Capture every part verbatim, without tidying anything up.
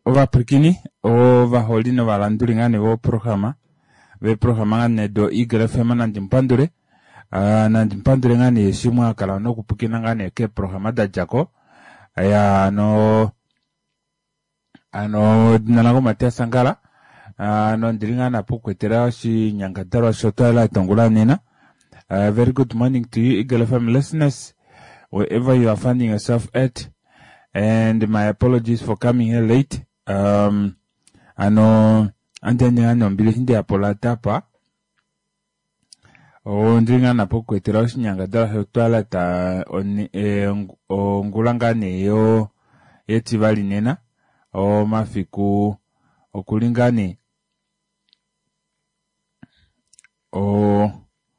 ova prikini ova holino valanduli ngani vo programa ve programa ngani do Eagle F M nandi mpandure uh, nandi mpandure ngani shimwa kala no kupukina ngani ke programa da jako ya no ano dinalago Matia Sangala ano ndiringa na pukwetera shi nyangataro shotala tongula nena. Uh, very good morning to you Eagle F M listeners wherever you are finding yourself at, and my apologies for coming here late. Um, ano antenya ano mbili hindi apola tapa o ndringa na poko eteraoshi nyanga dala heutwala ta oni e, o ngulangane yo yeti vali nena o mafiku o kulingane o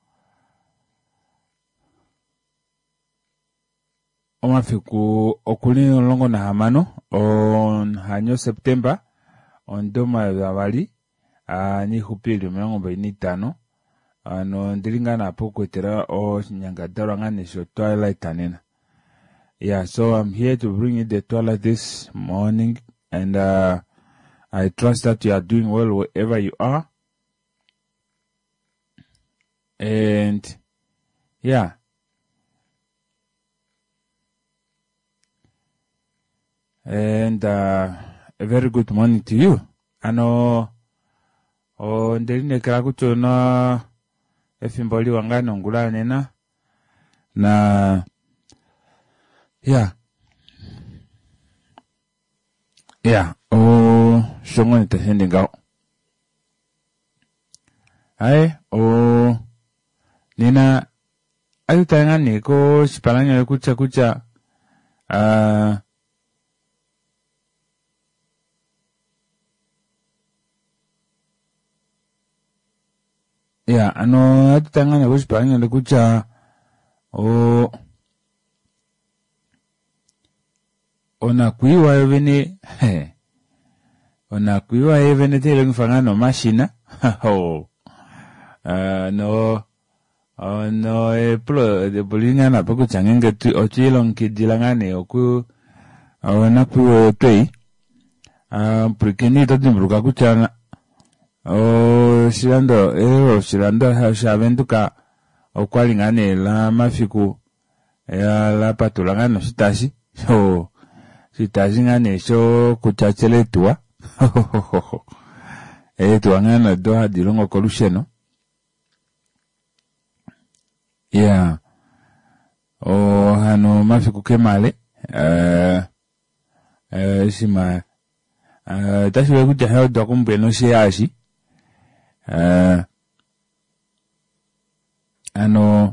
o mafiku okuli longo na hamano on hanyo September on doma zavali a ni hupili mlango baini tano ano ndilinga na poko etera o nyangadaro ngane sho twilight tanena. Yeah, so I'm here to bring you the twilight this morning, and uh, I trust that you are doing well wherever you are. And yeah, and uh, a very good morning to you. Ano o ndeline krakuto na efimboli wangano ngula nena na yeah yeah o shongo nitahende ngao ai o nina ayutangani ko shipalanya kucha kucha uh, yeah, ano atutanganya kushipalanya lekucha o ona kuiwa evene he ona kuiwa evene tele ngfangano machina ho uh, no oh, no e plo de bolinga na poko changenge tu ochilong kidilangane oku ona kuiwa tei ah prikeni tadimruka kuchana o shirando ero shirando ha shavenduka okwalingane la mafiku ya la patulangano sitashi so sitashi ngane sho kuchachele tuwa e tuwa ngana doha dilongo kolusheno. Yeah, o hano mafiku kemale uh, uh, shima uh, tashi wegu jaheo dokumbe no shiashi Uh, ano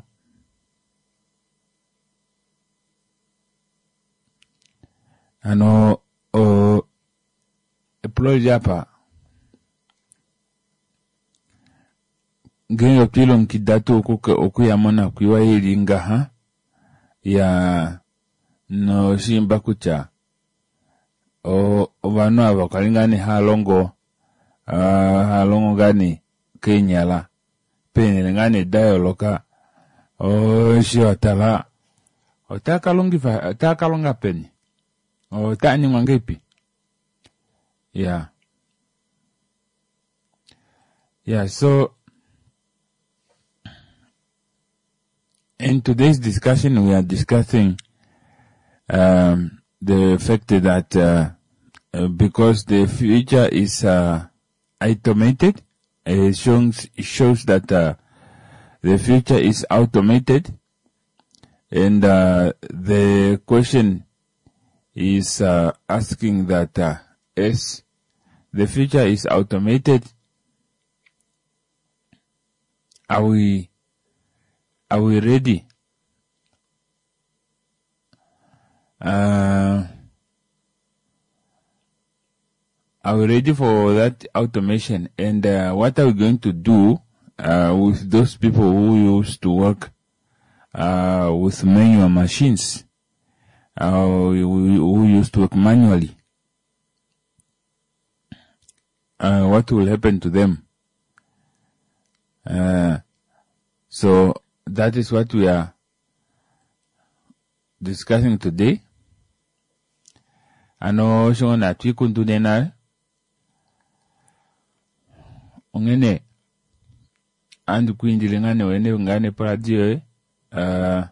ano o eploy japa genyo kilo nkidatu okuke okuyamona kuiwa ilinga ha ya no shimba kucha o ovano abakalingani halongo uh, halongo gani Kenya la pene ngane dialoga o shio tala o taka longi fa taka longa peni o tani mangepi. Yeah, yeah, so in today's discussion we are discussing um the fact that uh, uh, because the future is uh, automated. It shows, it shows that uh, the future is automated, and uh, the question is uh, asking that uh, as the future is automated, are we are we ready? Uh, Are we ready for that automation? And uh, what are we going to do uh, with those people who used to work uh, with manual machines, uh, who, who used to work manually? Uh, what will happen to them? Uh, so that is what we are discussing today. ano shona twikundu nena ongene andu kuindile ngane wene ngane paradio uh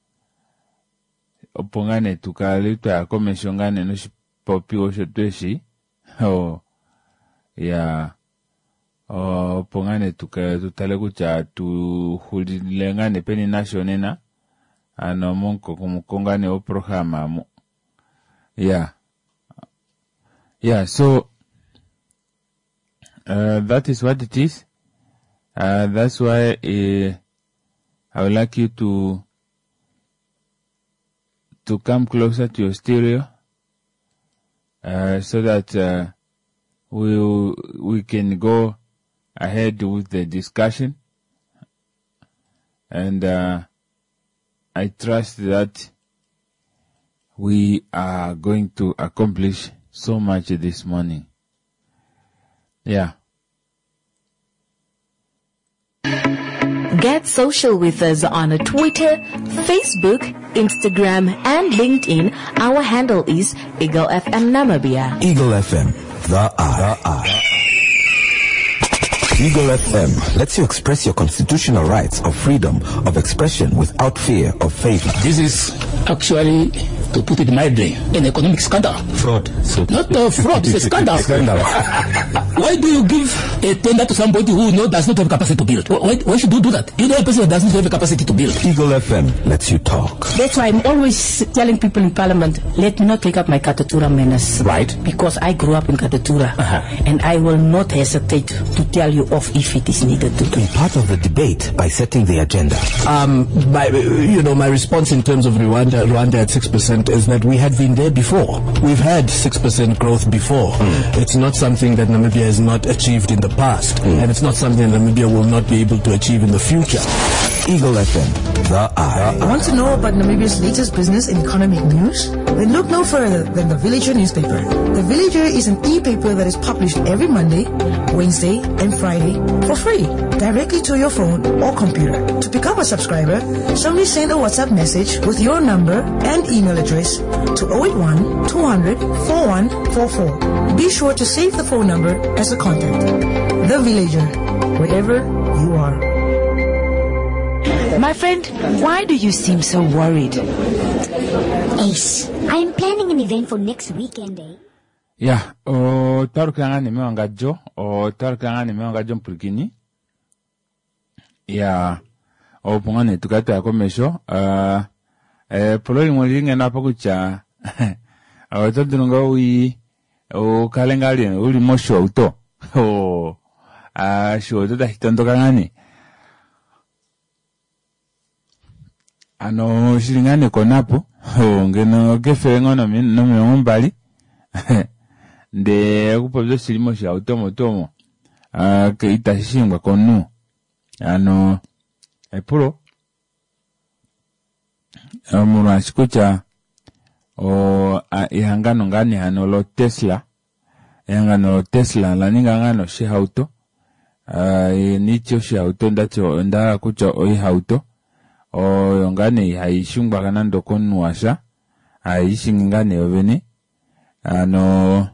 opongane tukale twa komesho ngane no popi osho tweshi oh ya oh opongane tuka tutale kucha tu hulile ngane peni nationena ano monko kumukongane o programa mo yeah yeah so uh that is what it is. Uh that's why uh, I would like you to to come closer to your stereo uh so that uh we we can go ahead with the discussion, and uh I trust that we are going to accomplish so much this morning. Yeah. Get social with us on Twitter, Facebook, Instagram, and LinkedIn. Our handle is Eagle F M Namibia. Eagle F M, the R. The R. Eagle F M lets you express your constitutional rights of freedom of expression without fear of failure. This is actually, to put it mildly, an economic scandal. Fraud. So Not a fraud, it's a scandal. Scandal. Why do you give a tender to somebody who no, does not have capacity to build? Why, why should you do that? You know a person that doesn't have a capacity to build. Eagle F M lets you talk. That's why I'm always telling people in Parliament, let me not take up my Katatura menace. Right. Because I grew up in Katatura. Uh-huh. And I will not hesitate to tell you off if it is needed to. Be part of the debate by setting the agenda. Um, my, you know, my response in terms of Rwanda, Rwanda at six percent is that we had been there before. We've had six percent growth before. Mm. It's not something that Namibia has not achieved in the past. Mm. And it's not something that Namibia will not be able to achieve in the future. Eagle F M, the I. Want to know about Namibia's latest business and economic news? Then look no further than the Villager newspaper. The Villager is an e-paper that is published every Monday, Wednesday, and Friday for free, directly to your phone or computer. To become a subscriber, simply send a WhatsApp message with your number and email address to zero eight one, two hundred, four one four four. Be sure to save the phone number as a contact. The Villager, wherever you are. My friend, why do you seem so worried? Ace, I am planning an event for next weekend, eh? Yeah, o tarukanga ni meanga jo, o tarukanga ni meanga jo mpurikini. Yeah, o pungane tukata komesho, uh, eh, polori mwinge na pakucha, o tadunga ui, o kalengali, uli mosho uto, o, ah, sho, tuta hitondo kangani. Ano shilingane konapo ngeno kefe ngono no myombali de kupobyo silimo sha utomo tomo ah ke itashingwa konu ano epuro amura sikucha o ihangano ngani hano lo Tesla ihangano Tesla la ninga ngano shi auto ah nicho shi auto ndacho nda kucha oi auto o yongane haishungwa kanando konwasha haishingane ovene ano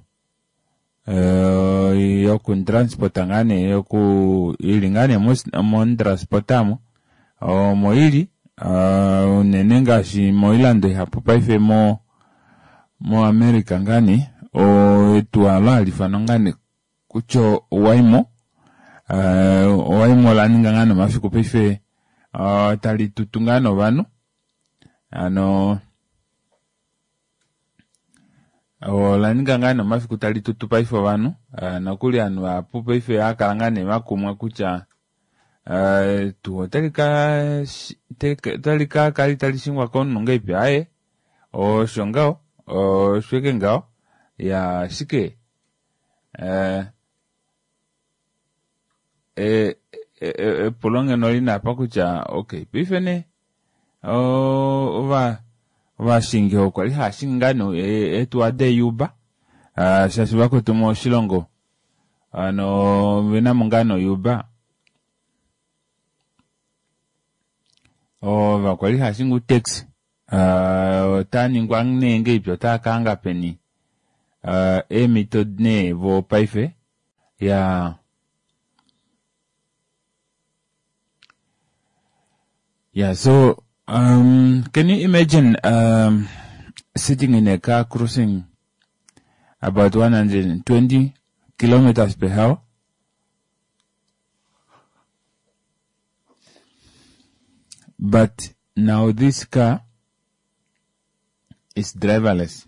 eh yoku transportangane yoku ilingane mon transportamo o moili uh, nenenga shi moilando hapo paife mo mo America ngani o etuala alifanongane kucho waimo uh, waimo laninga ngano mafiku paife Uh, tali tutungano vanu ano o laninga ngano mafiku tali tutupa ifo vanu uh, nakuli anu apupa ife akalangane makumwa kucha uh, tuho talika talika kali talishingwa konu nga ipe ae o shongao o shweke ngao ya shike uh, e E, e, polonge nolina pakucha okay pifene o va va shinge okwali ha shingano e, etu ade yuba ah sasa wako tumo shilongo ano vena mungano yuba o va kwali ha shingu taxi ah tani ngwangne nge ibyo takanga peni uh, e method ne vo paife. Yeah. Yeah, so, um, can you imagine, um, sitting in a car cruising about one hundred twenty kilometers per hour? But now this car is driverless.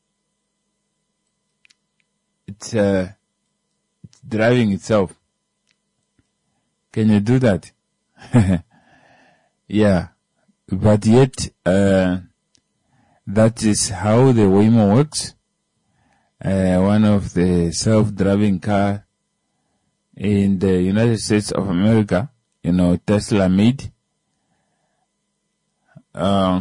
It's, uh, it's driving itself. Can you do that? Yeah. But yet, uh, that is how the Waymo works. Uh, one of the self-driving car in the United States of America, you know, Tesla made. Uh,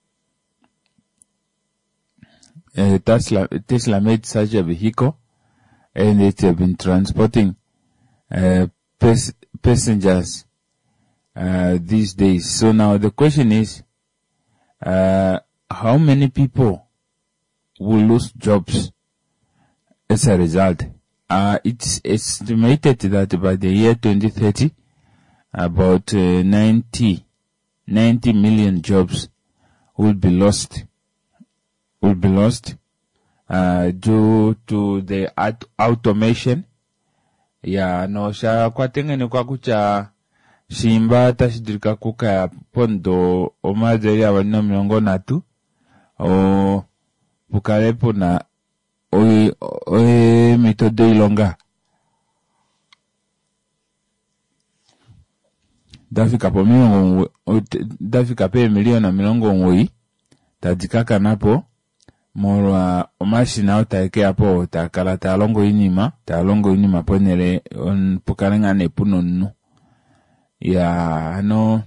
uh, Tesla, Tesla made such a vehicle, and it has been transporting uh, pas- passengers uh, these days. So now the question is, uh, how many people will lose jobs as a result? Uh, it's estimated that by the year twenty thirty, about uh, ninety million jobs will be lost, will be lost, uh, due to the aut- automation. Ya, no, sha kwa tengene kwa kucha shimba tashidirika kuka ya pondo o mazeri ya wanina miongo natu o bukalepo na oe, oe mitodo ilonga. Dafika po milongo, dafika pe miliona milongo ngoi, tadikaka napo, morwa omashina o taike apo, takala talongo inima, talongo inima ponere, on pukarenga ne punonu. Ya, ano,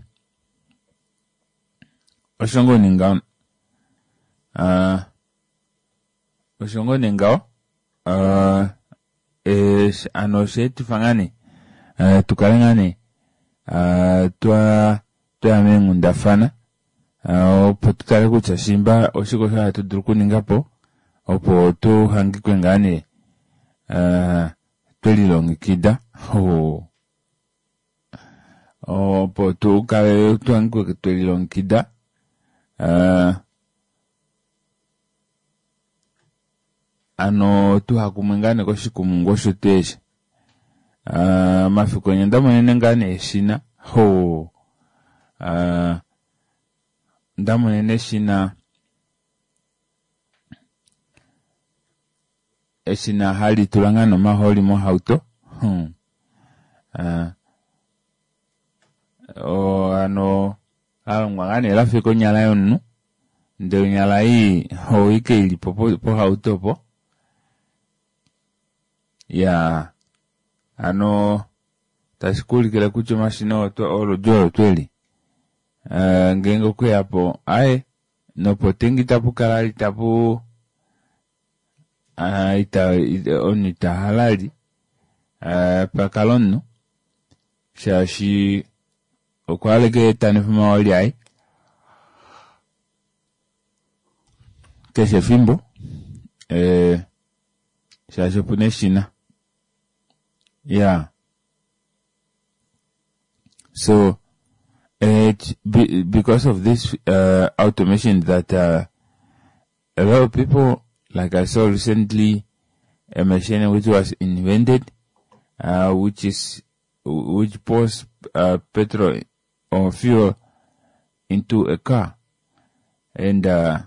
oshongo ningao, uh, oshongo ningao, uh, es, ano she tufangane, uh, tukarengane, Uh, twa twa mengunda fana uh, opo tutale kucha shimba oshiko sha tudruku ningapo opo tu hangi kwengane uh, twelilongi kida ho opo tu kale tu hangi kwe twelilongi kida uh, ano tu hakumengane koshikumungo shutesha. Uh, mafiko nyenda mwenene ngane eshina ho uh, ndamwenene eshina eshina hali tulangano maholi mo hauto hmm. uh, o ano alongwangane lafiko nyala yonu nde nyala hii ho ike ili po, po hauto po ya yeah. Ano tashikuli kila kucho mashina watu olo joro tweli uh, ngengo kwe hapo ae no potengi tapu kalali tapu uh, ita, ita oni ta halali uh, pakalonu shashi okwale ke tanifuma wali ai keshe fimbo eh, shashi pune shina. Yeah. So, it, be, because of this uh, automation that uh, a lot of people, like I saw recently, a machine which was invented, uh, which is which pours uh, petrol or fuel into a car, and uh,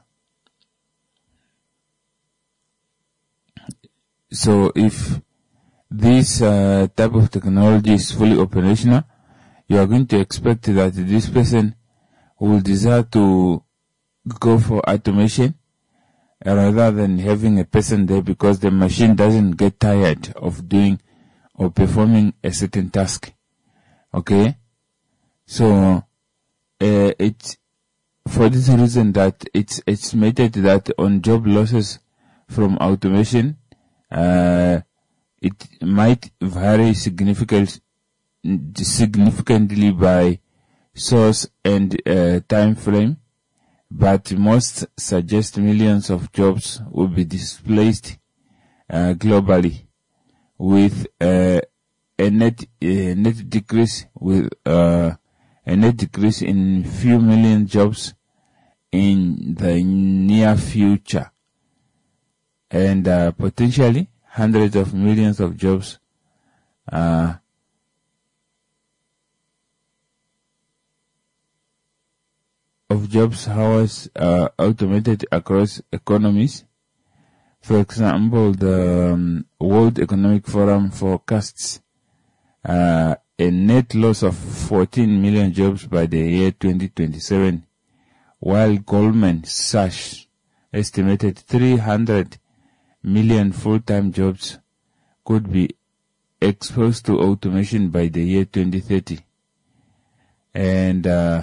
so if this uh, type of technology is fully operational, you are going to expect that this person will desire to go for automation uh, rather than having a person there, because the machine doesn't get tired of doing or performing a certain task. Okay? So, uh, it's for this reason that it's estimated that on job losses from automation, uh, it might vary significant, significantly by source and uh, time frame, but most suggest millions of jobs will be displaced uh, globally, with uh, a net uh, net decrease with uh, a net decrease in few million jobs in the near future, and uh, potentially hundreds of millions of jobs uh, of jobs hours uh, automated across economies. For example, the um, World Economic Forum forecasts uh, a net loss of fourteen million jobs by the year twenty twenty-seven, while Goldman Sachs estimated three hundred million full-time jobs could be exposed to automation by the year twenty thirty. And uh,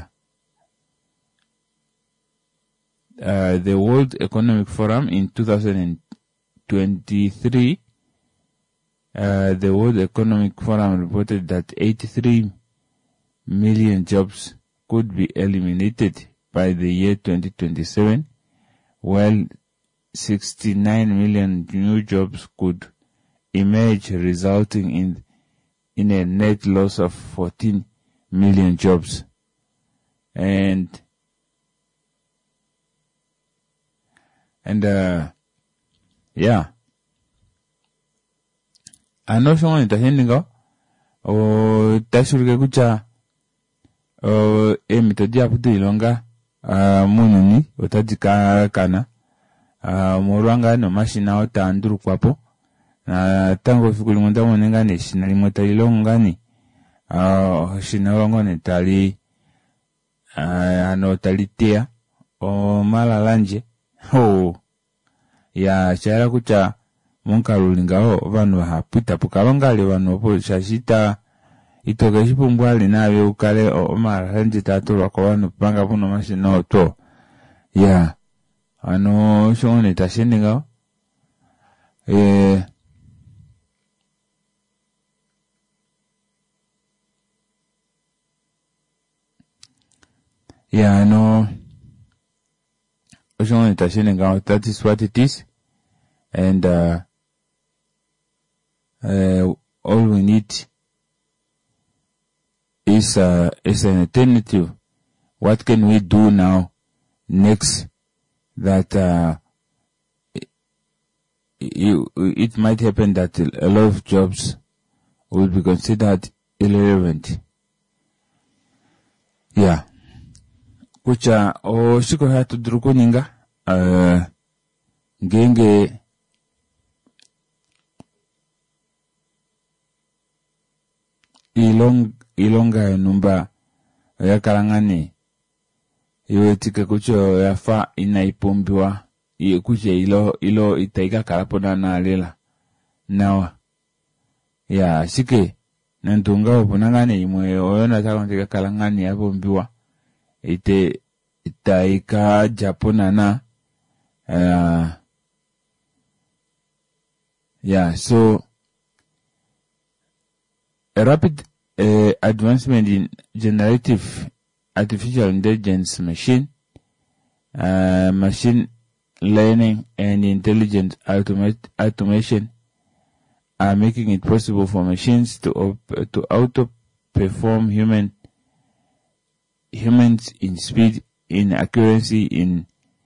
uh, the World Economic Forum in two thousand twenty-three, uh, the World Economic Forum reported that eighty-three million jobs could be eliminated by the year twenty twenty-seven, while sixty-nine million new jobs could emerge, resulting in in a net loss of fourteen million jobs. And and uh yeah, ano shongo nitahendinga o tashurike kucha o emitodi aputu ilonga uh, mununi otajika kana uh, morwanga no mashina otanduru kwapo na tango fikuli mwenda mwenengane shina limweta ilongani uh, shina longone tali uh, ano talitea o malalanje ho ya chara kucha munkalulingao vanu hapita pukalongali vanu po shashita itoke shipumbwali nawe ukale o malalanje tatulwa kwa vanu panga puno mashina oto ya ano shone tasheningao eh yeah, no. That is what it is, and uh, uh, all we need is uh, is an alternative. What can we do now next that uh, it, it might happen that a lot of jobs will be considered irrelevant? Yeah. Kucha o shiko hatu druko ninga uh, ngenge ilong ilonga numba ya kalangani iwe tika kucho ya fa inaipombiwa iye kuche ilo ilo itaika kalapona na alela nawa ya shike nantunga upunangani imwe oyona taka tika kalangani ya pombiwa ite itaika japonana uh, yeah so a rapid uh, advancement in generative artificial intelligence machine uh, machine learning and intelligent automate, automation are making it possible for machines to op- to auto perform human humans in speed, in accuracy, in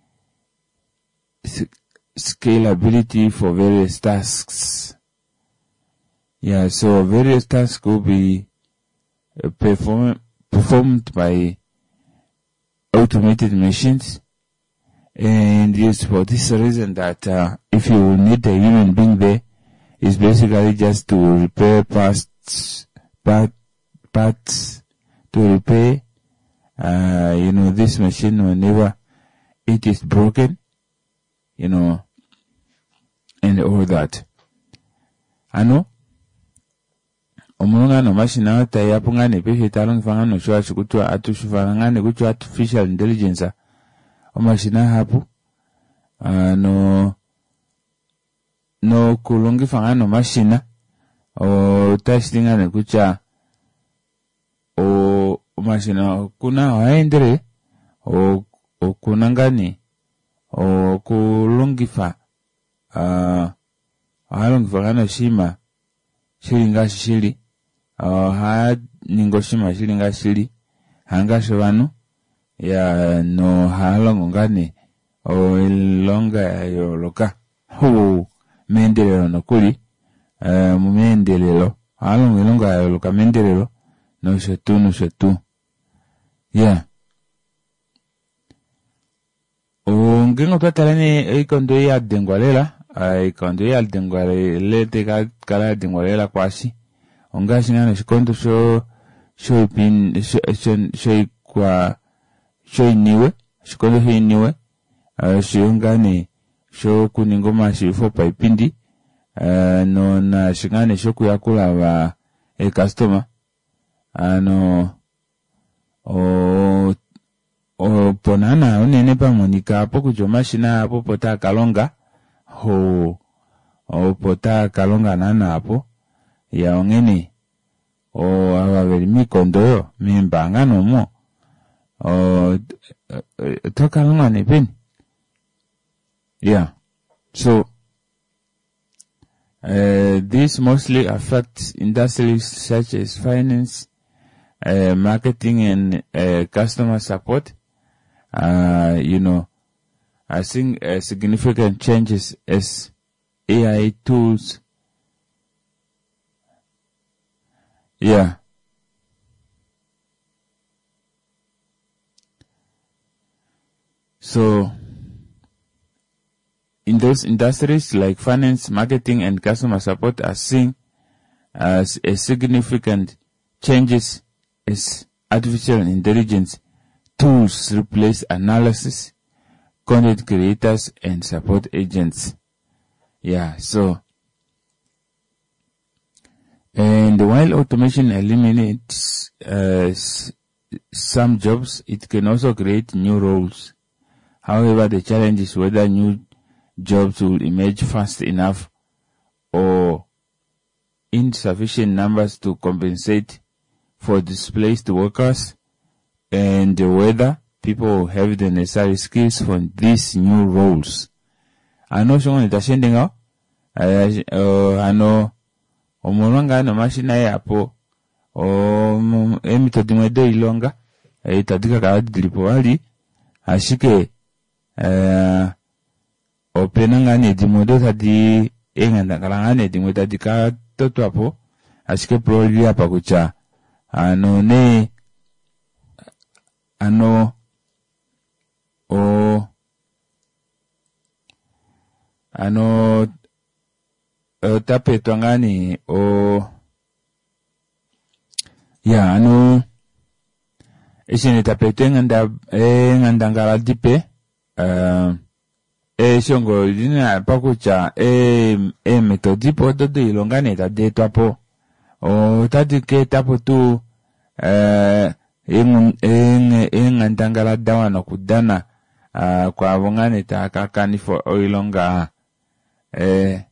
s- scalability for various tasks. Yeah, so various tasks will be uh, perform- performed by automated machines, and it's for this reason that uh, if you need a human being there, it's basically just to repair parts, part, parts to repair Uh, you know, this machine, whenever it is broken, you know, and all that. Ano, omunga no machine ata yapunga ne pehe talong fanga no shwa chukutwa atu shufanga ne kuchwa artificial intelligence. O machine hapu, uh, no, no kulungi fanga no machine, o testinga ne kuchwa, o mashina kuna waendere o, o kunangani o kulungifa uh, halong vagano shima shilinga shili uh, ha ningo shima shilinga shili hanga shwanu ya no halong ngani o ilonga yo loka ho mendelelo no kuli uh, mumendelelo halong ilonga yo loka mendelelo no shetu no shetu yeah. O ngengo twatalani ikondo ya dengwalela ikondo ya dengwale te ka kala dengwalela kwasi onga singana shikondo sho sho pin sho sho kwa sho niwe shikondo hi niwe sho ngani sho kuningoma shifo pa ipindi no na shingane sho kuyakula ba e customer ano o o ponana onene pa monika apo kujoma shina apo pota kalonga ho o pota kalonga nana apo ya ongeni o awaveri mikondo yo mimbanga nomo o to kalonga ne pen yeah. So uh, this mostly affects industries such as finance, uh, marketing and uh, customer support. Uh, you know, I think uh, significant changes as A I tools. Yeah. So, in those industries like finance, marketing, and customer support are seeing as a significant changes as artificial intelligence tools replace analysis, content creators, and support agents. Yeah, so, and while automation eliminates uh, s- some jobs, it can also create new roles. However, the challenge is whether new jobs will emerge fast enough or insufficient numbers to compensate for displaced workers, and whether people have the necessary skills for these new roles. I know someone is ascending out. I know omolanga no machine yapo o emito dimwedo ilonga itadika ka dilipo ali ashike eh openanga ne dimwedo tadi enganda kalanga ne dimwedo dika toto apo ashike proli apa kucha ano ne ano o ano o tape twangani o ya ano ishini tape twenganda e nganda ngala dipe uh, e shongo dina pakucha e e metodipo dodo ilongane tade twapo o tadike tapo tu eh eng eng engandangala dawa na kudana uh, kwa bongane ta kakani for oilonga eh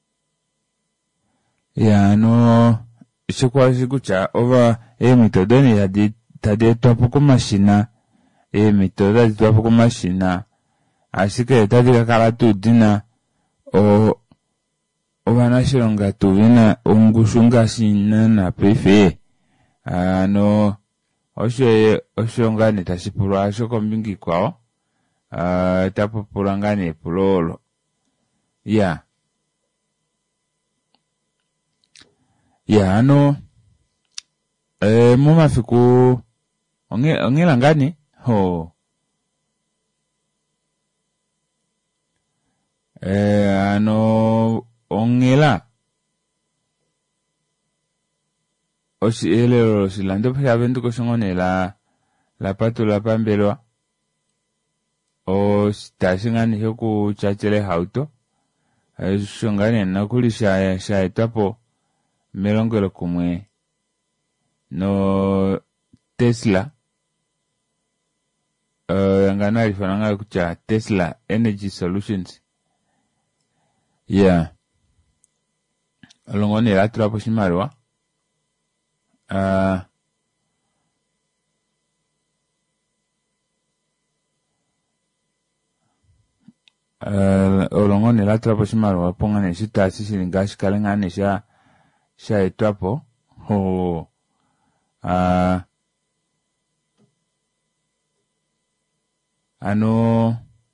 ya no shikwa shikucha over e mitodoni ya di tade twapo ku mashina e mitoda di twapo ku mashina ashike tadi kakala tu dina o obana shilonga tu vina ungushunga shina na prefe ano oshe oshongane tashipura asho kombingi kwao uh, tapopurangane pulolo yeah yeah ano eh muma fiku onge ongela ngani ho eh ano ongela osi elero silando pa aventu ko songone la la patula pambelwa o stasingani yoku chachele hauto e shongane na kulisha sha etapo melongelo kumwe no Tesla uh, ngana ifananga kucha Tesla Energy Solutions yeah alongone la trapo shimarwa uh, uh, olongone la trapo shimaro wapongane shita sisi ngashi kalengane sha sha etwapo ho uh, ano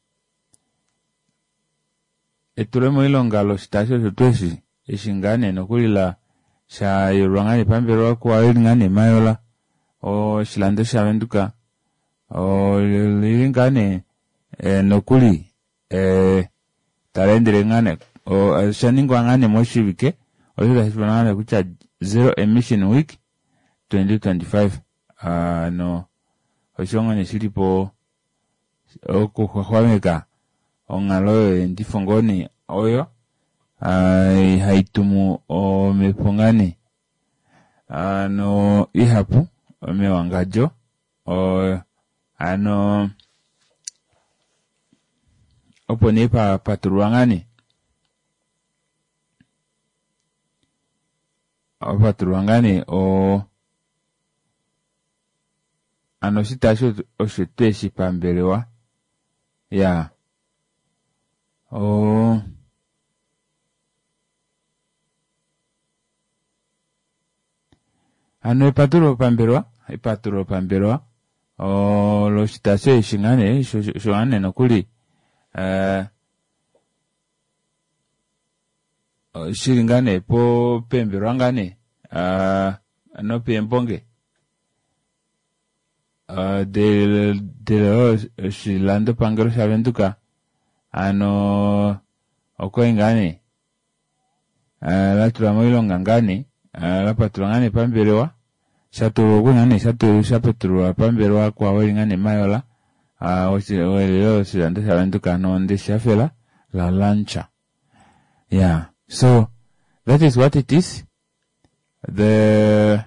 eturemo ilongalo shitasho shutweshi ishingane nokulila sha yorwangane pambero kwa ilingane mayola o shilando shavenduka o ilingane eh, nokuli eh, tarendere ngane o shaningo ngane moshivike o shilashibangane kucha zero emission week twenty twenty-five uh, no o shongane shilipo o kukwameka ongalo ndifongoni oyo ai haitumu o mepongani ano ihapu o mewangajo o ano opone pa patruangani o patruangani o ano sitasho o shetweshi pambelewa ya o ano ipaturo pambelewa ipaturo pambelewa o lo sitasho ishingane shoane nokuli eh uh, shingane po pembelewa ngane uh, no pembonge Uh, de de uh, shilando pangero shavenduka ano okoengane uh, la turamoilo ngangane uh, la patrongane pambelewa shato ngane shato shapetru pambelewa kwa wengane mayola uh, osi welelo shilando shavenduka no nde shafela la lancha. Yeah, so that is what it is. The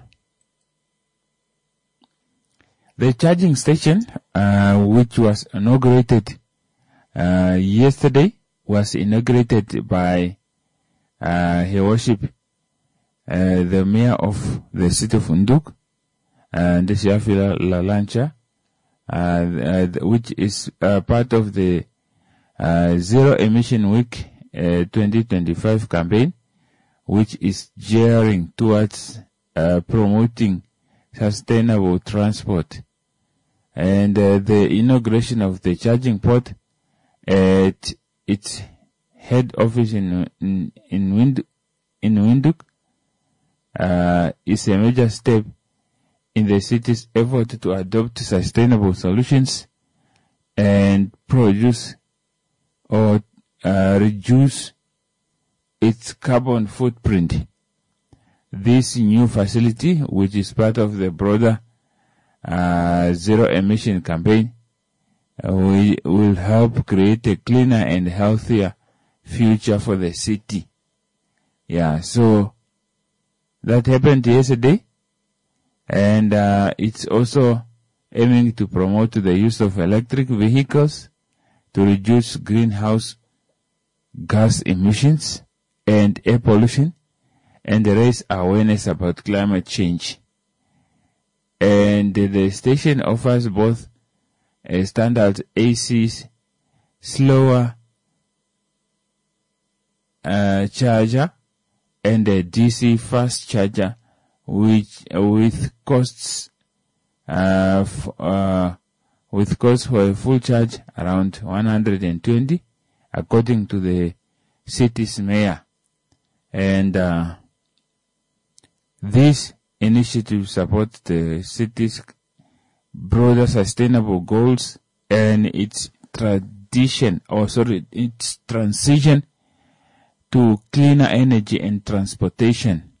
The charging station, uh, which was inaugurated uh, yesterday, was inaugurated by uh, Her Worship, uh, the Mayor of the city of Windhoek, and the Shafila Lalancha, uh, uh, which is uh, part of the uh, Zero Emission Week uh, twenty twenty-five campaign, which is gearing towards uh, promoting sustainable transport. And uh, the inauguration of the charging port at its head office in in in, Wind, in Windhoek uh, is a major step in the city's effort to adopt sustainable solutions and produce or uh, reduce its carbon footprint. This new facility, which is part of the broader Uh, zero emission campaign, uh, we will help create a cleaner and healthier future for the city. Yeah, so that happened yesterday, and uh, it's also aiming to promote the use of electric vehicles to reduce greenhouse gas emissions and air pollution and raise awareness about climate change. And the station offers both a standard A C slower uh, charger and a D C fast charger, which uh, with costs uh, f- uh, with costs for a full charge around one hundred twenty, according to the city's mayor. And uh, this initiative supports the city's broader sustainable goals and its tradition, or sorry, its transition to cleaner energy and transportation.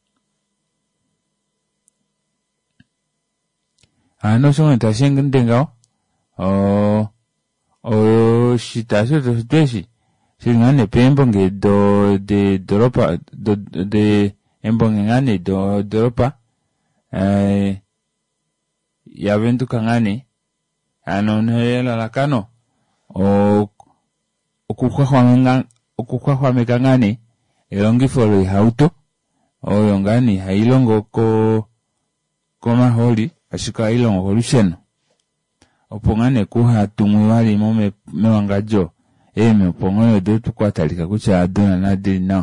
Ano song tashen ngengao o o shitaso to deshi singane pembonge do de dropa do de embonge ngane do dropa eh yaventu kangane ano nela lakano o okukwa kwanga okukwa kwa mekangane elongi folo hauto o yongani hailongo ko koma holi ashika ilongo holusheno opongane kuha tumwali mo me mewangajo e me pongo do tu kwatalika kucha adona na de na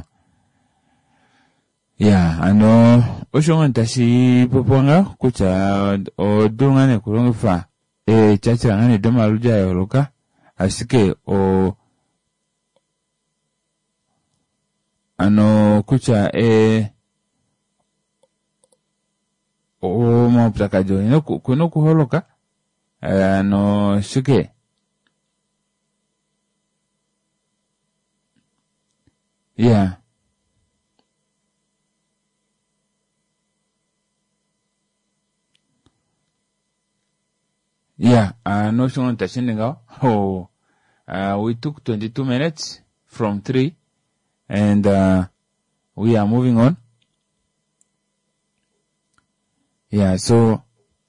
ya ano oshonga tashi poponga kucha o dungane kulonga fa e chacha ngane de maluja yoroka asike o ano kucha e o mo plakajo no kuno kuholoka ano shike yeah yeah uh no shon tashinga oh uh we took twenty-two minutes from three and uh we are moving on. Yeah, so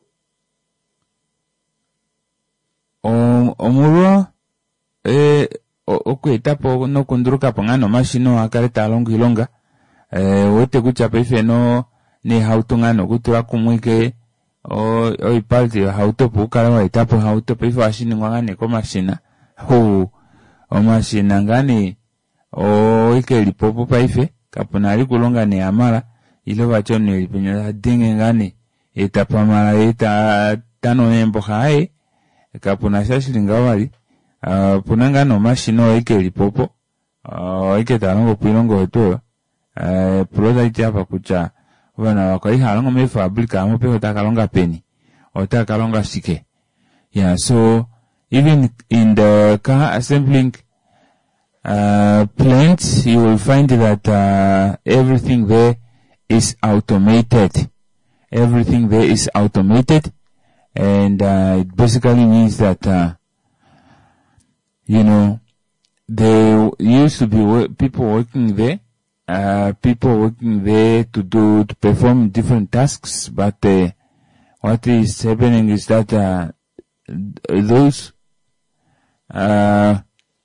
um omuro eh okweta po no kundruka pangano mashino akareta longo ilonga eh wote kuchapa ife no ni hautungano kutura kumwike o o ipalti hautopu kala wa itapo hautopu ife ashini ngane ko mashina ho o mashina ngani o ike lipopo pa ife kapona ali kulonga ni amara ile wacho ni lipinya dinge ngani etapa mara eta tano nembo hai kapona shashilinga wali uh, punanga no mashino ike lipopo uh, ike talongo pilongo to uh, proza ite hapa kucha wana wakai halongo me fabrika mo pe utakalonga peni utakalonga sike. Yeah, so even in the car assembling uh, plants you will find that uh, everything there is automated. Everything there is automated, and uh, it basically means that uh, you know there used to be wo- people working there, uh, people working there to do to perform different tasks, but uh, what is happening is that uh, those uh,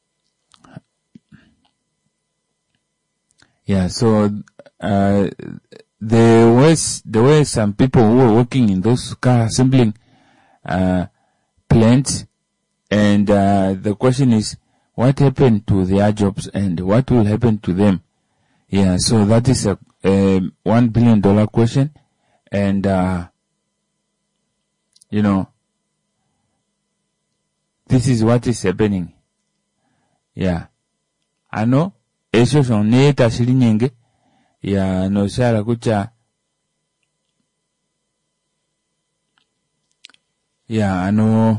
yeah, so uh, there was there were some people who were working in those car assembling uh, plants, and uh, the question is, what happened to their jobs and what will happen to them? Yeah, so that is a, a one billion dollar question, and uh, you know, this is what is happening. Yeah, I know. Eso son neta shilinyenge. Ya no sala kucha ya ano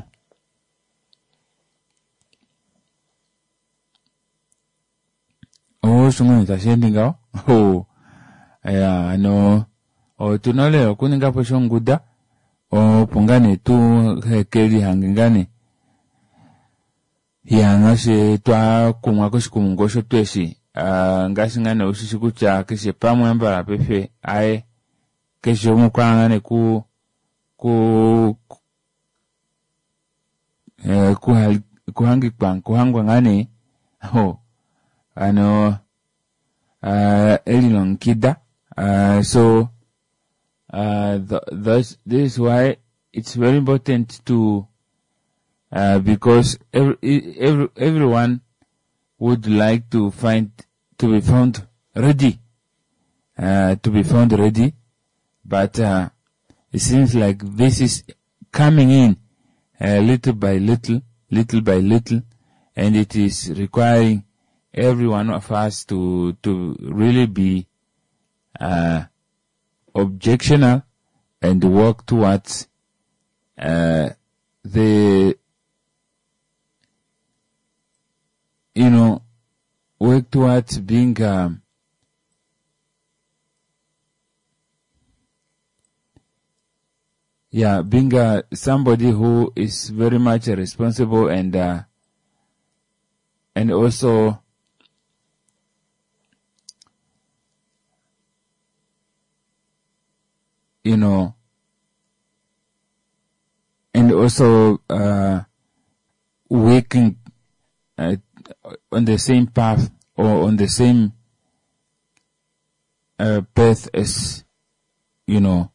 o sungu ta sendinga o ya ano o tunole okuninga po shonguda o pungane tu hekeli hangingane ya ngase twa kumwa koshikumungo twesi Uh, ngasi ngane usisi kucha kisi pamu yamba pefe ae kisi umukwanga ngane ku ku eh ku kuhangi kwang kuhangwa ngane ho ano uh elilong kida uh so uh thus this is why it's very important to uh because every, every everyone would like to find to be found ready, uh, to be found ready, but uh, it seems like this is coming in uh, little by little, little by little, and it is requiring every one of us to to really be uh, objectional and work towards uh, the you know, work towards being um, yeah, being uh, somebody who is very much responsible and uh, and also you know and also uh, working uh, on the same path or on the same uh, path as, you know,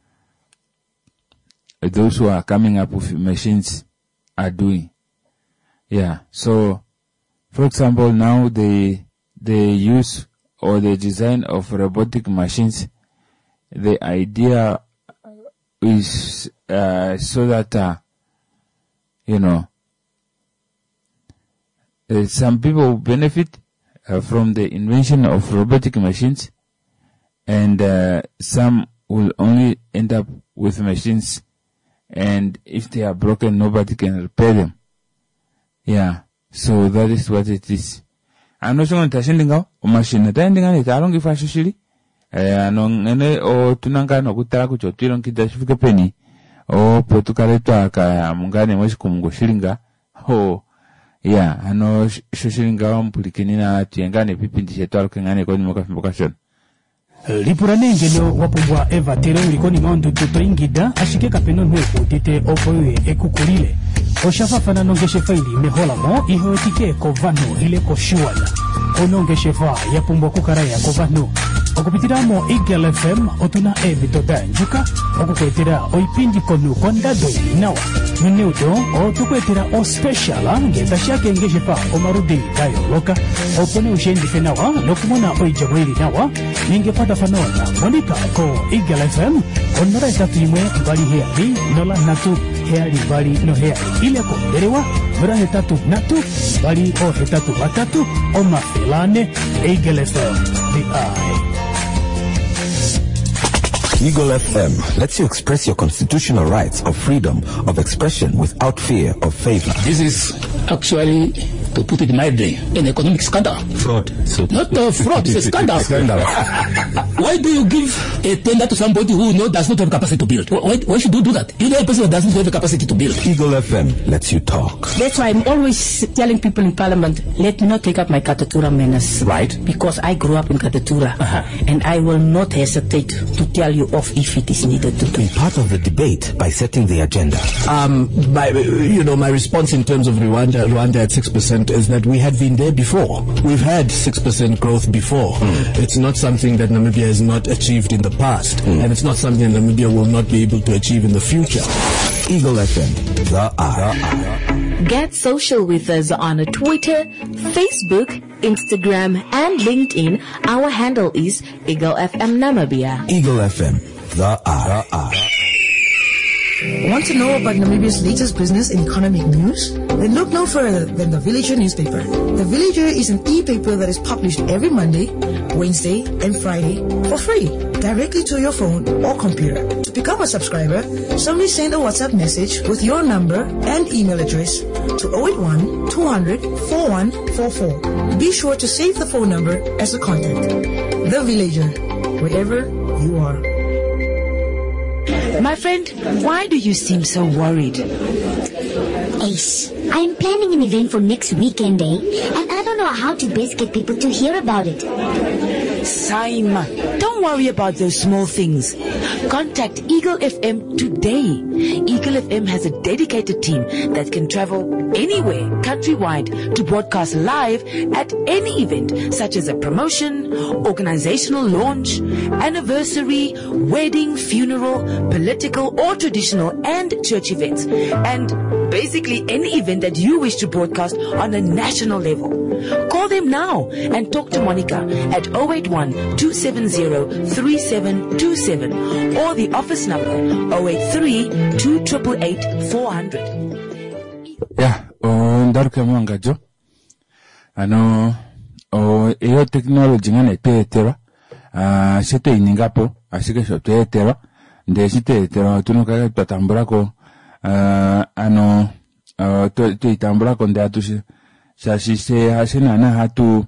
those who are coming up with machines are doing. Yeah, so for example, now the the use or the design of robotic machines, the idea is uh, so that uh, you know uh, some people benefit uh, from the invention of robotic machines, and uh, some will only end up with machines, and if they are broken, nobody can repair them. Yeah, so that is what it is. Ano shonga tashendinga o machine tayendinga ni tarongi fashushiri eh ano ngene o tunanga no kutara kucho tilon kidashifike peni o potukaretwa ka mungane mweshi kumungo ho yeah ano shushiringa wa mpulikinina tiengane pipindi shetwalo kengane koni moka fimboka Lipuranenge lo wapubwa eva tere ulikoni maundu tutoingida ashike kapeno nweku tite opoye ekukulile oshafafana nongeshe faili mehola mo ihoetike kovano ile koshuala onongeshe fa yapumbwa kukaraya kovano okupitiramo Eagle F M otuna ebitoda njuka okukwetera oipindi konu kondado nawa nuneudo otukwetera o speciala ngetashake ngeshe fa omarudi dayo loka opone ushendi fenawa nokumona oijabwili nawa ningepata fanona monika ko Eagle F M onora itatu imwe bali heali nola natu heali bali no heali ile ko derewa mura hetatu natu bali o hetatu batatu o mafelane Eagle F M the eye. Eagle F M lets you express your constitutional rights of freedom of expression without fear of favor. This is actually, to put it mildly, an economic scandal. Fraud. So Not a fraud, it's a scandal. Scandal. Why do you give a tender to somebody who no, does not have capacity to build? Why, why should you do that? You know a person that doesn't have the capacity to build. Eagle F M lets you talk. That's why I'm always telling people in Parliament, let me not take up my Katatura manners. Right. Because I grew up in Katatura. Uh-huh. And I will not hesitate to tell you off if it is needed to do. Be part of the debate by setting the agenda. Um, my, you know, my response in terms of Rwanda, Rwanda at six percent is that we had been there before. We've had six percent growth before. Mm. It's not something that Namibia has not achieved in the past. Mm. And it's not something that Namibia will not be able to achieve in the future. Eagle F M, the eye. Get social with us on Twitter, Facebook, Instagram, and LinkedIn. Our handle is Eagle F M Namibia. Eagle F M, the eye. Want to know about Namibia's latest business and economic news? Then look no further than The Villager newspaper. The Villager is an e-paper that is published every Monday, Wednesday, and Friday for free, directly to your phone or computer. To become a subscriber, simply send a WhatsApp message with your number and email address to zero eight one, two hundred, four one four four. Be sure to save the phone number as the contact. The Villager, wherever you are. My friend, why do you seem so worried? Ace, I'm planning an event for next weekend, eh? And I don't know how to best get people to hear about it. Saima, don't worry about those small things. Contact Eagle F M today. Eagle F M has a dedicated team that can travel anywhere countrywide to broadcast live at any event, such as a promotion, organizational launch, anniversary, wedding, funeral, political or traditional and church events, and basically any event that you wish to broadcast on a national level. Call them now and talk to Monica at zero eight one, two seven zero, three seven two seven or the office number zero eight three, two eight eight, four hundred. Yeah, o ndaruke mwanga jo. Ano o iyo technology ngane teetera ah sete iningapo asike sho teetera nde site teetera tunuka tatambura ko ah ano to to itambura ko nda tu shashise hasina na hatu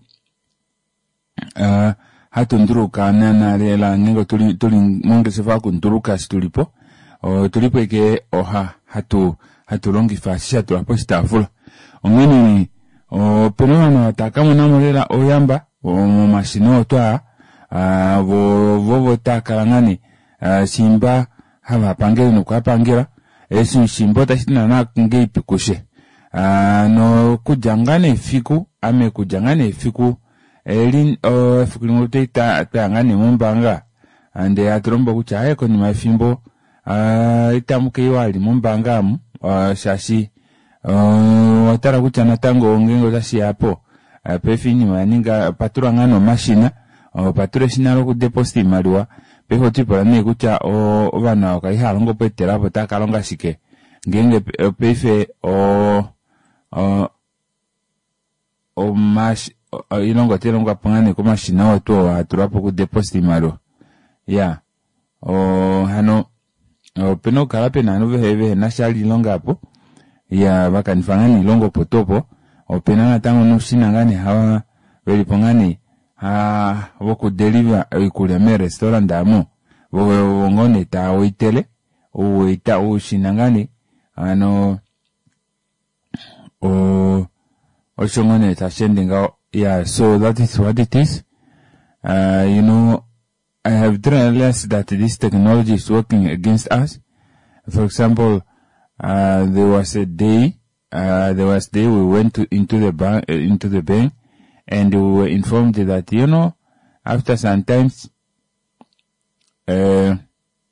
ah hatu nduruka na na lela ngengo tuli tuli monge sefa ku nduruka situlipo o tulipo ke oha hatu hatu longi fasha tu apo stafula omweni o peno na takamo na molela oyamba o mashino twa a vo vo takalangani simba hava pangela no kwa pangela esi simbo tashina na kunge ipikushe a no kujangane fiku ame kujangane fiku elin o fiku ngote ta tangane mumbanga ande atromba kuchaye ko ni mafimbo a itamuke yali mumbanga mu shashi Uh, watara kuchana tango ngengo tashi hapo uh, pefini maninga patura ngano mashina o patura shinalo ku deposit maliwa peho tipala ne kucha o bana okaihala ngo petera botaka longa shike ngenge pefe o o o mash ilongo telongo apangane ko mashina wato aturapo ku deposit maliwa ya o hano o peno kalape na nove heve na shali ilonga hapo ya bakanifangani ilongo potopo o pena na tango no shinangani hawa welipongani ha woko deliver ikule me restaurant amo wo ngone ta oitele o ita o shinangani ano o o shongone ta shendinga. Yeah, so that is what it is. Uh, you know, I have realized that this technology is working against us. For example, uh, there was a day, uh, there was a day we went to, into the bank, uh, into the bank, and we were informed that, you know, after sometimes, uh,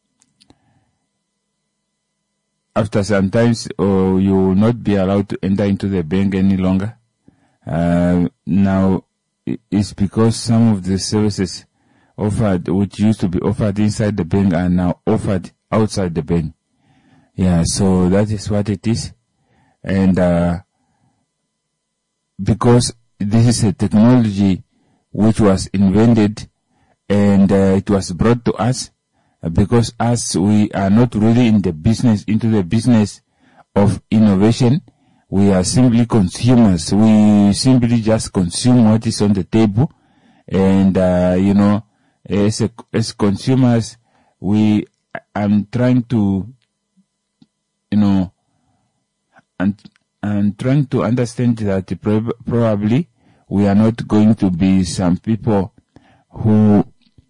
after sometimes, oh, you will not be allowed to enter into the bank any longer. Uh, now, it's because some of the services offered, which used to be offered inside the bank, are now offered outside the bank. Yeah, so that is what it is. And, uh, because this is a technology which was invented and uh, it was brought to us, uh, because us, we are not really in the business, into the business of innovation. We are simply consumers. We simply just consume what is on the table. And, uh, you know, as a, as consumers, we, I'm trying to, you know, and, and trying to understand that prob- probably we are not going to be some people who,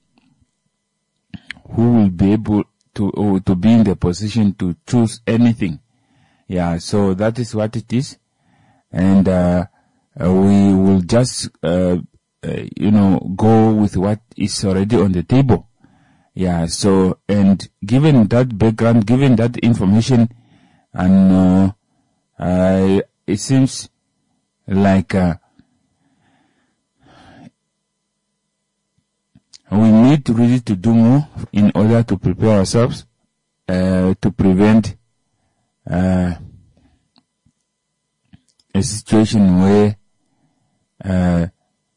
who will be able to, or to be in the position to choose anything. Yeah, so that is what it is. And, uh, uh we will just, uh, uh, you know, go with what is already on the table. Yeah, so, and given that background, given that information, and, uh, uh it seems like, uh, we need really to do more in order to prepare ourselves, uh, to prevent Uh, a situation where uh,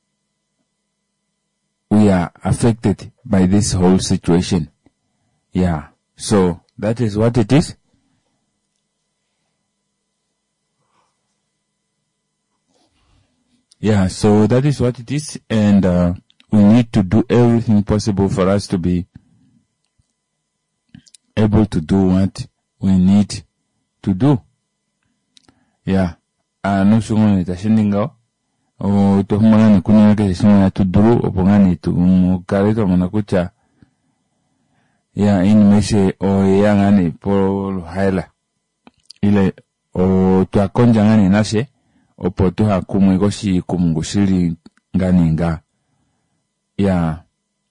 we are affected by this whole situation. Yeah, so that is what it is. Yeah, so that is what it is, and uh, we need to do everything possible for us to be able to do what we need to do. Yeah. Ah, no sungo ta shendinga o to mwana ni kunya ke sungo tu duru o pongani tu mukare to mona kucha. Yeah, in mese o yangani por haila. Ile o tu akonja ngani nase o potu ha kumwegoshi kumungushiri ngani nga. Yeah.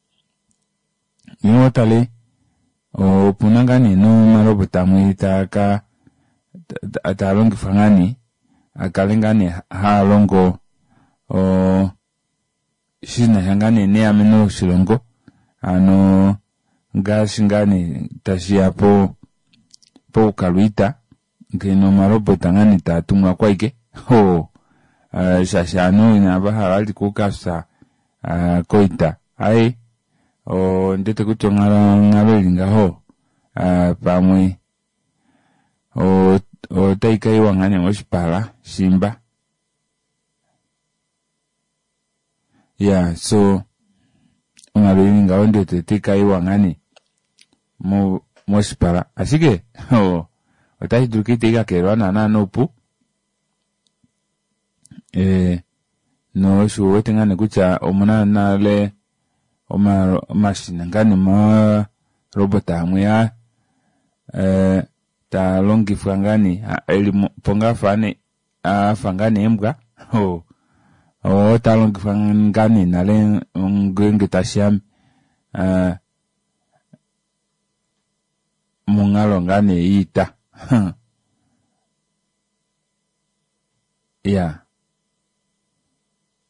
Yo tale o punangani no marobota mwita ka atalongi fangani akalengani ha longo o shina hangani ne ameno shilongo ano ngashingani tashia po po kaluita ngeno marobota ngani tatumwa kwaike ho uh, shashano ina bahali kukasa uh, koita ai o ndete kuchongala ngabelinga ho uh, pamwe o o taika iwangane moshipala simba. Yeah, so ngabelinga onde taika iwangane mo moshipala asige o otai dukite kero na na nopu eh no shuwe tengane kucha omuna na le oma machine ngani ma robota amya eh ta longi fangani eli ponga fane a fangani embwa ho o ta longi fangani na le ngenge tashiam eh mungalo ngani ita. Yeah.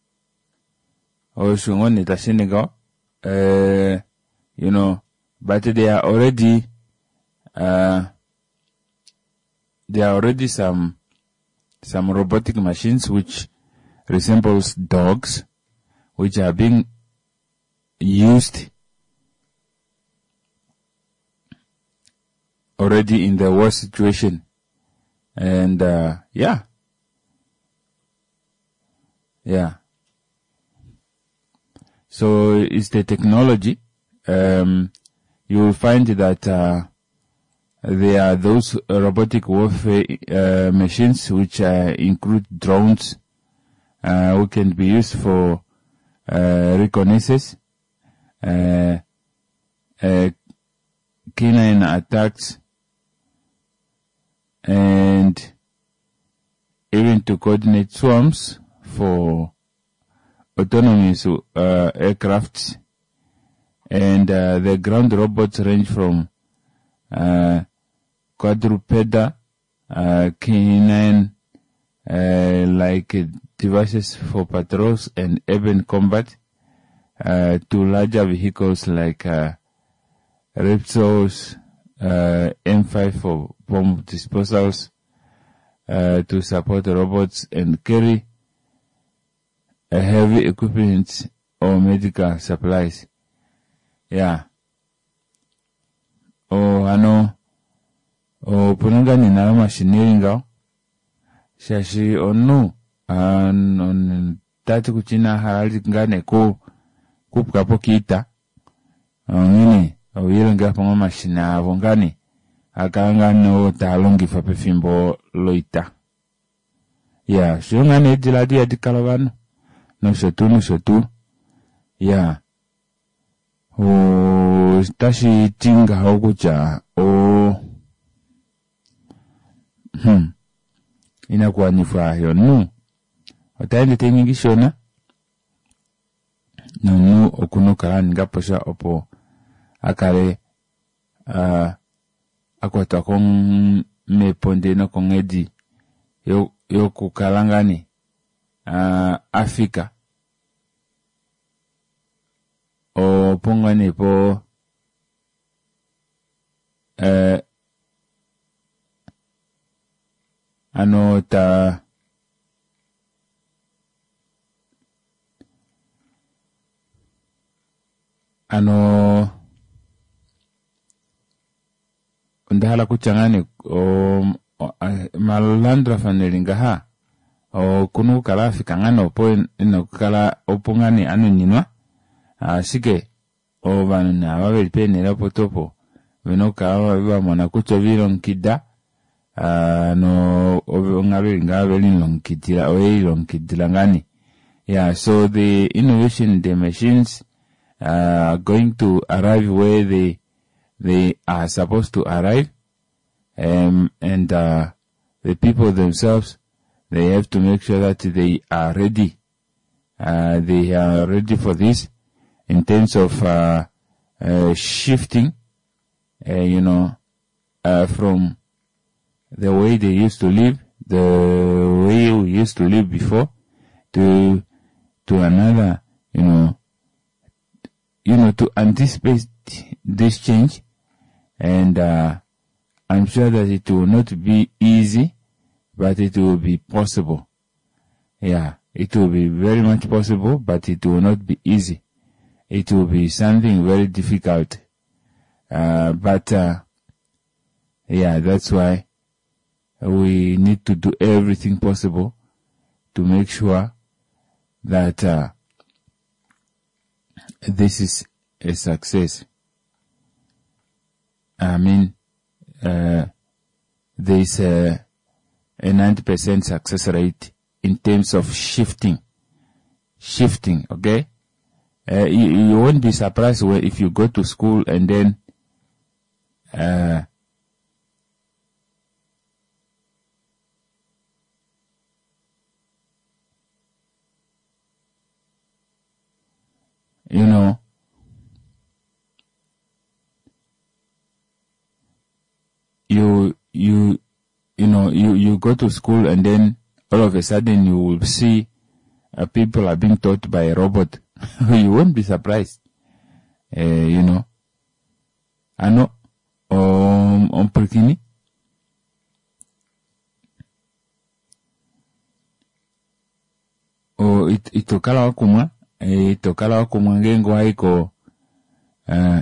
or shungoni ta Senegal, uh, you know, but they are already, uh, there are already some, some robotic machines which resembles dogs, which are being used already in the war situation. And, uh, yeah. Yeah. So it's the technology. Um, you will find that, uh, there are those robotic warfare, uh, machines which, uh, include drones, uh, who can be used for, uh, reconnaissance, uh, uh, canine attacks, and even to coordinate swarms for autonomous uh, aircrafts. And uh, the ground robots range from uh, quadrupeda, uh, canine, uh, like uh, devices for patrols and urban combat, uh, to larger vehicles like uh, Repsols, uh, M five for bomb disposals, uh, to support robots and carry a heavy equipment or medical supplies. Yeah. O ano, o pununga ni na machinery nga, shashi onu, an, on, tatu kuchina harali ngane ko, kupkapo kita, ngini, o yelo nga pongo machina avongani, akanga no talongi fape fimbo loita. Yeah, shungane diladi ya dikalavano, no sotu, no sotu, yeah. O tashi tinga hokucha o hmm inakuwa ni furaha nu otaende tengi shona nunu okuno karani ngaposha opo akare uh, akwata kong me ponde no kong edi yo, yo kukalangani uh, Afrika o pongane po eh ano ta ano ndahala kuchangani o, o malandra fanelinga ha o kunu kala Afrika ngano po ino kala opongani anu nyinwa asike o vanu na waweli pene la potopo venoka wawa mwana kucho vilon kida uh, no ngabeli ngabeli lonkidila oe lonkidila ngani. Yeah, so the innovation, the machines are uh, going to arrive where they they are supposed to arrive, um, and uh, the people themselves, they have to make sure that they are ready. Uh, they are ready for this. In terms of uh, uh, shifting, uh, you know, uh, from the way they used to live, the way we used to live before, to to another, you know, you know, to anticipate this change, and uh, I'm sure that it will not be easy, but it will be possible. Yeah, it will be very much possible, but it will not be easy. It will be something very difficult. Uh, but, uh, yeah, that's why we need to do everything possible to make sure that, uh, this is a success. I mean, uh, there is a, a ninety percent success rate in terms of shifting. Shifting, okay? Uh, you, you won't be surprised when, if you go to school and then, uh, you know, you, you, you know, you, you go to school and then all of a sudden you will see uh, people are being taught by a robot. you won't be surprised. Uh, you know. Ano, um, um, perkini. O, it, itokala wakumwa, e, itokala wakumwa ngengo haiko, uh,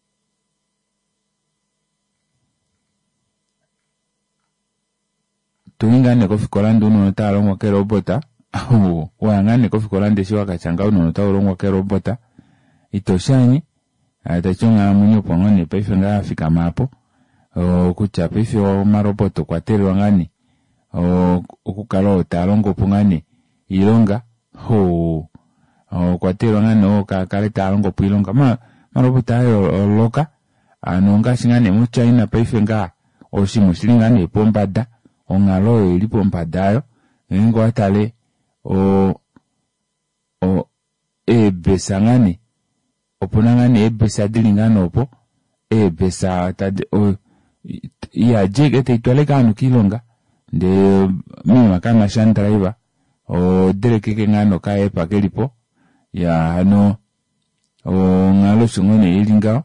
tuingane kofikolande uno talongwa ke robota, wangane kofikolande shiwa kachanga uno talongwa ke robota, itoshanyi, atachonga munyo pongone paife nga afika mapo, o kucha paife o maroboto kwa teri wangani, o kukala o talongo pongane, ilonga, ho, o kwa teri wangani o kakale talongo pu ilonga, ma, marobota ayo loka, anonga shingane mucha ina paife nga, o shimushilingane pombada, ongalo ilipo mpadayo ngo atale o o e besangani opunangani e besa dilingano opo e besa tade o ya jege te itwale kanu kilonga de mima kama shan driver o dereke ngano kae pakelipo ya ano o ngalo shungone ilinga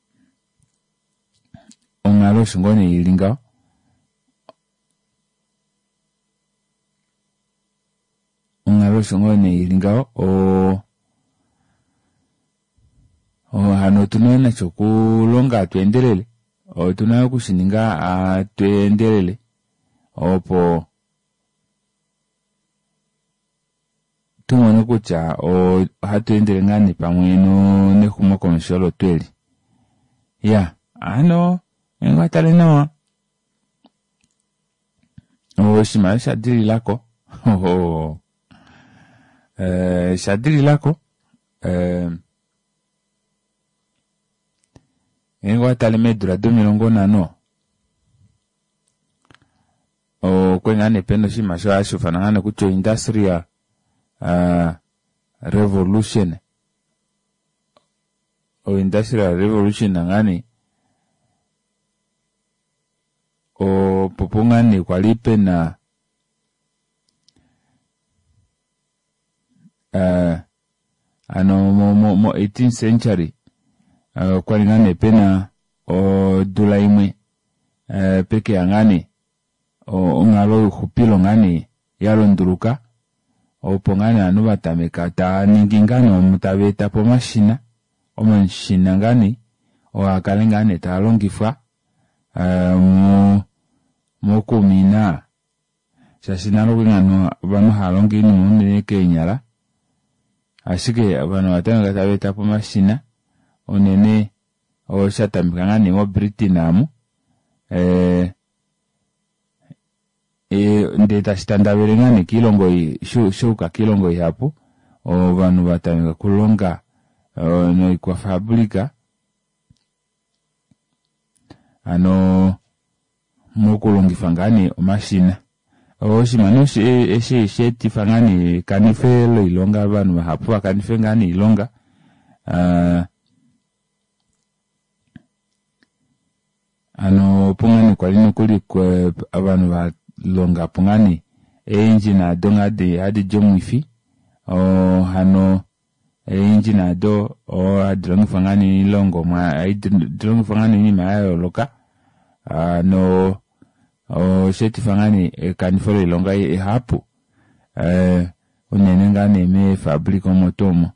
o ngalo shungone ilinga ungalo shongone ilingao o o hano tunona chokulonga tuendelele o tunayo kushininga a tuendelele opo tumono kucha o hatuendele ngani pamweno nekumo komisholo tweli ya ano ngwatale no o shimaisha dili lako ho Uh, shadiri lako uh, engwa talime dura do milongo nano o kwengane pendo shima sho ashu fanangane kucho industrial uh, revolution o industrial revolution nangani o popungani kwa lipe na Uh, ano mo, mo, mo eighteenth century uh, kwa ngane pena o dula imwe uh, peke angane o ngalo khupilo ngane yalo nduruka o pongane anu batameka ta ningingano mutabeta po mashina o mashina ngane o akalengane ta longifwa uh, mo mo kumina shasinalo ngano banu halongi nu ne kenyala ashike abantu batanga tabeta po mashina onene o shatamikanga ni mo Britinamu eh e ndeta standaberenga ni kilongo yi shu shuka kilongo yapo o banu batanga kulonga o no kwa fabrika ano mo kulongifangani o mashina o shimano she she she tifangani kanifelo ilonga abantu hapo kanifengani ilonga uh, ano pungani kwa lino kuli kwa abantu ba longa pungani engine adonga de adi jomuifi o hano engine ado o adrongi fangani ilongo ma adrongi fangani ni maayo loka ano o sheti fangani e kanifolo ilonga e hapu eh unene ngane me fabriko motomo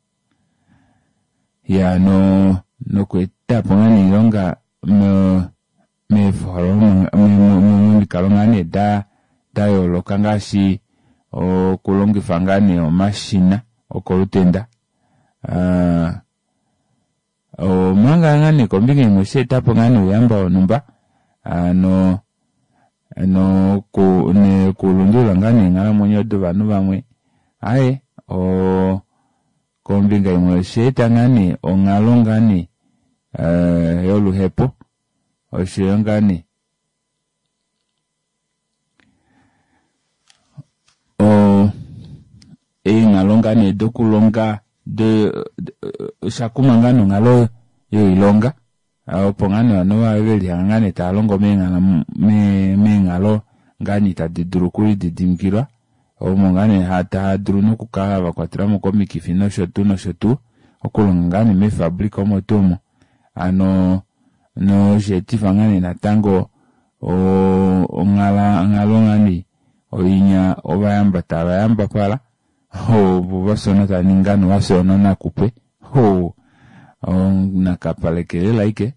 ya no no kweta pangani ilonga me me foro me me kalongane da da yo lokanga shi o kulongi fangani o mashina o kolutenda ah o manga ngane kombinge mo sheta pangani uyamba onumba ano no ku ne kulundula ngani ngala monyodo banu bamwe aye o kombinga imwe sheta ngani o ngalongani eh yolu hepo o shengani o e ngalongani dokulonga de shakuma ngano ngalo yo ilonga o pongane wano wabeli ngane talongo menga me mengalo ngani ta didurukuri didimkirwa omongane hata drunu kukaha bakwatiramu komiki fino shotu no shotu okulongane me fabrika omotomo ano no jeti fangane natango o ongala ngalongani oinya obayamba tabayamba pala ho bubasona taningano wasona nakupe ho on nakapalekele like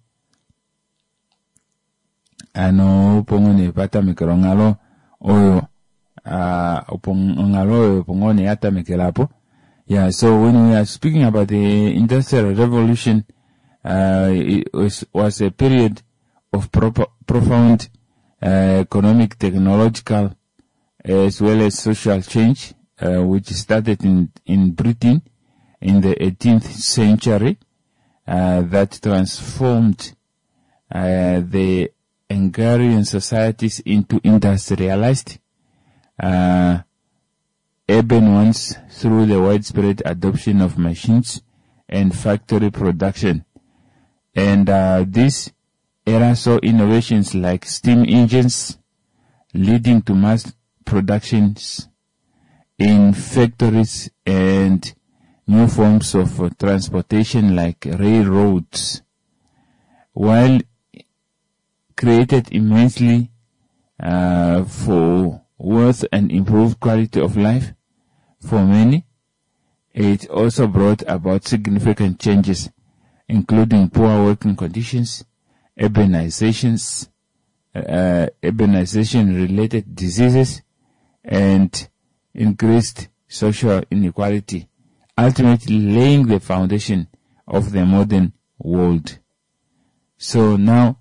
ano pongone pata mikrongalo oyo uh opongalo pongone ata mikelapo. Yeah, so when we are speaking about the Industrial Revolution, uh it was, was a period of pro- profound uh, economic, technological, as well as social change, uh, which started in in Britain in the eighteenth century, uh, that transformed uh, the agrarian societies into industrialized uh, urban ones through the widespread adoption of machines and factory production. And uh, this era saw innovations like steam engines, leading to mass productions in factories and new forms of uh, transportation like railroads, while created immensely uh, for wealth and improved quality of life for many. It also brought about significant changes, including poor working conditions, urbanizations, uh, urbanization-related diseases, and increased social inequality, ultimately laying the foundation of the modern world. So now,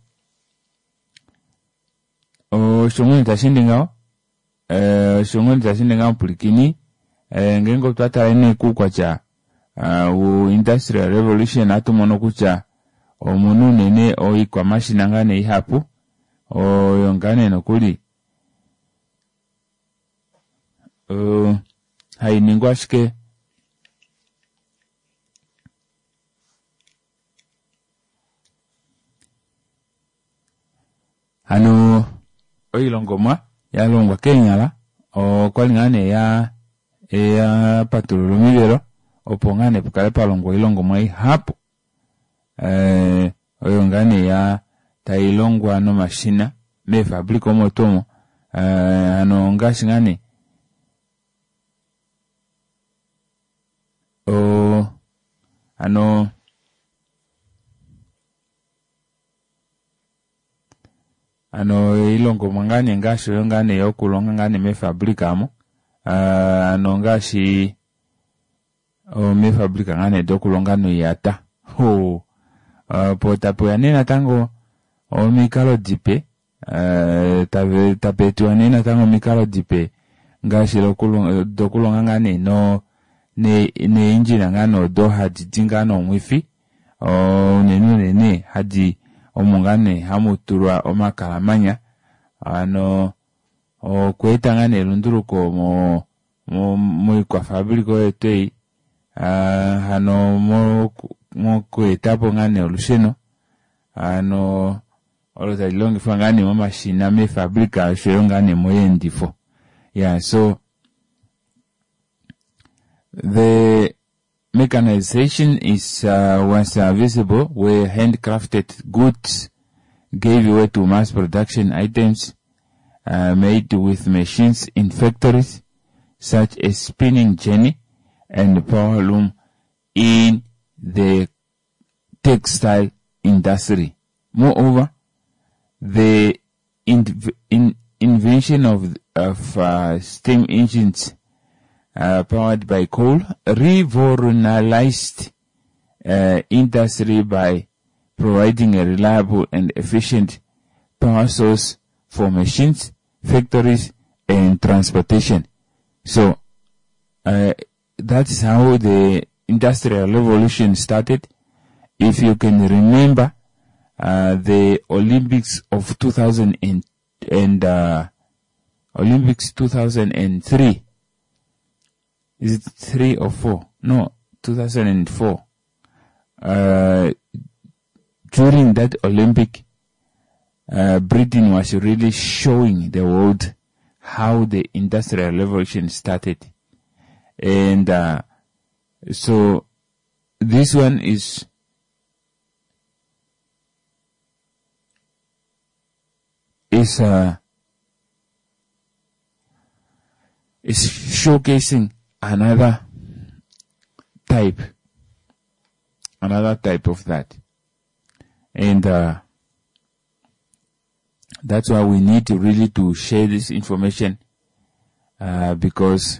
oh, shunguni tashindinga, eh, shunguni tashindinga pulikini, eh, ngengo tuata ene kukwacha, uh, industrial revolution atu mono kucha, o munu nene o ikwa mashina ngane ihapu, o yongane no kuli, uh, hai ningwashike, ano oilongoma ya longwa kenyala o kwalingane ya ya patululumilero opongane pukale palongwa ilongoma ihapo eh oyongane ya tailongwa no mashina me fabriko motomo eh ano ngashingane o ano ano ilongo mangane ngasho yongane yokulonga ngane me fabrika mo uh, ano ngashi o me fabrika ngane dokulonga no yata ho uh, pota poyanena tango o mikalo dipe uh, tabe tabe tuanena tango mikalo dipe ngashi lokulonga dokulonga ngane no ne ne injina ngano do hadi dingano mwifi o nenu nene hadi omungane hamuturwa omakalamanya ano o kwetangane lunduruko mo mo mo kwa fabriko etei uh, ano mo mo kwetapo ngane olusheno ano oloza ilongi fangane mo machine me fabrika shwe ngane mo yendifo. Yeah, so the mechanization is uh, was uh, visible where handcrafted goods gave way to mass production items uh, made with machines in factories such as spinning jenny and power loom in the textile industry. Moreover, the in, in, invention of, of uh, steam engines Uh, powered by coal revolutionized uh, industry by providing a reliable and efficient power source for machines, factories, and transportation. So uh, that is how the Industrial Revolution started. If you can remember uh, the Olympics of two thousand and, and uh, Olympics two thousand three. Is it three or four? No, two thousand four. Uh, during that Olympic, uh, Britain was really showing the world how the Industrial Revolution started. And uh, so this one is is uh, is showcasing another type, another type of that. And uh, that's why we need to really to share this information, uh, because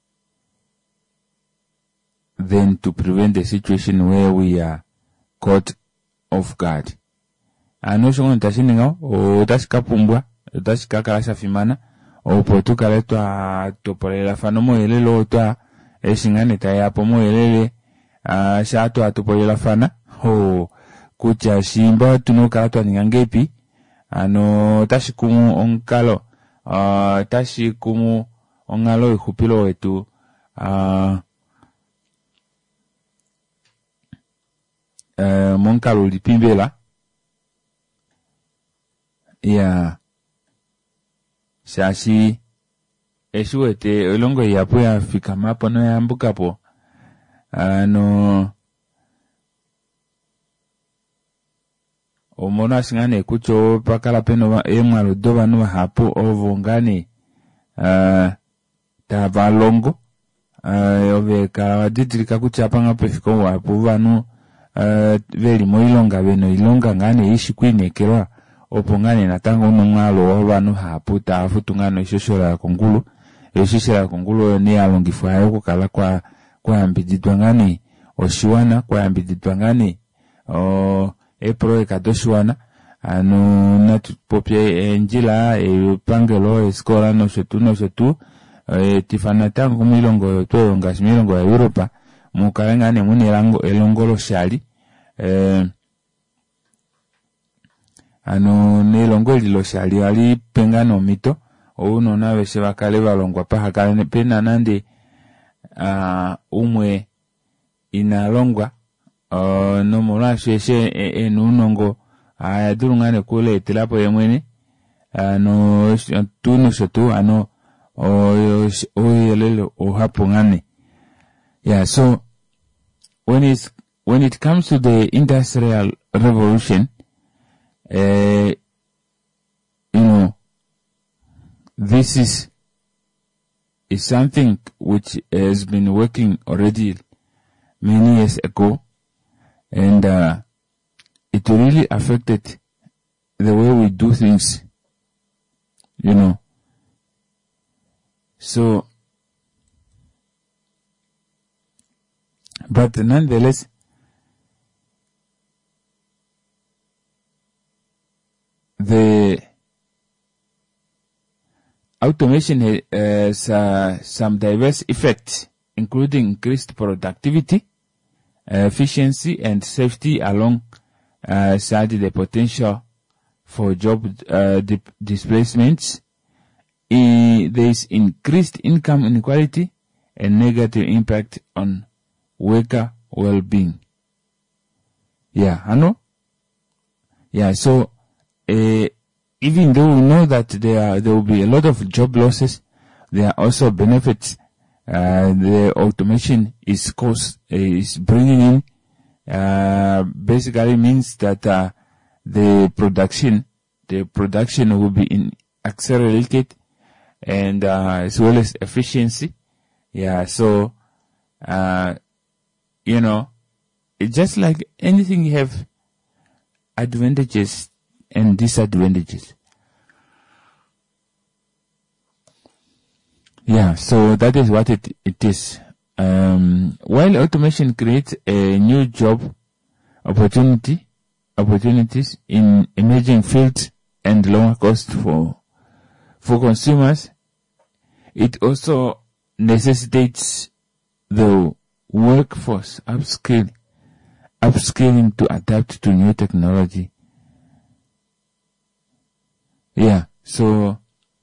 then to prevent the situation where we are caught off guard. Ano shongo ntashininga o tashika pumbwa, tashika kalasha fimana, o potu kaletwa topolela fanomo elelo otwa eshingane tayapo mo elele a shato atupolela fana ho kucha shimba tuno kalatwa ningangepi ano tashikumu onkalo uh, tashikumu ongalo ihupilo wetu uh, uh, monkalo lipimbela ya shashi eshuete olongo yapo ya fika mapo no yambuka po ano omona singane kucho pakala peno emalo doba no hapo ovongane uh, ta valongo uh, ove ka ditrika kuchapa ngapo fiko wapo vanu uh, veli moilonga beno ilonga ngane ishi kwinekerwa opongane natango nongalo obanu hapo ta futungano ishoshora kongulu ishoshora kongulu ni alongifwa yoko kala kwa kwa ambiditwa ngani oshiwana kwa ambiditwa ngani o epro ekadoshiwana ano natupopye enjila e pangelo eskola no shetu no shetu e tifana tango milongo to ngasmilongo ya Europa mukalangane munirango elongolo shali eh ano nelongo lilo shali ali pengano mito ouno nawe se bakale balongwa paha kale pena nande uh, umwe inalongwa uh, no mola sheshe enunongo aya durungane kule tilapo yemwene ano tuno shotu ano o oyelelo o hapongane. Yeah, so when it's when it comes to the Industrial Revolution, Uh, you know, this is is something which has been working already many years ago, and uh, it really affected the way we do things, you know. So, but nonetheless, the automation has uh, some diverse effects, including increased productivity, uh, efficiency, and safety, alongside uh, the potential for job uh, di- displacements. I, there is increased income inequality and negative impact on worker well-being. Yeah, I know. Yeah, so. Uh, even though we know that there are, there will be a lot of job losses, there are also benefits. Uh, the automation is cost uh, is bringing in. Uh, basically means that uh, the production, the production will be in accelerated, and uh, as well as efficiency. Yeah, so uh, you know, it's just like anything, you have advantages and disadvantages. Yeah, so that is what it, it is. Um, while automation creates a new job opportunity, opportunities in emerging fields and lower cost for, for consumers, it also necessitates the workforce upskill, upskilling to adapt to new technology. Yeah, so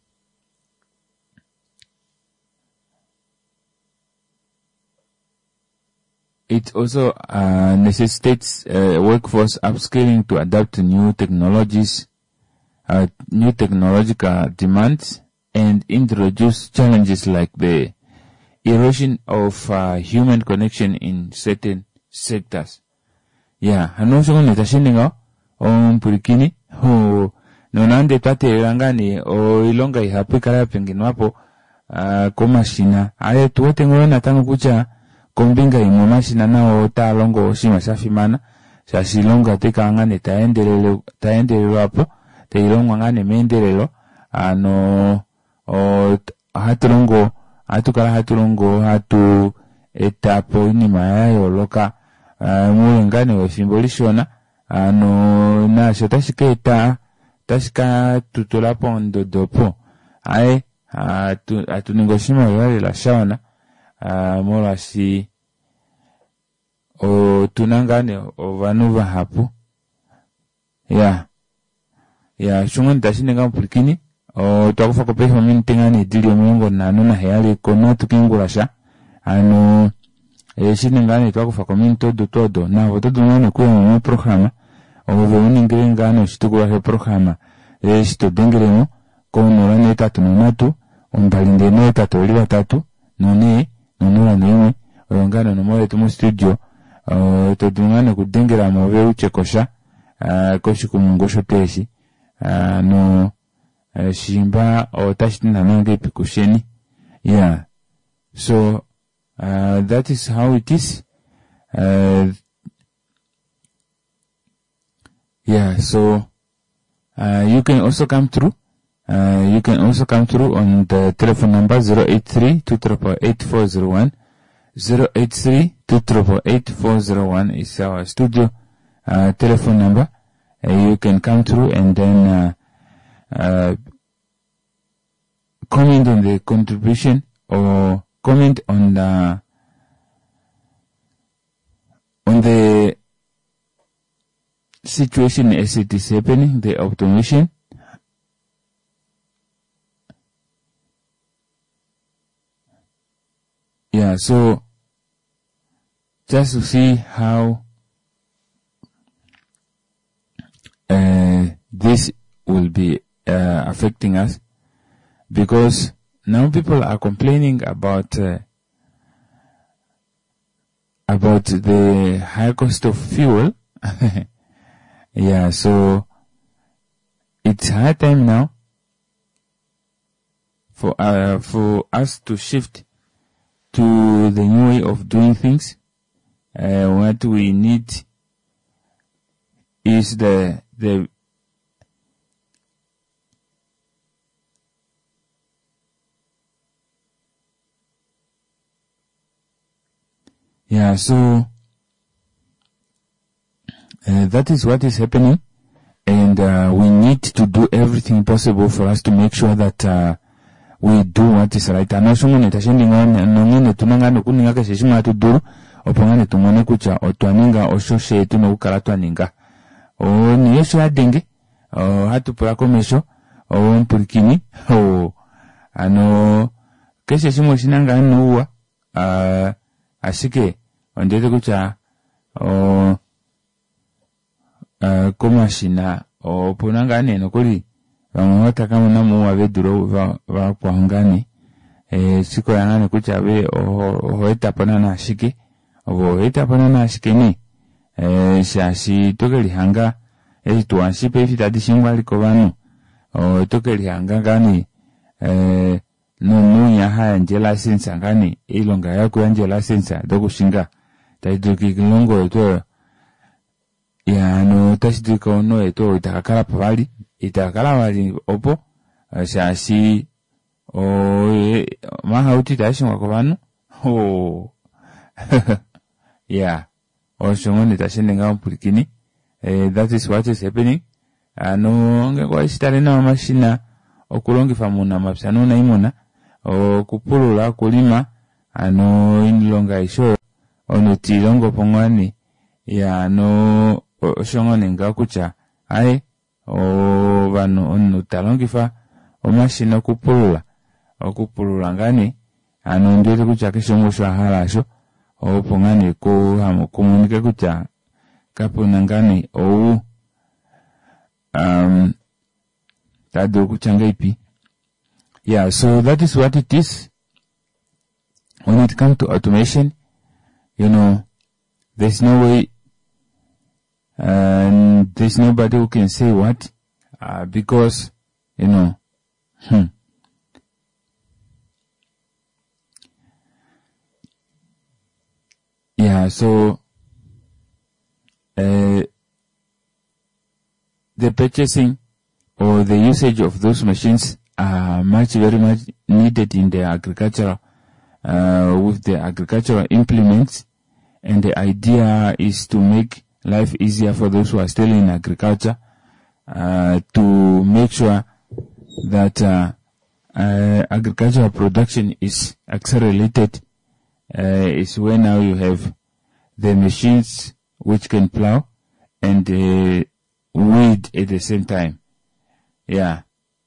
it also uh, necessitates uh, workforce upskilling to adapt to new technologies, uh, new technological demands, and introduce challenges like the erosion of uh, human connection in certain sectors. Yeah, hano shongo netashininga on purikini ho nonande tate langani o ilonga ihapikala penginwapo uh, komashina aye tuwote ngona tangu kucha kombinga imo mashina nao ta longo shima shafimana shashilonga tika ngane taendelelo taendelelo hapo te ilonga ngane mendelelo ano o hatulongo hatukala hatulongo hatu etapo inima yayo loka uh, mulengane we simbolishona ano na shotashiketa tashika tutulapo ndodopo aye atu atuningoshima wale la shaona uh, mola si o tunangane o vanuva hapo ya ya shungon tashinga mpulkini o twakufa kopeho mintingani dili mungo na nona hayali kono tukingulasha ano e shiningani twakufa kominto do todo na votodo none kuwa mu programa o vuningire ngano shitukuwa he programa e shito dengeremo kono rane tatu nonatu umbalinde ne tatu liwa tatu none nonora nime oyongana no mole tumu studio o todungana kudengera move uchekosha koshi kumungosho teshi no shimba o tashina nange pikusheni. Yeah, so uh, that is how it is. Uh, yeah, so uh, you can also come through. Uh, you can also come through on the telephone number zero eight three two eight eight four zero one. zero eight three two eight eight four zero one is our studio uh, telephone number. Uh, you can come through and then uh, uh, comment on the contribution or comment on the on the situation as it is happening, the automation. Yeah, so just to see how uh, this will be uh, affecting us, because now people are complaining about uh, about the high cost of fuel. Yeah, so it's high time now for uh, for us to shift to the new way of doing things. Uh, what we need is the the yeah so uh, that is what is happening, and uh, we need to do everything possible for us to make sure that uh, we do what is right. Anashungu netashendinga nongene tunangano kuninga kashishima tuduru opongane tumone kucha otwaninga oshoshe tuno ukaratwa ninga o ni yesho adenge o hatu purako mesho o mpurikini o ano kashishimo shinanga anuwa uh, asike ondete kucha o uh, komashina o punanga neno kuli wamwata kama namu wabeduro wa, wa kwa hungani e, siko yanane kucha we ohoeta pana na ashike ohoeta pana na ashike ni e, shashi toke lihanga e, tuwanshi pefi tati shingwa liko vanu o toke lihanga gani e, numunya haya njela sensa gani ilonga yako ya njela sensa doku shinga taiduki kilongo eto ya no tashidika ono eto itakakala pavali itakala wali opo shashi o e, maha uti tashi wakobanu ho yeah o shongoni tashende nga mpurikini eh, that is what is happening. Ano nge kwa ishitale na mashina okulongifa muna mapsano na imona o kupulula kulima ano inilonga isho ono tilongo pongwani ya ano shongoni nga kucha ae o vanu onu talongifa o mashina okupulula okupulula ngani ano ndete kucha kishongo shwa halasho o pongani ko hamo komunike kucha kapuna ngani o um tado kuchanga ipi Yeah, so that is what it is. When it comes to automation, you know, there's no way, and uh, there's nobody who can say what, uh, because, you know, hmm. Yeah, so, uh, the purchasing or the usage of those machines are much, very much needed in the agricultural, uh, with the agricultural implements. And the idea is to make life easier for those who are still in agriculture, uh, to make sure that, uh, uh, agricultural production is accelerated, uh, is where now you have the machines which can plow and, uh, weed at the same time. Yeah.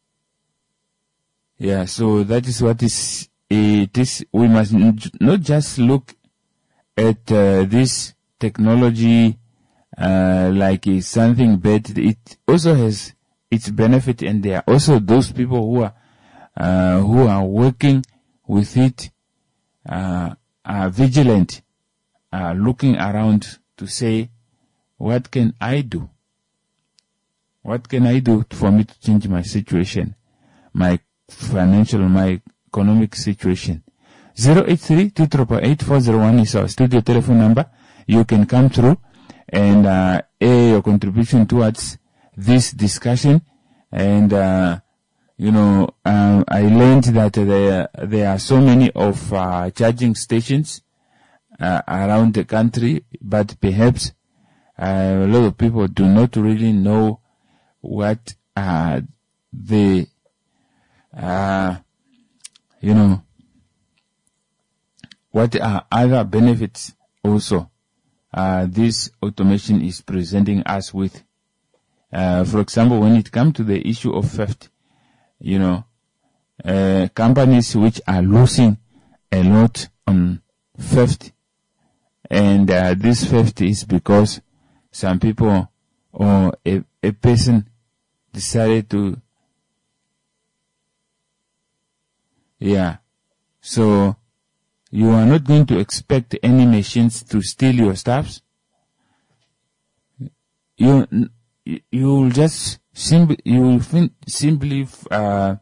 Yeah, so that is what is, it is, we must not just look at uh, this technology uh, like it's something bad. It also has its benefit, and there are also those people who are uh, who are working with it, uh, are vigilant, uh, looking around to say, what can I do? What can I do for me to change my situation, my financial, my economic situation? zero eight three, two eight eight, four zero one is our studio telephone number. You can come through and uh, air your contribution towards this discussion. And, uh, you know, um, I learned that there, there are so many of uh, charging stations uh, around the country, but perhaps uh, a lot of people do not really know what uh, the, uh, you know, what are other benefits also uh, this automation is presenting us with. Uh, for example, when it comes to the issue of theft, you know, uh, companies which are losing a lot on theft, and uh, this theft is because some people or a, a person decided to, yeah, so you are not going to expect any machines to steal your stuffs. You you will just simply you will fin- simply uh,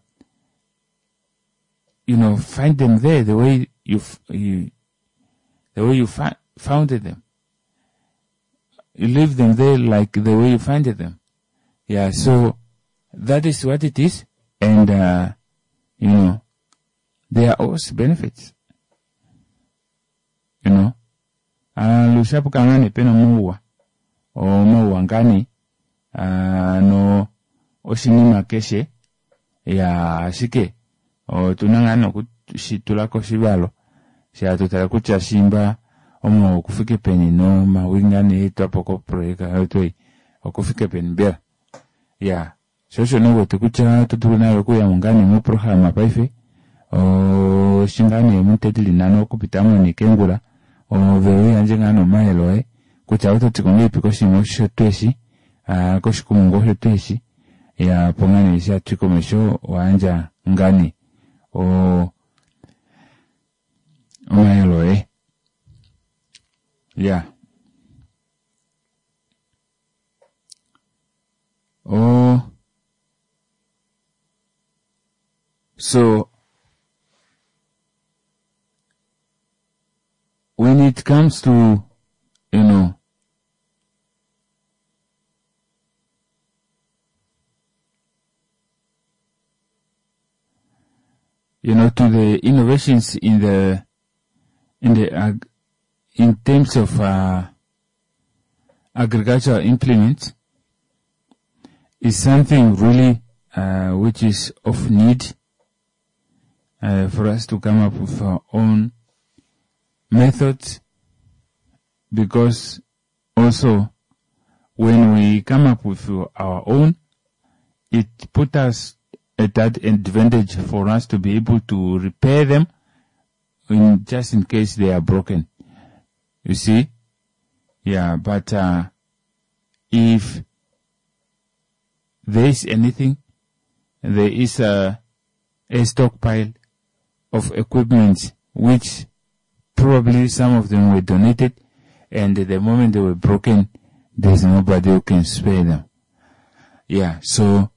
you know find them there the way you f- you the way you fi- founded them. You leave them there like the way you found them. Yeah, so that is what it is, and uh, you know there are also benefits. You know, uh, lushapu kangane peno muwa, o muwa ngani, uh, no, oshinima keshe, ya shike, o tunangano kushitulako shibalo, shia tutala kucha shimba, omo kufike peni no, mawingani ito apoko proeka, hotoi, o kufike peni bela. Ya, shosho nugo tukucha tutulina yoku ya mungani mu programa paife, o shingani muntedili nano kupitamu ni kengula, o vewe anje ngano maelo eh kucha auto tikonge piko shimo shotweshi ah ko shikumungo shotweshi ya pongane isha tikomesho wanja ngani o maelo eh yeah oh so when it comes to, you know, you know, to the innovations in the, in the, ag- in terms of, uh, agricultural implements, is something really, uh, which is of need, uh, for us to come up with our own methods, because also when we come up with our own, it puts us at that advantage for us to be able to repair them in, just in case they are broken. You see? Yeah, but uh, if there is anything, there is a, a stockpile of equipment, which probably some of them were donated, and the moment they were broken, there's nobody who can spare them. Yeah, so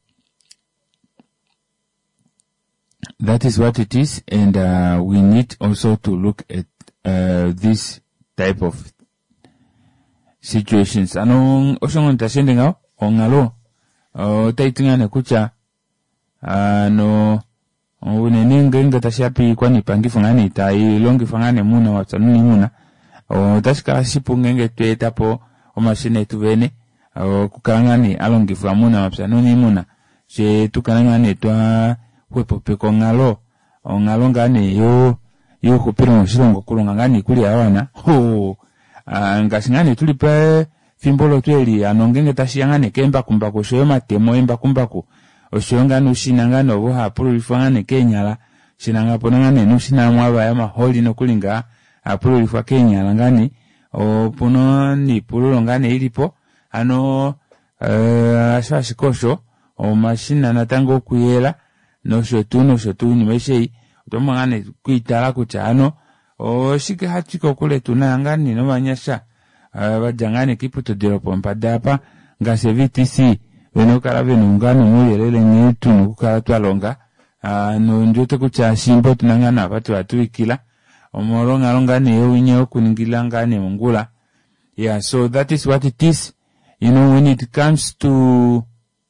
that is what it is, and uh, we need also to look at uh, this type of situations. Anong osongon tasende ngao ongalo o taitingane kucha ano unenenge nga tashapi kwani pangi fangani tai longi fangane muna watsanuni muna o tashika sipu ngenge tuetapo o machine tuvene o kukangani alongi famuna mapsanuni muna je tukanangane twa wepo peko ngalo o ngalo ngane yo yo kupiro shilongo kulunga ngani kuli awana ho Uh, ngasingane tulipe fimbolo tweli anongenge tashiyangane kemba kumbako shoyo matemo emba kumbako oshiyongane ushinangane obo hapulu lifangane kenyala shinanga ponangane nushina mwaba ya maholi no kulinga hapulu lifa kenyala ngani opuno ni pulu ngane ilipo ano uh, aswa shikosho o mashina natango kuyela no shotu no shotu ni meshei utomangane kuitala kuchano o shike hatiko kule tunangani no banyasha bajangane kiputo diropo mpadapa ngase V T C beno kala beno ngano muyelele nyetu nukukala twalonga no njote kucha shimbo tunangana batu atuikila omoronga longane yowinye okuningila ngane mungula. Yeah, so that is what it is. You know, when it comes to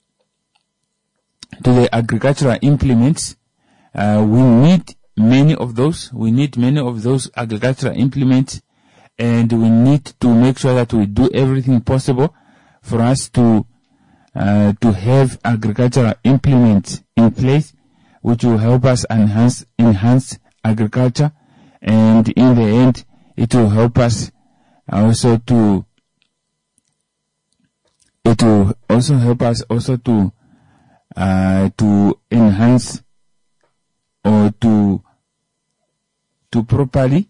to the agricultural implements, uh, we need many of those. We need many of those agricultural implements, and we need to make sure that we do everything possible for us to uh, to have agricultural implements in place, which will help us enhance enhance agriculture, and in the end, it will help us also to it will also help us also to uh, to enhance or to to properly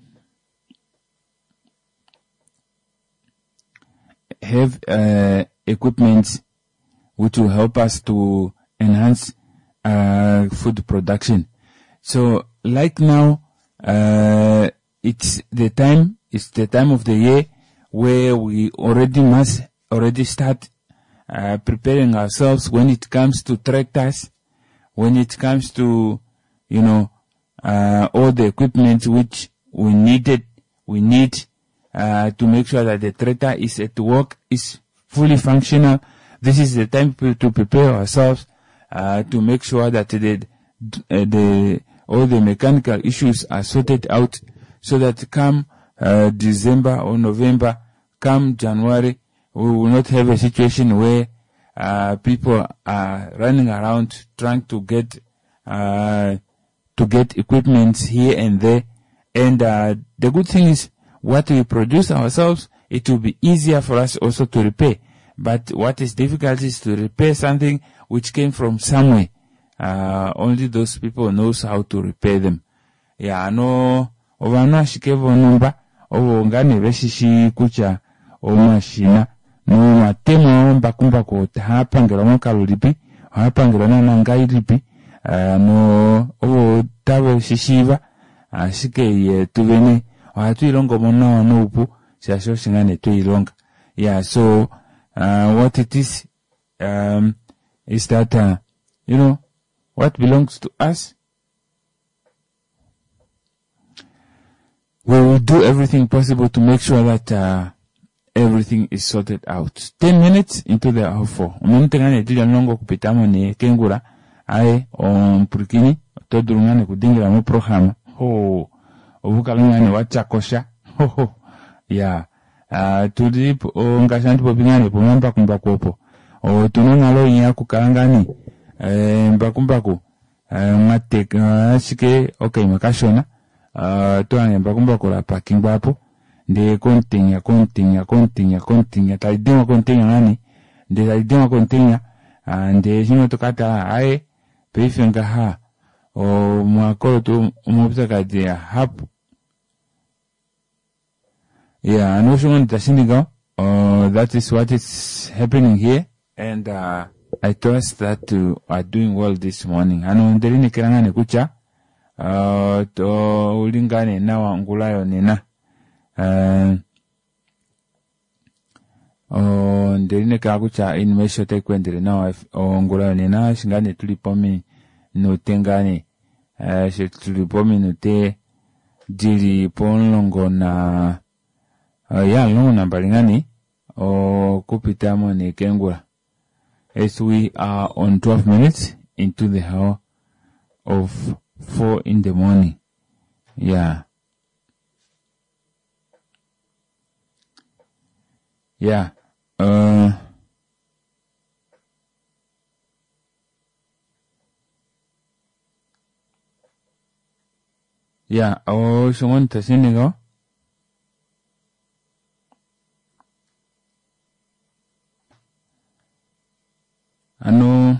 have uh, equipment which will help us to enhance uh, food production. So, like now, uh, it's the time, it's the time of the year where we already must already start uh, preparing ourselves when it comes to tractors, when it comes to, you know, uh, all the equipment which we needed, we need, uh, to make sure that the tractor is at work, is fully functional. This is the time to prepare ourselves, uh, to make sure that the, the, all the mechanical issues are sorted out so that come, uh, December or November, come January, we will not have a situation where, uh, people are running around trying to get, uh, to get equipment here and there. And uh, the good thing is, what we produce ourselves, it will be easier for us also to repair. But what is difficult is to repair something which came from somewhere. Uh, only those people knows how to repair them. Yeah, no, ovana shikevo numba, ovo ngane veshishi kucha, o mashina, no matemo mbakumba ko hapa ngelo mwaka lulipi, hapa ngelo na nangai lipi, Uh, no obo tabo shishiva ashike ye tuvene watu ilongo mona nupu sasho shingane tu ilonga. Yeah, so uh, what it is um, is that uh, you know what belongs to us, we will do everything possible to make sure that uh, everything is sorted out. Ten minutes into the hour four. Umenitengane tili longo kupitamo ni kengura ae on purkini todurungane kudingira mu programa ho obukalungane wachakosha ho ho ya uh, tudip o ngashanti popingane pomamba kumbakopo o tunongalo nya kukalangani eh mbakumbako eh matek ashike okay makashona uh tuane mbakumbako la parking bapo de kontinya kontinya kontinya kontinya taidima kontinya ngani de taidima kontinya ande jino tokata ae pefenga ha o mwakolo tu umopita kati ya hapu. Yeah, I know someone tashindiga. Uh, that is what is happening here. And, uh, I trust that you are doing well this morning. Ano ndelini kirangane kucha, uh, to ulingane na wangulayo nina. Uh, oh, ndelini kirakucha inimesho tekwendele na wangulayo nina, shingane tulipomi notengane, uh, shi tulipomi note jiri ponlongo na, uh, ya longo na balingani, o kupitamo ni kengura. As we are on twelve minutes into the hour of four in the morning. Yeah. Yeah. Uh, yeah. Oh, someone to sing go. Ano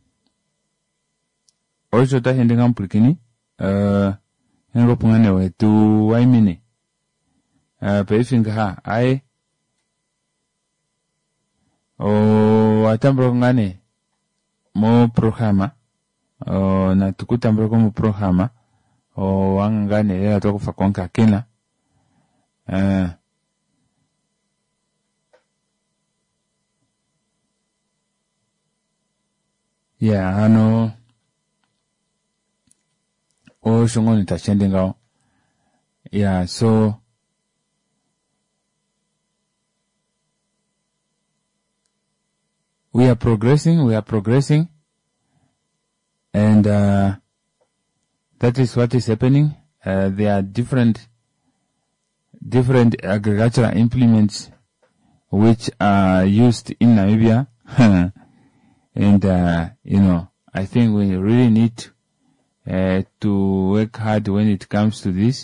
ojo ta hindi ngam pulkini uh ngo pungane wetu waimini uh pe finga ha ai o atambro ngane mo programa o na tukutambro como programa o wangane ya to kufa konka kena uh Yeah, ano o shungoni tachendinga. Yeah, so we are progressing, we are progressing, and uh, that is what is happening. Uh, there are different different agricultural implements which are used in Namibia. And, uh, you know, I think we really need uh, to work hard when it comes to this.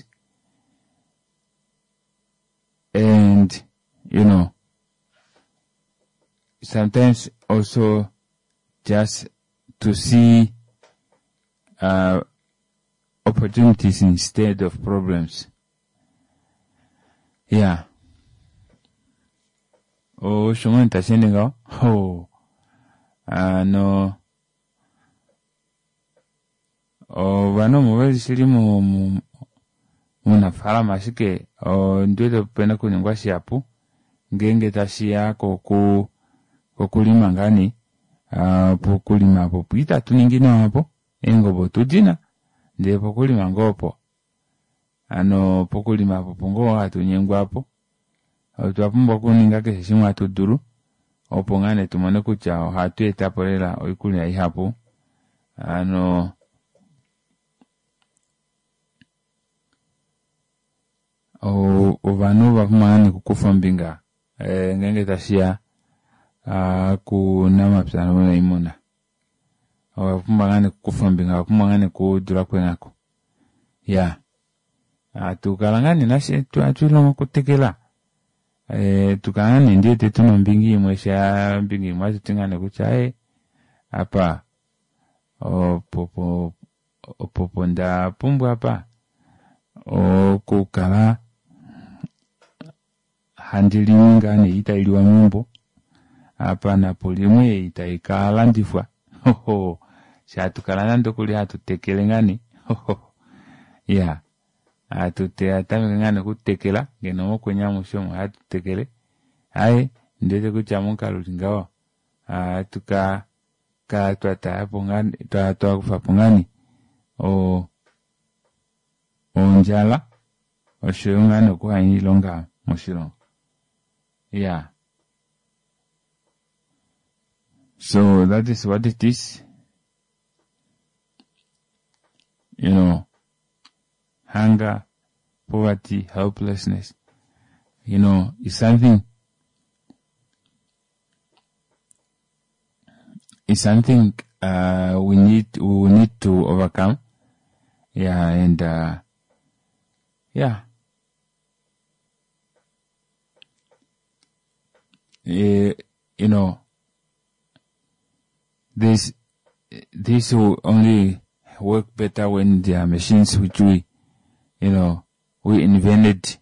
And, you know, sometimes also just to see uh, opportunities instead of problems. Yeah. Oh, shungon tashendinga. Oh. Ah, no. O vano mwezi silimu munafala mashike o ndwele pena kunyengwa shiapu ngenge tashia koku kokulima ngani ah pokulima popita tuningine hapo engobo tudina ndiye pokulima ngopo ano pokulima popongo atunyengwa hapo otwapumba kuninga ke shimwa tuduru opongane tumone kucha hatu etapolela oikuli ya ihapu ano o ovanu vapumane kukufa mbinga e, ngenge tashia a ku nama psana wena imuna o vapumane kukufa mbinga vapumane kudura kwenako ya atu kalangani nashi tu atulo kutekela Eh, tukangani ndiye tetuno mbingi mwesha mbingi mwazi tingane kuchae hapa o popo o popo nda pumbu hapa o kukala handili ngane itailiwa mumbo hapa na polimwe itaikala ndifwa hoho shatukala ndo kuli hatutekele ngani hoho yeah. Atute atame ngane kutekela ngeno kwenya mushomo hatutekele ai ndete kuchamuka lulingawa atuka ka twata hapo ngani twatwa kufa pungani o onjala o shungane kwa ilonga mushiro. Yeah, so that is what it is, you know. Hunger, poverty, helplessness, you know, is something, is something, uh, we need, we need to overcome. Yeah, and, uh, yeah. Uh, you know, this, this will only work better when there are machines which we, you know, we invented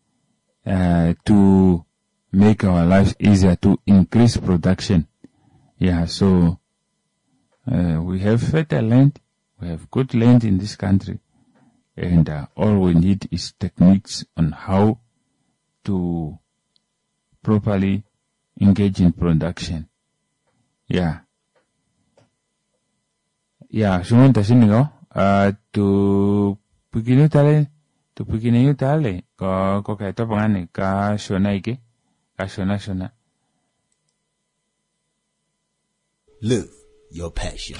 uh, to make our lives easier, to increase production Yeah, so uh, we have fertile land, we have good land in this country, and uh, all we need is techniques on how to properly engage in production. Yeah. Yeah, sumunta sinigo, uh, to pukinu tale, to pukinu tale, ko, ko kaito pangani, ka shona ike, ka shona shona. Live your passion.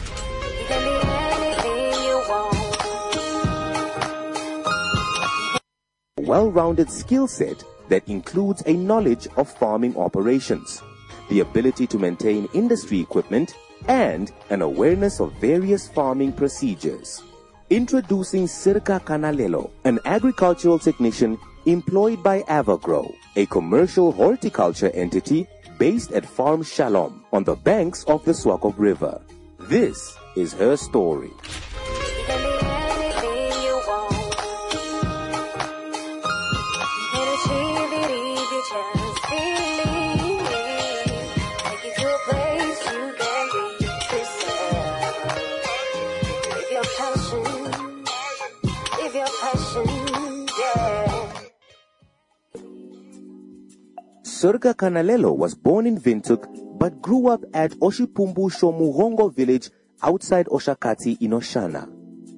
Well-rounded skill set that includes a knowledge of farming operations, the ability to maintain industry equipment, and an awareness of various farming procedures. Introducing Sirka Kanalelo, an agricultural technician employed by Avagrow, a commercial horticulture entity based at Farm Shalom on the banks of the Swakop River. This is her story. Sirka Kanalelo was born in Windhoek but grew up at Oshipumbu Shomuhongo village outside Oshakati in Oshana.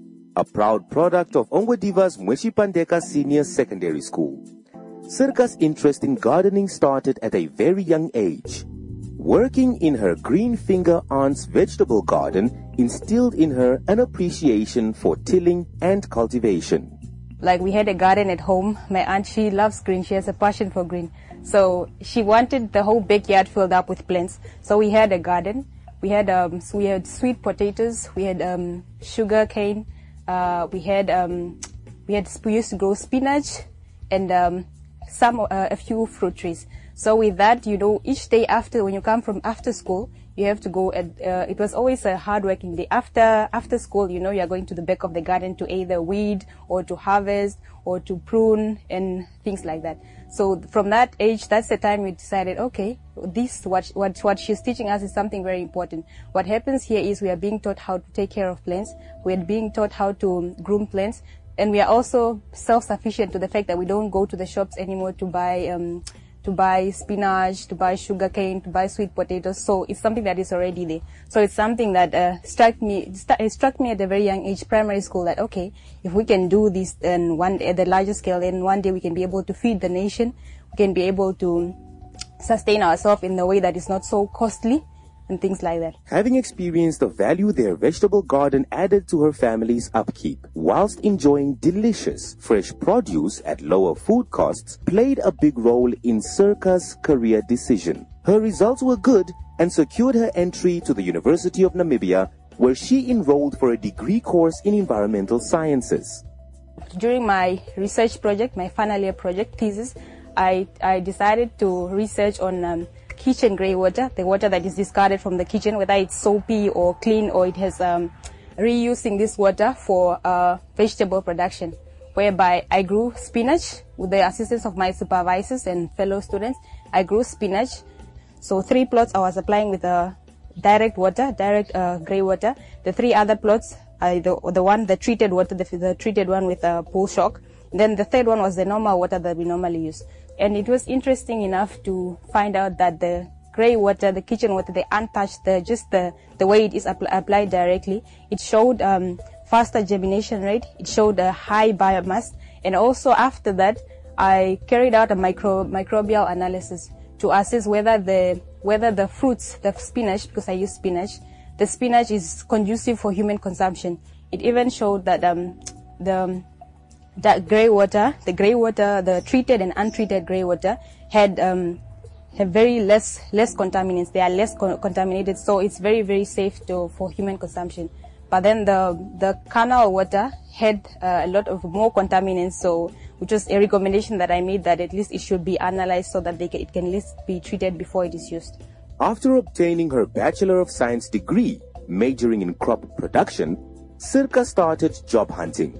A proud product of Ongwediva's Mweshipandeka Senior Secondary School. Sirka's interest in gardening started at a very young age. Working in her green finger aunt's vegetable garden instilled in her an appreciation for tilling and cultivation. Like we had a garden at home. My aunt, she loves green. She has a passion for green. So she wanted the whole backyard filled up with plants. So we had a garden. We had um, so we had sweet potatoes. We had um, sugar cane. Uh, we had um, we had we used to grow spinach and um, some uh, a few fruit trees. So with that, you know, each day after when you come from after school, you have to go. At, uh, it was always a hard-working day. After after school, you know, you are going to the back of the garden to either weed or to harvest or to prune and things like that. So from that age, that's the time we decided, okay, this what what what she's teaching us is something very important. What happens here is we are being taught how to take care of plants. We are being taught how to groom plants, and we are also self-sufficient to the fact that we don't go to the shops anymore to buy. Um, to buy spinach, to buy sugar cane, to buy sweet potatoes. So it's something that is already there. So it's something that uh, struck me, it struck me at a very young age, primary school, that okay, if we can do this and one at the larger scale, then one day we can be able to feed the nation, we can be able to sustain ourselves in a way that is not so costly and things like that. Having experienced the value their vegetable garden added to her family's upkeep, whilst enjoying delicious fresh produce at lower food costs, played a big role in Sirka's career decision. Her results were good and secured her entry to the University of Namibia, where she enrolled for a degree course in environmental sciences. During my research project, my final year project thesis, I, I decided to research on um, kitchen grey water, the water that is discarded from the kitchen, whether it's soapy or clean or it has um, reusing this water for uh, vegetable production, whereby I grew spinach with the assistance of my supervisors and fellow students. I grew spinach. So three plots I was applying with uh, direct water, direct uh, grey water. The three other plots, uh, the, the one, the treated water, the, the treated one with uh, pool shock. Then the third one was the normal water that we normally use. And it was interesting enough to find out that the grey water, the kitchen water, the untouched, the, just the, the way it is apl applied directly, it showed um, faster germination rate, it showed a high biomass, and also after that, I carried out a micro, microbial analysis to assess whether the, whether the fruits, the spinach, because I use spinach, the spinach is conducive for human consumption. It even showed that um, the that grey water, the grey water, the treated and untreated grey water had um, have very less less contaminants. They are less co contaminated, so it's very very safe to for human consumption. But then the the canal water had uh, a lot of more contaminants, so which was a recommendation that I made that at least it should be analyzed so that they can, it can at least be treated before it is used. After obtaining her Bachelor of Science degree, majoring in crop production, Sirka started job hunting.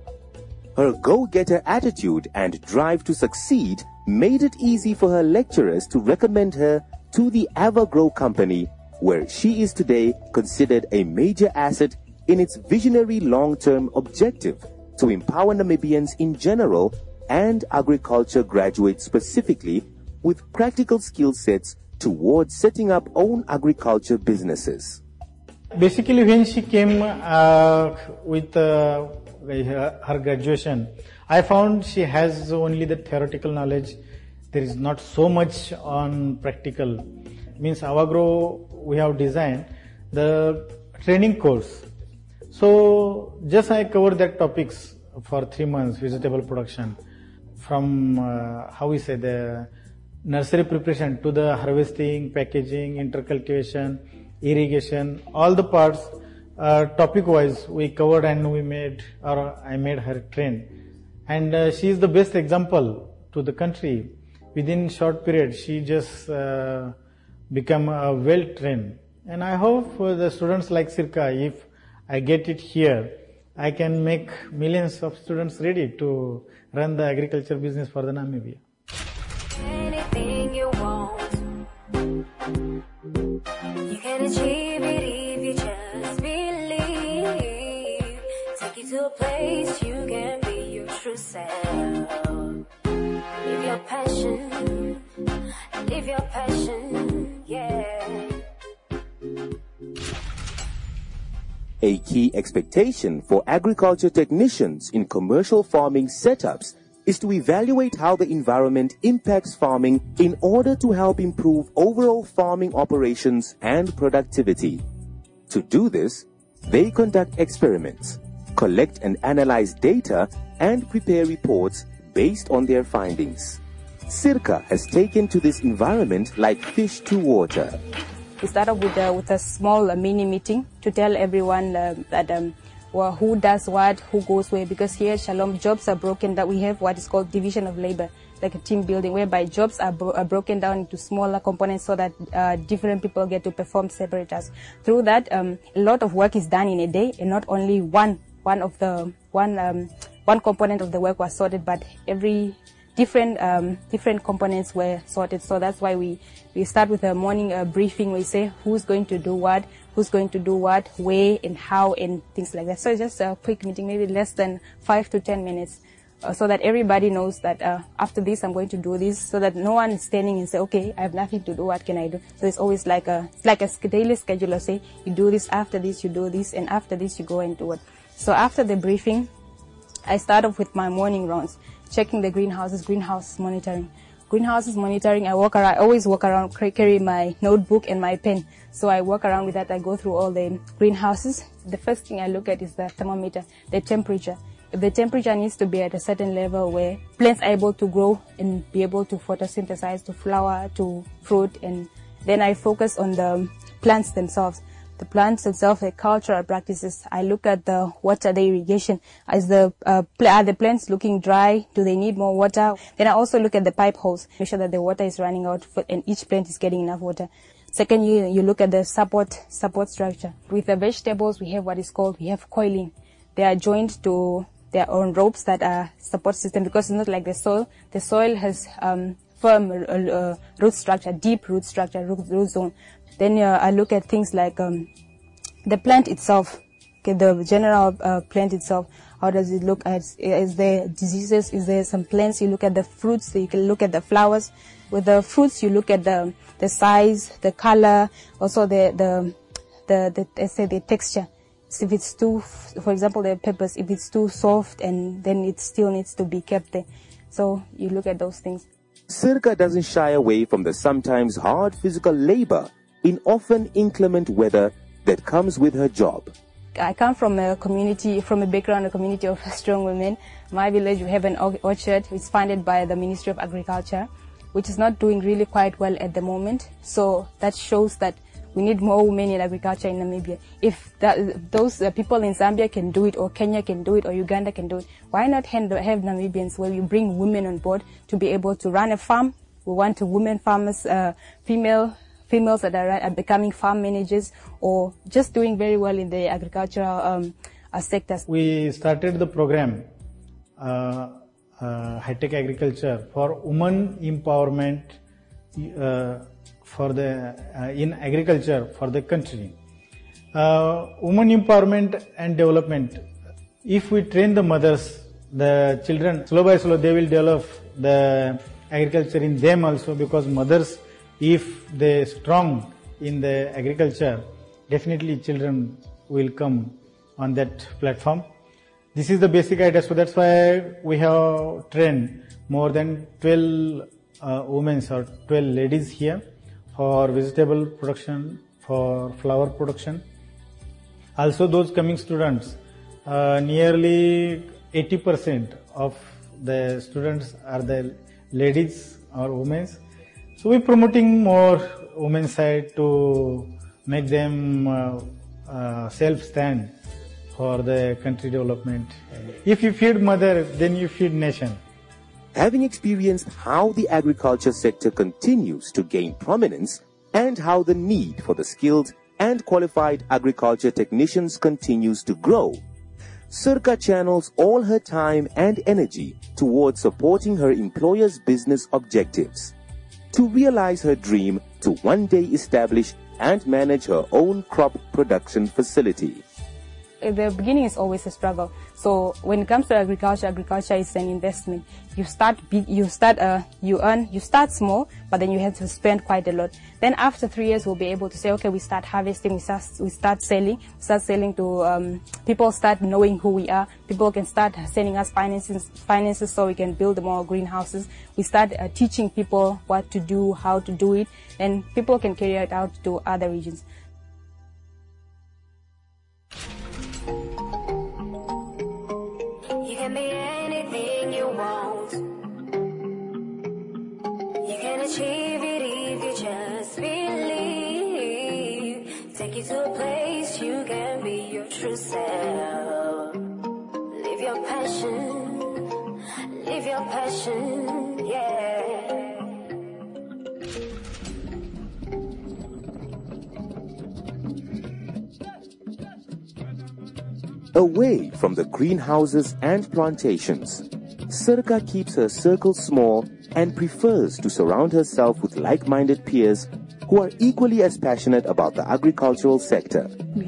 Her go-getter attitude and drive to succeed made it easy for her lecturers to recommend her to the Avagrow company where she is today considered a major asset in its visionary long-term objective to empower Namibians in general and agriculture graduates specifically with practical skill sets towards setting up own agriculture businesses. Basically, when she came uh, with uh, her graduation, I found she has only the theoretical knowledge. There is not so much on practical. Means Avagro, we have designed the training course. So just I covered that topics for three months, vegetable production, from uh, how we say the nursery preparation to the harvesting, packaging, intercultivation, irrigation, all the parts, uh, topic wise we covered and we made, or I made her train. And uh, she is the best example to the country. Within short period, she just uh, become uh, well trained. And I hope uh, the students like Sirka, if I get it here, I can make millions of students ready to run the agriculture business for the Namibia. Anything you want, you can achieve it if you just believe. Take you to a place you can be your true self. Live your passion, live your passion, yeah. A key expectation for agriculture technicians in commercial farming setups is to evaluate how the environment impacts farming in order to help improve overall farming operations and productivity. To do this, they conduct experiments, collect and analyze data, and prepare reports based on their findings. Sirka has taken to this environment like fish to water. We started with a, with a small uh, mini meeting to tell everyone uh, that um, well, who does what, who goes where, because here at Shalom, jobs are broken, that we have what is called division of labor, like a team building, whereby jobs are, bro are broken down into smaller components so that uh, different people get to perform separate tasks. Through that, um, a lot of work is done in a day, and not only one, one of the, one, um, one component of the work was sorted, but every different um, different components were sorted. So that's why we we start with a morning uh, briefing. We say who's going to do what, who's going to do what, where and how, and things like that. So it's just a quick meeting, maybe less than five to ten minutes, uh, so that everybody knows that uh, after this I'm going to do this, so that no one is standing and say, okay, I have nothing to do, what can I do? So it's always like a it's like a daily schedule. Say you do this, after this you do this, and after this you go and do it. So after the briefing, I start off with my morning rounds, checking the greenhouses, greenhouse monitoring. Greenhouses monitoring, I walk around, I always walk around, carry my notebook and my pen. So I walk around with that, I go through all the greenhouses. The first thing I look at is the thermometer, the temperature. If the temperature needs to be at a certain level where plants are able to grow and be able to photosynthesize, to flower, to fruit, and then I focus on the plants themselves. The plants themselves, the cultural practices. I look at the water, the irrigation. Is the uh, are the plants looking dry? Do they need more water? Then I also look at the pipe holes, make sure that the water is running out for, and each plant is getting enough water. Second, you you look at the support support structure. With the vegetables, we have what is called we have coiling. They are joined to their own ropes that are support system, because it's not like the soil. The soil has um, firm uh, uh, root structure, deep root structure, root, root zone. Then uh, I look at things like um, the plant itself, okay, the general uh, plant itself. How does it look? At, is there diseases? Is there some plants? You look at the fruits. So you can look at the flowers. With the fruits, you look at the the size, the color, also the the the, the let's say the texture. So if it's too, for example, the peppers, if it's too soft, and then it still needs to be kept there. So you look at those things. Sirka doesn't shy away from the sometimes hard physical labor in often inclement weather that comes with her job. I come from a community, from a background, a community of strong women. My village, we have an orchard. It's funded by the Ministry of Agriculture, which is not doing really quite well at the moment. So that shows that we need more women in agriculture in Namibia. If that, those uh, people in Zambia can do it, or Kenya can do it, or Uganda can do it, why not have Namibians where you bring women on board to be able to run a farm? We want women farmers, uh, female females that are, are becoming farm managers, or just doing very well in the agricultural um, uh, sectors. We started the program, uh, uh, high-tech agriculture for women empowerment uh, for the uh, in agriculture for the country. Uh, women empowerment and development. If we train the mothers, the children, slow by slow they will develop the agriculture in them also, because mothers, if they strong in the agriculture, definitely children will come on that platform. This is the basic idea, so that's why we have trained more than twelve uh, women or twelve ladies here for vegetable production, for flower production. Also those coming students, uh, nearly eighty percent of the students are the ladies or women. So we're promoting more women's side to make them uh, uh, self-stand for the country development. If you feed mother, then you feed nation. Having experienced how the agriculture sector continues to gain prominence and how the need for the skilled and qualified agriculture technicians continues to grow, Surka channels all her time and energy towards supporting her employer's business objectives to realize her dream to one day establish and manage her own crop production facility. The beginning is always a struggle. So when it comes to agriculture, agriculture is an investment. You start big, you start, uh, you earn, you start small, but then you have to spend quite a lot. Then after three years, we'll be able to say, okay, we start harvesting, we start, we start selling, we start selling to, um, people start knowing who we are. People can start sending us finances, finances so we can build more greenhouses. We start uh, teaching people what to do, how to do it, and people can carry it out to other regions. You can be anything you want. You can achieve it if you just believe. Take you to a place you can be your true self. Live your passion. Live your passion, yeah. Away from the greenhouses and plantations, Surka keeps her circle small and prefers to surround herself with like-minded peers who are equally as passionate about the agricultural sector.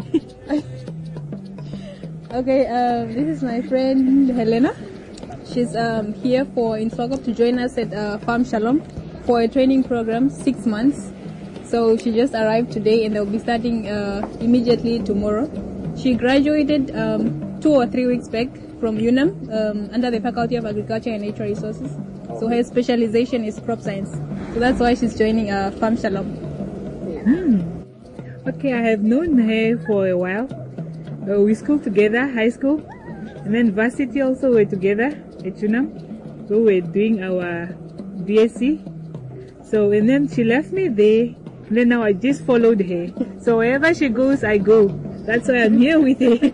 Okay, um, this is my friend Helena. She's um, here for in Swakop to join us at uh, Farm Shalom for a training program, six months. So she just arrived today and they'll be starting uh, immediately tomorrow. She graduated um, two or three weeks back from UNAM um, under the Faculty of Agriculture and Natural Resources. So her specialization is crop science. So that's why she's joining uh, Farm Shalom. Hmm. Okay, I have known her for a while. Uh, we school together, high school, and then varsity also we're together at UNAM. So we're doing our B S c. So and then she left me there. And then now I just followed her. So wherever she goes, I go. That's why I'm here with her.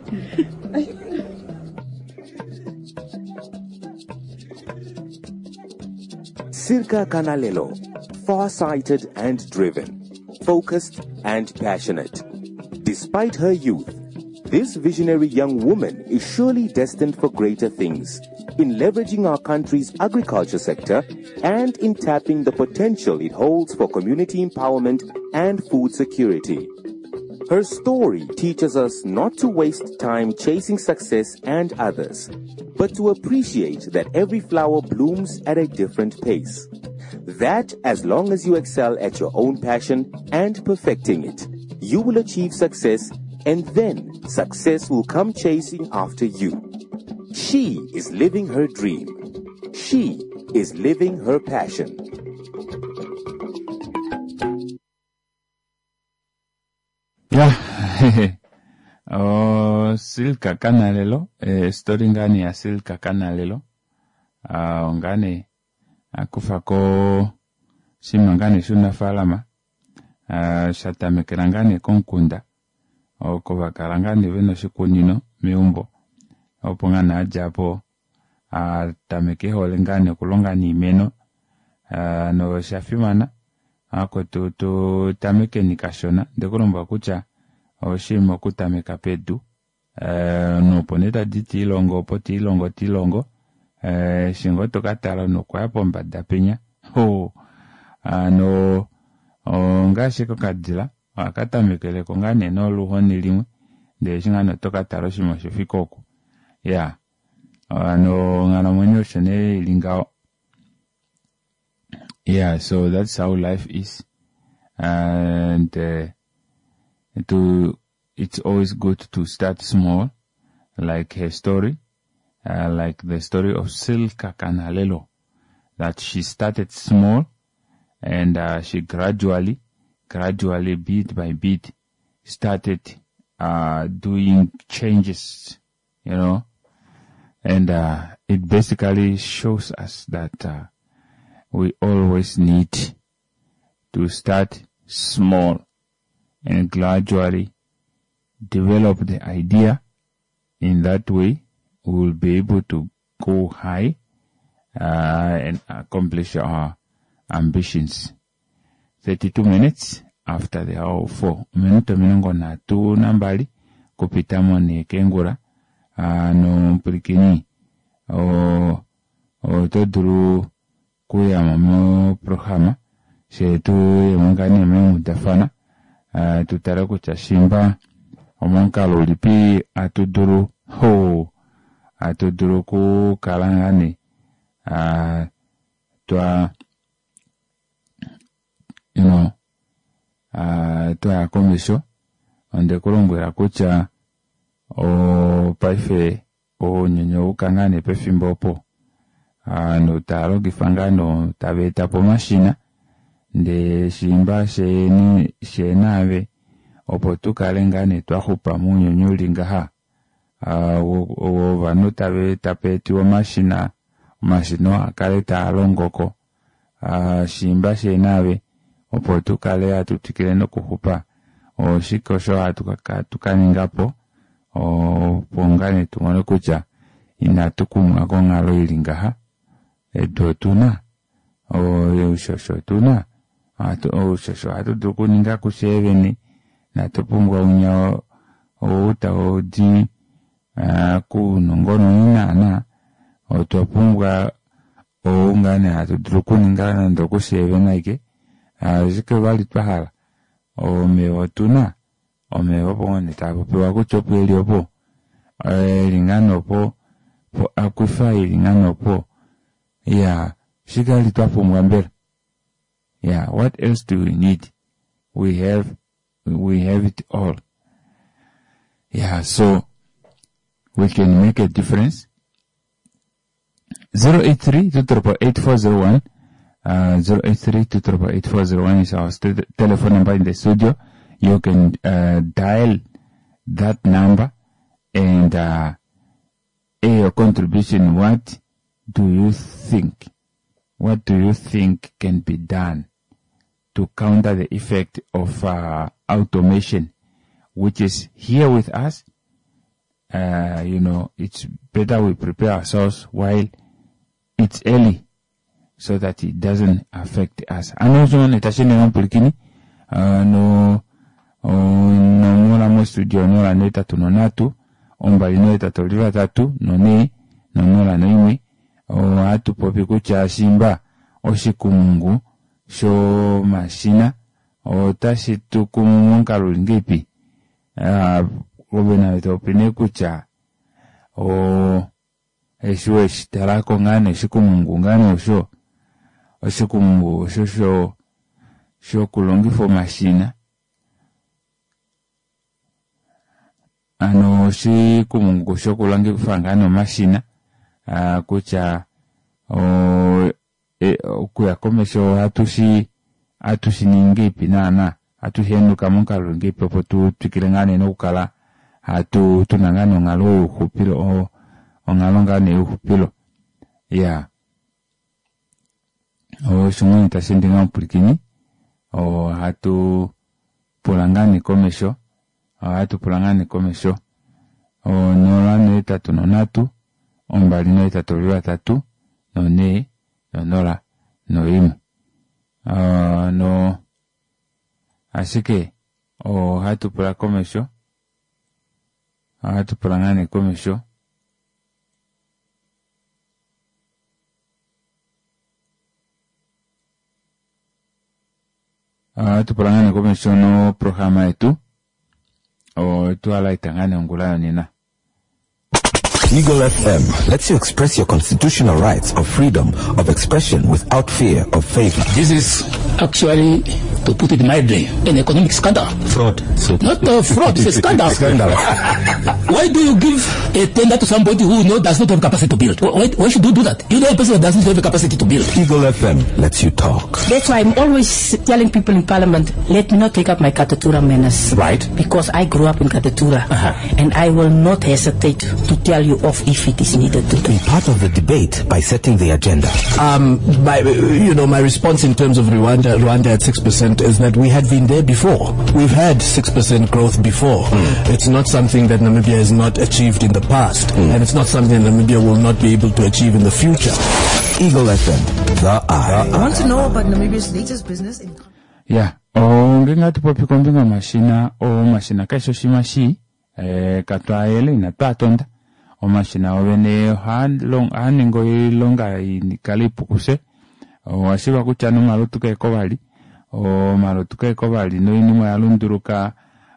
Sirka Kanalelo, far-sighted and driven, focused and passionate. Despite her youth, this visionary young woman is surely destined for greater things in leveraging our country's agriculture sector and in tapping the potential it holds for community empowerment and food security. Her story teaches us not to waste time chasing success and others, but to appreciate that every flower blooms at a different pace. That as long as you excel at your own passion and perfecting it, you will achieve success, and then success will come chasing after you. She is living her dream. She is living her passion. Yeah. Oh, Silka Kanalelo, eh, story ngani ya Silka Kanalelo. Ah, uh, ngani akufa ko simangani shuna falama. Ah, uh, shatame kerangani konkunda. O ko bakarangani veno shikunino miumbo. Opongana ajapo a uh, tameke holengani kulongani meno. Ah, uh, no shafimana. Ako tu tu tameke nikashona dekolomba kucha oshimo kutameka pedu eh no poneta diti longo poti longo ti longo eh shingo tokatala no kwa pomba dapenya ho ano o ngashiko kadila akatamekele ko ngane no luhoni limwe de shingano toka taroshimo shifikoko yeah ano ngana mwenyo shene lingao yeah so that's how life is and uh, to it's always good to start small like her story uh, like the story of Silka Kanalelo that she started small and uh, she gradually gradually bit by bit started uh, doing changes, you know, and uh, it basically shows us that uh, we always need to start small and gradually develop the idea. In that way, we will be able to go high uh, and accomplish our ambitions. thirty-two minutes after the hour four. Minuto minongo na tu nambali kupitamo ni kengura uh, no mplikini o o toduru kuya mamo programa shetu yemungani memu dafana uh, tutara kuchashimba omonkalo lipi atuduru ho atuduru ku kalangani uh, twa you know uh, twa komisho onde kulongwera kucha o paife o nyonyo ukangane pefimbopo uh, no taro gifangano tabeta po mashina nde shimba sheni shenawe opo tukalengane twahupa munyonyo lingaha uh, o vanu tabe tapeti wa mashina mashino akaleta alongoko uh, shimba shenawe opo tukale atutikile no kuhupa o shikosho atukaka tukaningapo o pongane tumone kucha inatukumwa kongalo ilingaha edo tuna o yushosho tuna atu o shosho atu tukuninga kusheveni na tupungwa unyao o uta o di uh, kunongono inana o tupungwa o ungane atu tukuninga na ndo kushevena ike azike uh, wali pahala o mewa tuna o mewa pongone tapo pewa kuchopu eliopo e lingano po po akufa lingano po yeah shigali twapo mwambele yeah what else do we need? We have we have it all. Yeah, so we can make a difference. zero eight three two eight eight four zero one uh, zero eight three two eight eight four zero one is our st- telephone number in the studio. You can uh, dial that number and uh, your contribution. What do you think? What do you think can be done to counter the effect of uh, automation, which is here with us? Uh, you know, it's better we prepare ourselves while it's early so that it doesn't affect us. And also, netashene ngampulkini, uh, no, no mula mo studio no la neta tunonatu, omba ino eta toliva tatu, no ne, no mula no ime, o atu popi kucha simba, oshikumungu, sho mashina, o tashi tukumunga lulingipi, uh, Gobena wetu opine kucha o eshuwe shitarako ngane shikumungu ngane osho oshikumungu osho sho sho kulongi fo mashina ano shikumungu sho kulongi fangano mashina uh, kucha o e, kuya komesho hatushi hatushi ningipi nana hatuhenduka munga lungipi opo tu tukilengane no kukala hatu tunangano ngalo hupilo o ongalongane hupilo yeah o shungu tasendinga mpulkini o hatu pulangane komesho o hatu pulangane komesho o nolane tatu nonatu ombali no tatu liwa tatu no ne no nola no imu uh, no asike o hatu pula komesho hatu pulangane komesho uh, tupulangane komishono programa yetu o tuala itangane ongulayo nina. Eagle F M lets you express your constitutional rights of freedom of expression without fear of favor. This is actually, to put it mildly, an economic scandal. Fraud. So Not a fraud, it's a scandal. Scandal. Why do you give a tender to somebody who no, does not have capacity to build? Why, why should you do that? You know a person that doesn't have the capacity to build. Eagle F M lets you talk. That's why I'm always telling people in Parliament, let me not take up my Katatura manners. Right. Because I grew up in Katatura. Uh-huh. And I will not hesitate to tell you off if it is needed to Be part of the debate by setting the agenda. Um, my, you know, my response in terms of Rwanda, Rwanda at six percent is that we had been there before. We've had six percent growth before. Mm. It's not something that Namibia has not achieved in the past, mm. and it's not something that Namibia will not be able to achieve in the future. Eagle F M, the eye. I want to know about Namibia's latest business in... Yeah, o ngingati popi kombinga mashina o mashina kaisho shimashi eh katwa ele ina tatonda o mashina ovene han long haningo ilonga inikalipu kuse o ashiba kuchanu malutuka ekobali o malutuka ekobali no inimo yalunduruka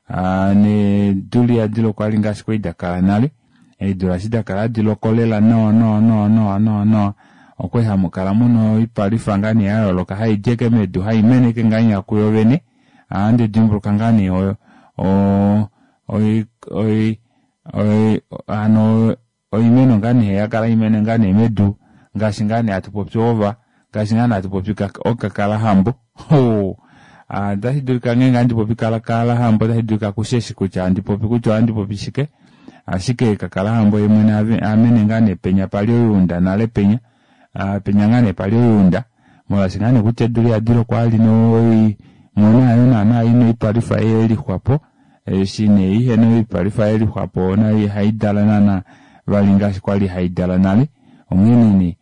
ne duli adilo kwa lingashi kwa idakala nale e dula shidakala adilo kolela no no no no no no okwe hamukala muno ipali fangani yayo loka hai jeke medu hai meneke nganya kuyovene ande dimbro kangani o o oi oi oi ano oi meno ngani ya kala imene ngani medu ngashi ngani atupopsi over ngashi ngani atupopsi oka kala hambo ho a dahi durka ngenga ndipopi kala kala hambo dahi durka kusheshi kucha ndipopi kucho ndipopi shike ashike kakala hambo yemene amene ngani penya palio yunda nale penya Uh, penyangane pali yunda mola singane kuche duli adilo kwa alino mwana ayona na ino iparifa eli kwapo e, shine ihe no iparifa eli kwapo na i haidala nana valingashi kwa li haidala nali ongini ni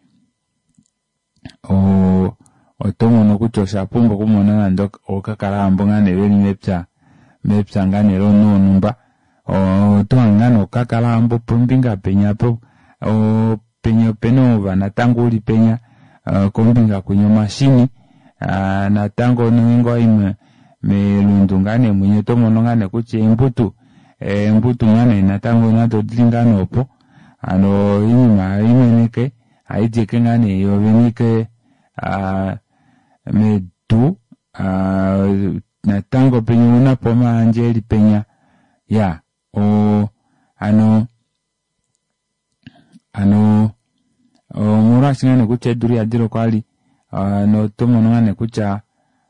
o otomo no kuchosha pumbo kumona na ndok okakala ambo ngane veli mepcha mepcha ngane rono numba o to ngano kakala ambo pumbinga penyapo o penya penova na tango uli penya uh, kombinga kwenye mashini uh, na tango nungo ime melundu ngane mwenye tomo ngane kuche mbutu e, mbutu ngane na tango nato dlingano opo ano ima imenike haijeke ngane yovenike uh, medu uh, na tango penya unapoma anjeli penya ya o ano ano o murashi ngane kucha duri adiro kwali uh, no tomo ngane kucha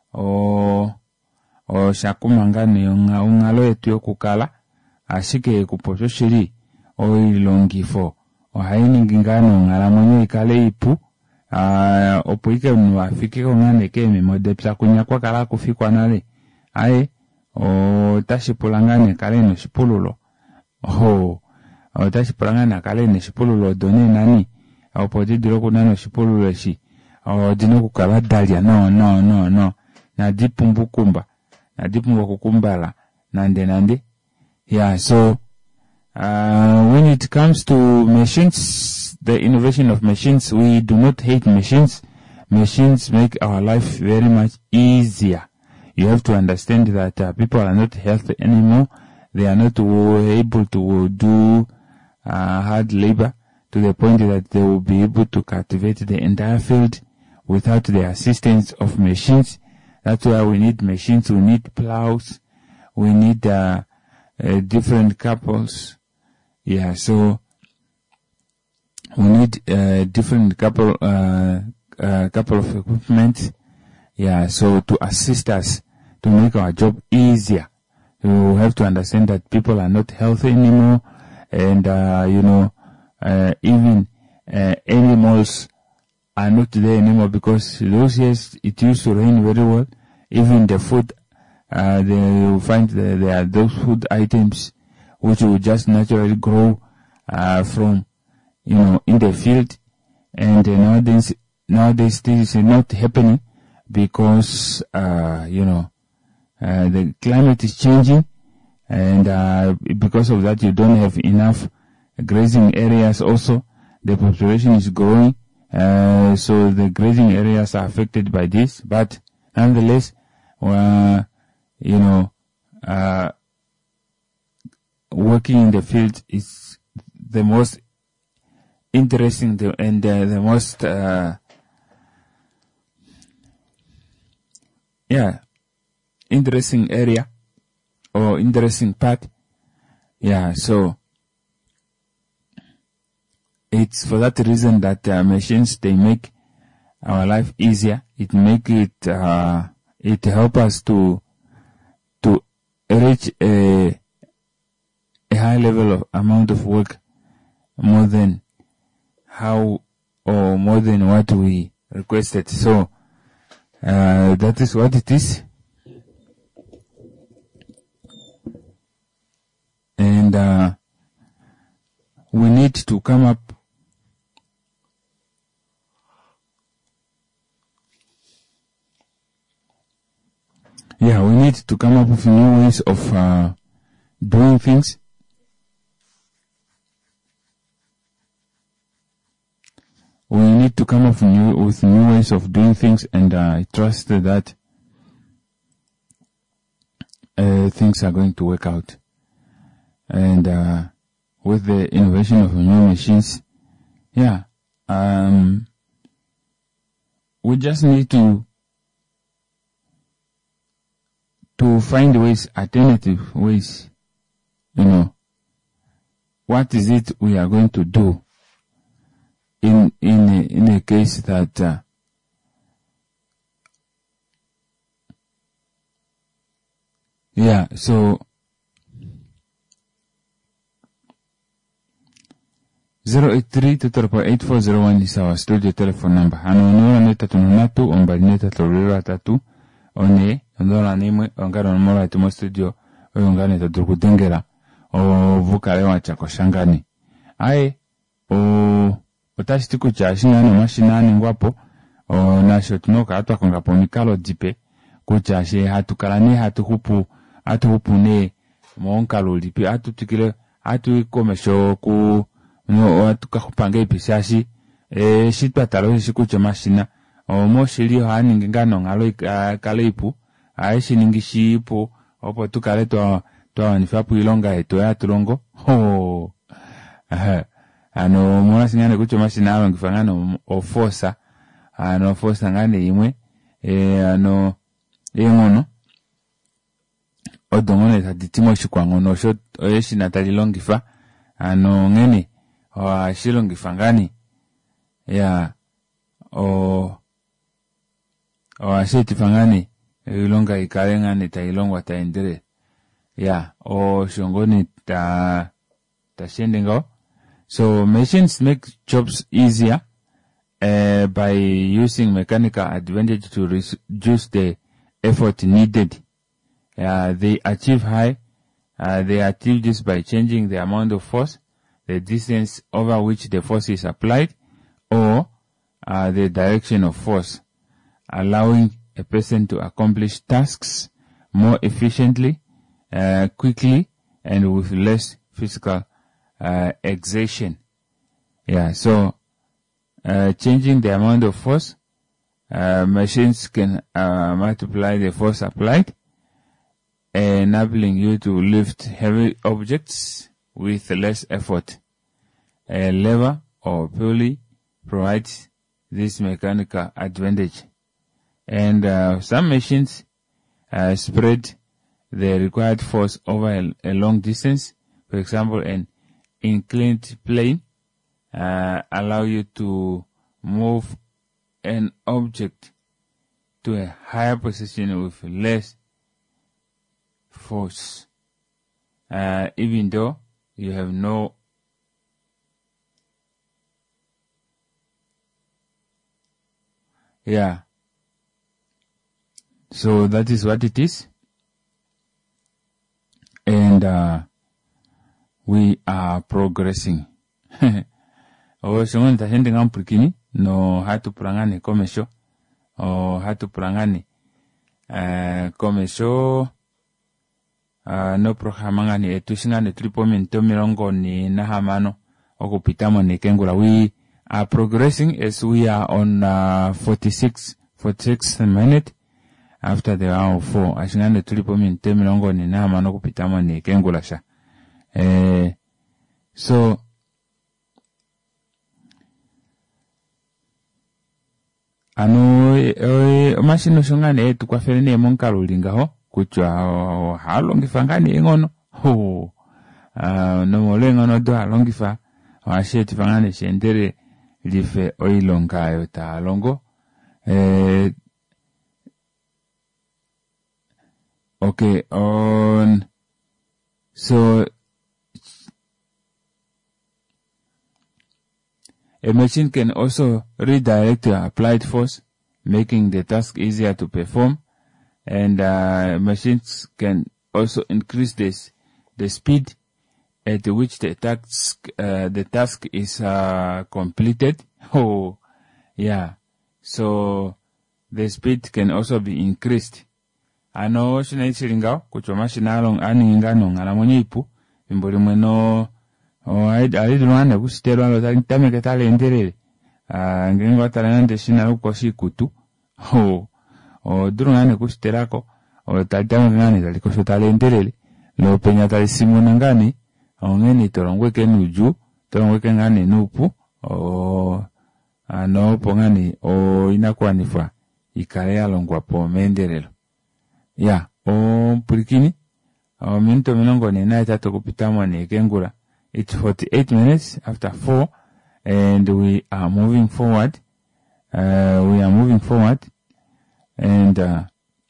o o shakuma ngane unga ungalo yetu yokukala ashike kuposho shiri o ilongifo o haini ngingano ngala mwenye ikale ipu uh, opoike mnuafike ngane keme modepsa kunya kwa kala kufikwa nale ae o tashipulangane kale no shipululo ho o tashipulangane kale no shipululo doni nani au podi dilo kunano shipululo shi au dino kukala dalia no no no no na dipumbu kumba na dipumbu kukumbala nande nande yeah. So uh, when it comes to machines, the innovation of machines, we do not hate machines. Machines make our life very much easier. You have to understand that uh, people are not healthy anymore. They are not uh, able to do uh, hard labor to the point that they will be able to cultivate the entire field without the assistance of machines. That's why we need machines. We need plows. We need uh, uh, different couples. Yeah, so we need uh, different couple uh, uh, couple of equipment. Yeah, so to assist us to make our job easier. You have to understand that people are not healthy anymore, and uh, you know. Uh, even uh, animals are not there anymore because those years it used to rain very well. Even the food, uh, they will find that there are those food items which will just naturally grow uh, from, you know, in the field. And uh, nowadays, nowadays this is not happening because, uh, you know, uh, the climate is changing, and uh, because of that you don't have enough grazing areas. Also, the population is growing, uh, so the grazing areas are affected by this. But nonetheless, uh, you know, uh, working in the field is the most interesting the, and the, the most, uh, yeah, interesting area or interesting part. Yeah, so it's for that reason that uh, machines, they make our life easier. It make it, uh, it help us to, to reach a, a high level of amount of work more than how or more than what we requested. So, uh, that is what it is. And, uh, we need to come up Yeah, we need to come up with new ways of uh, doing things. We need to come up with new, with new ways of doing things, and uh, I trust that uh, things are going to work out. And uh, with the innovation of new machines, yeah, um, we just need to to find ways, alternative ways, you know. What is it we are going to do in in a, in a case that uh, yeah, so zero eight three two eight four zero one is our studio telephone number. Ano nura neta tununatu ombali neta torira tatu one ndola nimwe ongaro nomora tumo studio oyongane tadurukutengera o vukale wacha koshangani aye o otashitiku cha shinano mashinani ngwapo o nasho tunoka atwa kongaponikalo dipe kuchashe hatukalani hatuhupu hatuhupu ne monkalo dipe atutikile atu ikomesho ku no atukahupange pisashi e shitwa talo shikucha mashina o moshili haningi ngano ngalo kaleipu aishi ningishipo opo tukale to to anifapu ilonga eto ya tulongo ho aha ano mwana singane kucho mashina alo ngifangano ofosa ano fosa ngane imwe e ano engono odongone taditimo shikwangono shot oyeshi natalilongifa ano ngene o ashilongifangani ya o o asheti fangani ilonga ikalenga ni tailongwa taendere ya o shongoni ta tashendingo. So machines make jobs easier uh, by using mechanical advantage to reduce the effort needed. Uh, they achieve high uh, they achieve this by changing the amount of force, the distance over which the force is applied, or uh, the direction of force, allowing a person to accomplish tasks more efficiently, uh, quickly, and with less physical uh, exertion. Yeah, so uh, changing the amount of force, uh, machines can uh, multiply the force applied, enabling you to lift heavy objects with less effort. A lever or pulley provides this mechanical advantage. And uh, some machines uh, spread the required force over a, a long distance. For example, an inclined plane uh, allow you to move an object to a higher position with less force, uh, even though you have no yeah. So that is what it is. And uh, we are progressing. O shongon ta hindi ngampurikini no hatu prangane komesho o hatu prangane uh, komesho uh, no programangani etushingane tripo minto mirongo ni nahamano okupitamo ni kengura. We are progressing as we are on uh, forty-six, forty-six minute. after the hour four ashingane tulipo minte milongo ni nama no kupitamo ni kengulasha eh so ano eh mashino shongane etu kwa ferene monkalulingaho kuchwa halongifangani ingono ho ah no molengo no do halongifa asheti fangane shendere life oilongayo ta longo eh okay on so a machine can also redirect to applied force, making the task easier to perform, and uh, machines can also increase this the speed at which the task uh, the task is uh, completed. Oh yeah, so the speed can also be increased. Ano shina chiringao kuchoma shinalong aningano ngala monyipu imboli mweno o aid alidwana kusitelo alo talitame ketale enderere ah ngengo atalande shina ukoshi kutu ho o durungane kusiterako o talitame ngani taliko shotale enderere lo penya talisimuna ngani o ngeni torongweke nuju torongweke ngani nupu o ano pongani o inakwanifa ikale alongwa po menderelo. Yeah, o purikini o minto milongo ni na itatu kupitamo ni kengura. It's forty-eight minutes after four and we are moving forward. Uh, we are moving forward and uh,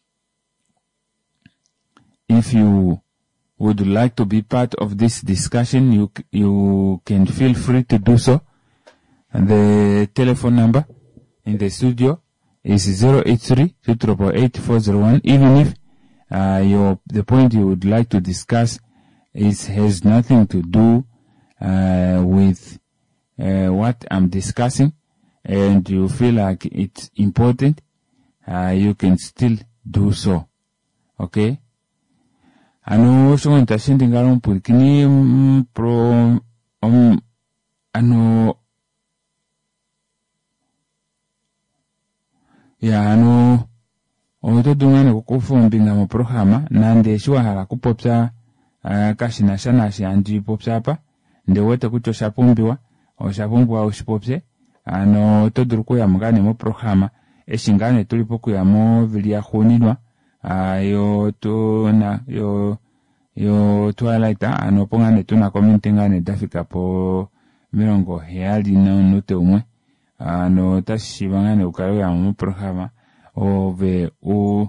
if you would like to be part of this discussion, you you can feel free to do so. And the telephone number in the studio is zero eight three, two eight eight, four zero one. Even if uh, your the point you would like to discuss is has nothing to do uh, with uh, what I'm discussing, and you feel like it's important, uh, you can still do so. Okay? Ano so ntasindi ngalo mpulkini pro um ano ya ano oto dungane kukufumbinga mu programa nande shwa hala kupopsa uh, kashina shana shi andi popsa pa nde wote kucho shapumbiwa o shapumbiwa ushipopse ano to duruko ya mugane mu programa eshingane tulipoku ya mo vilia khunilwa ayo to na yo yo twilight ano pongane tuna komintengane dafika po mirongo heali no note umwe ano tashibangane ukalo ya mu programa ove u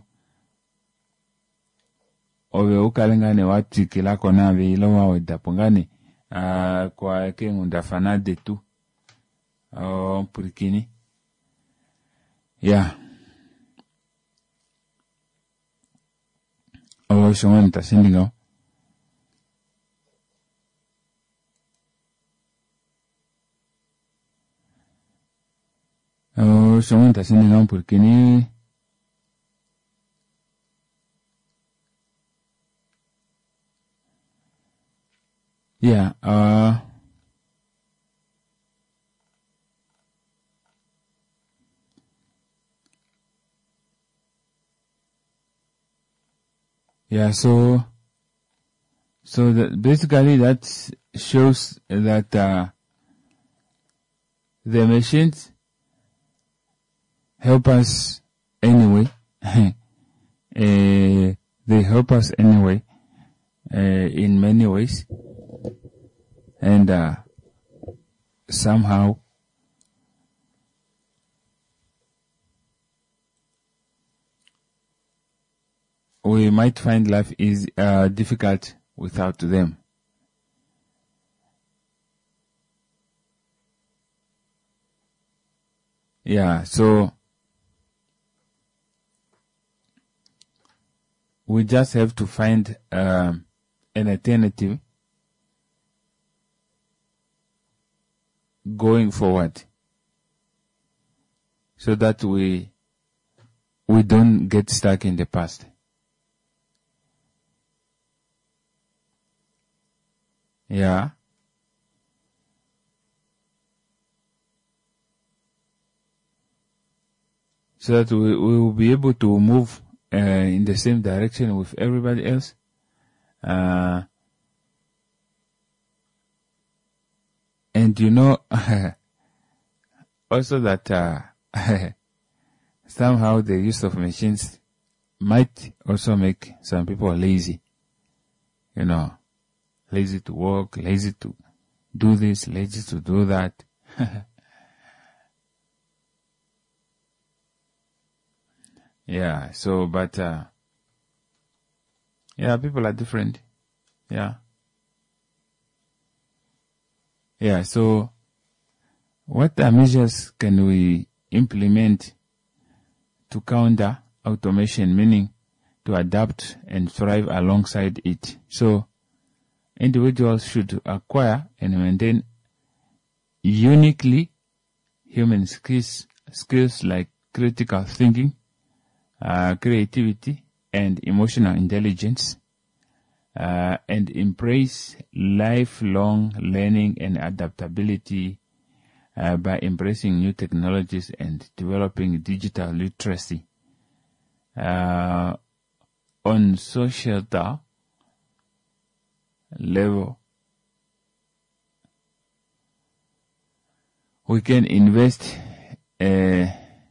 ove ukalengane watikila kona ve ilowa wedapongane uh, kwa kengunda fanade tu o purikini yeah o shomon tasindingo o shomon tasindingo purikini yeah uh Yeah, so, so that basically that shows that, uh, the machines help us anyway. uh, they help us anyway, uh, in many ways. And, uh, somehow, we might find life is uh, difficult without them. Yeah, so we just have to find um, an alternative going forward so that we we don't get stuck in the past. Yeah. So that we, we will be able to move uh, in the same direction with everybody else. Uh, and you know, also that uh, somehow the use of machines might also make some people lazy. You know, lazy to work, lazy to do this, lazy to do that. Yeah, so, but, uh, yeah, people are different. Yeah. Yeah, so, what measures can we implement to counter automation, meaning to adapt and thrive alongside it? So, individuals should acquire and maintain uniquely human skills, skills like critical thinking, uh, creativity, and emotional intelligence, uh, and embrace lifelong learning and adaptability uh, by embracing new technologies and developing digital literacy. Uh, on societal level, we can invest uh,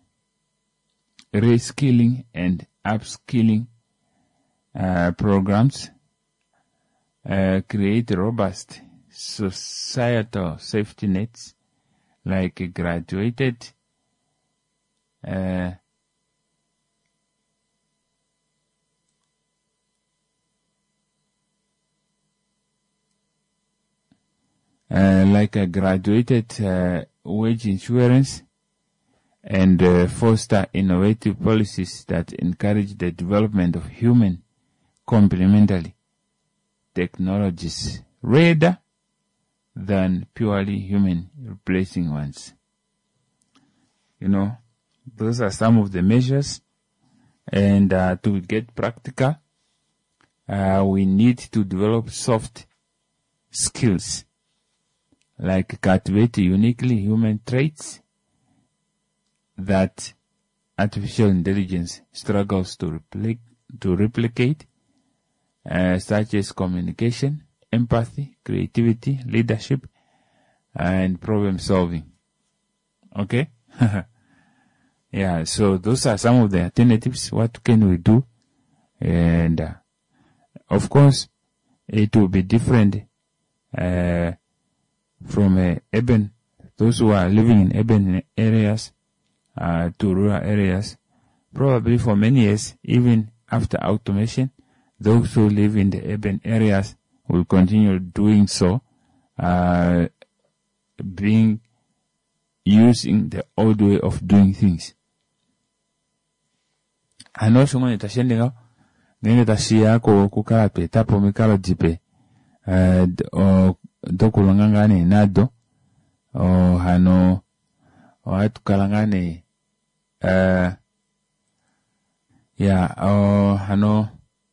reskilling and upskilling uh, programs, uh, create robust societal safety nets like graduated uh, Uh, like a graduated uh, wage insurance, and uh, foster innovative policies that encourage the development of human complementary technologies rather than purely human replacing ones. You know, those are some of the measures, and uh, to get practical, uh, we need to develop soft skills like cultivate uniquely human traits that artificial intelligence struggles to replicate, to replicate uh, such as communication, empathy, creativity, leadership, and problem solving. Okay? Yeah, so those are some of the alternatives. What can we do? And, uh, of course, it will be different, uh, from uh, urban, those who are living in urban areas uh, to rural areas. Probably for many years, even after automation, those who live in the urban areas will continue doing so, uh, being using the old way of doing things. Ano shungo nitashendinga ngenge tashia ko kukala pe tapo mikalo jipe uh, o dokulangangane nado o hano o atukalangane uh, ya o hano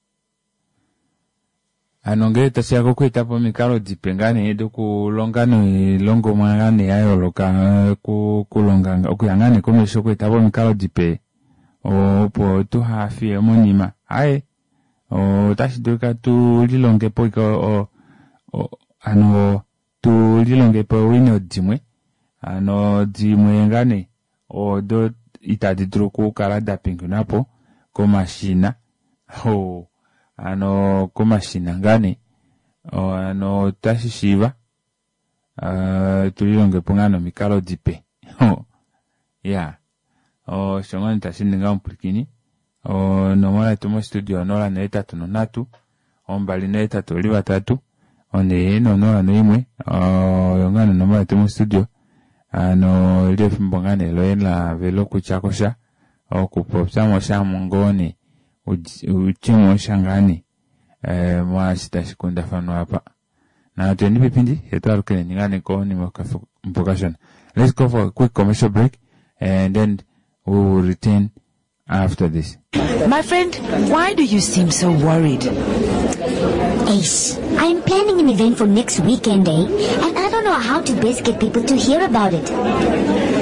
hano ngere tasia ko kwetapo mikalo dipengane dokulongano longo mangane ayo loka ku kulonganga okuyangane komesho kwetapo mikalo dipe o po tu hafi monima ai o tashiduka tu lilonge poiko o o ano tu lilonge po wino dimwe ano dimwe ngane o do itadidruku kala dapingu napo ko mashina ho ano ko mashina ngane o ano tashishiva uh, tu lilonge pongano mikalo dipe ho yeah o shongani tashininga mplikini o nomala tumo studio nola neta tuno natu ombali neta tuli batatu one no nola no imwe o yongana nomala tumo studio ano ile mbongane loela velo kuchakosha o kupopsa mosha mungone uchimo shangani eh mwa sitashikunda fano hapa na tuendi pipindi yetu alukene ningane ko ni mpokashana. Let's go for a quick commercial break and then we will return after this. My friend, why do you seem so worried? Ace, I'm planning an event for next weekend, eh? And I don't know how to best get people to hear about it.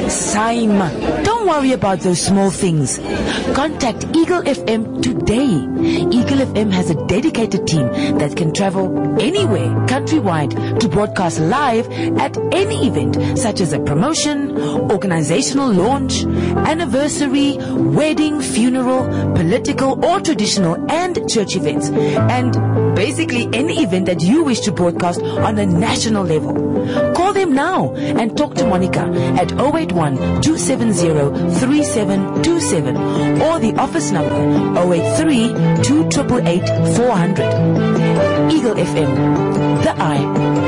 Saim, don't worry about those small things. Contact Eagle F M today. Eagle F M has a dedicated team that can travel anywhere countrywide to broadcast live at any event, such as a promotion, organizational launch, anniversary, wedding, funeral, political or traditional and church events, and basically any event that you wish to broadcast on a national level. Call them now and talk to Monica at zero eight one, two seven zero, three seven two seven or the office number zero eight three, two eight eight, four hundred. Eagle F M, the eye.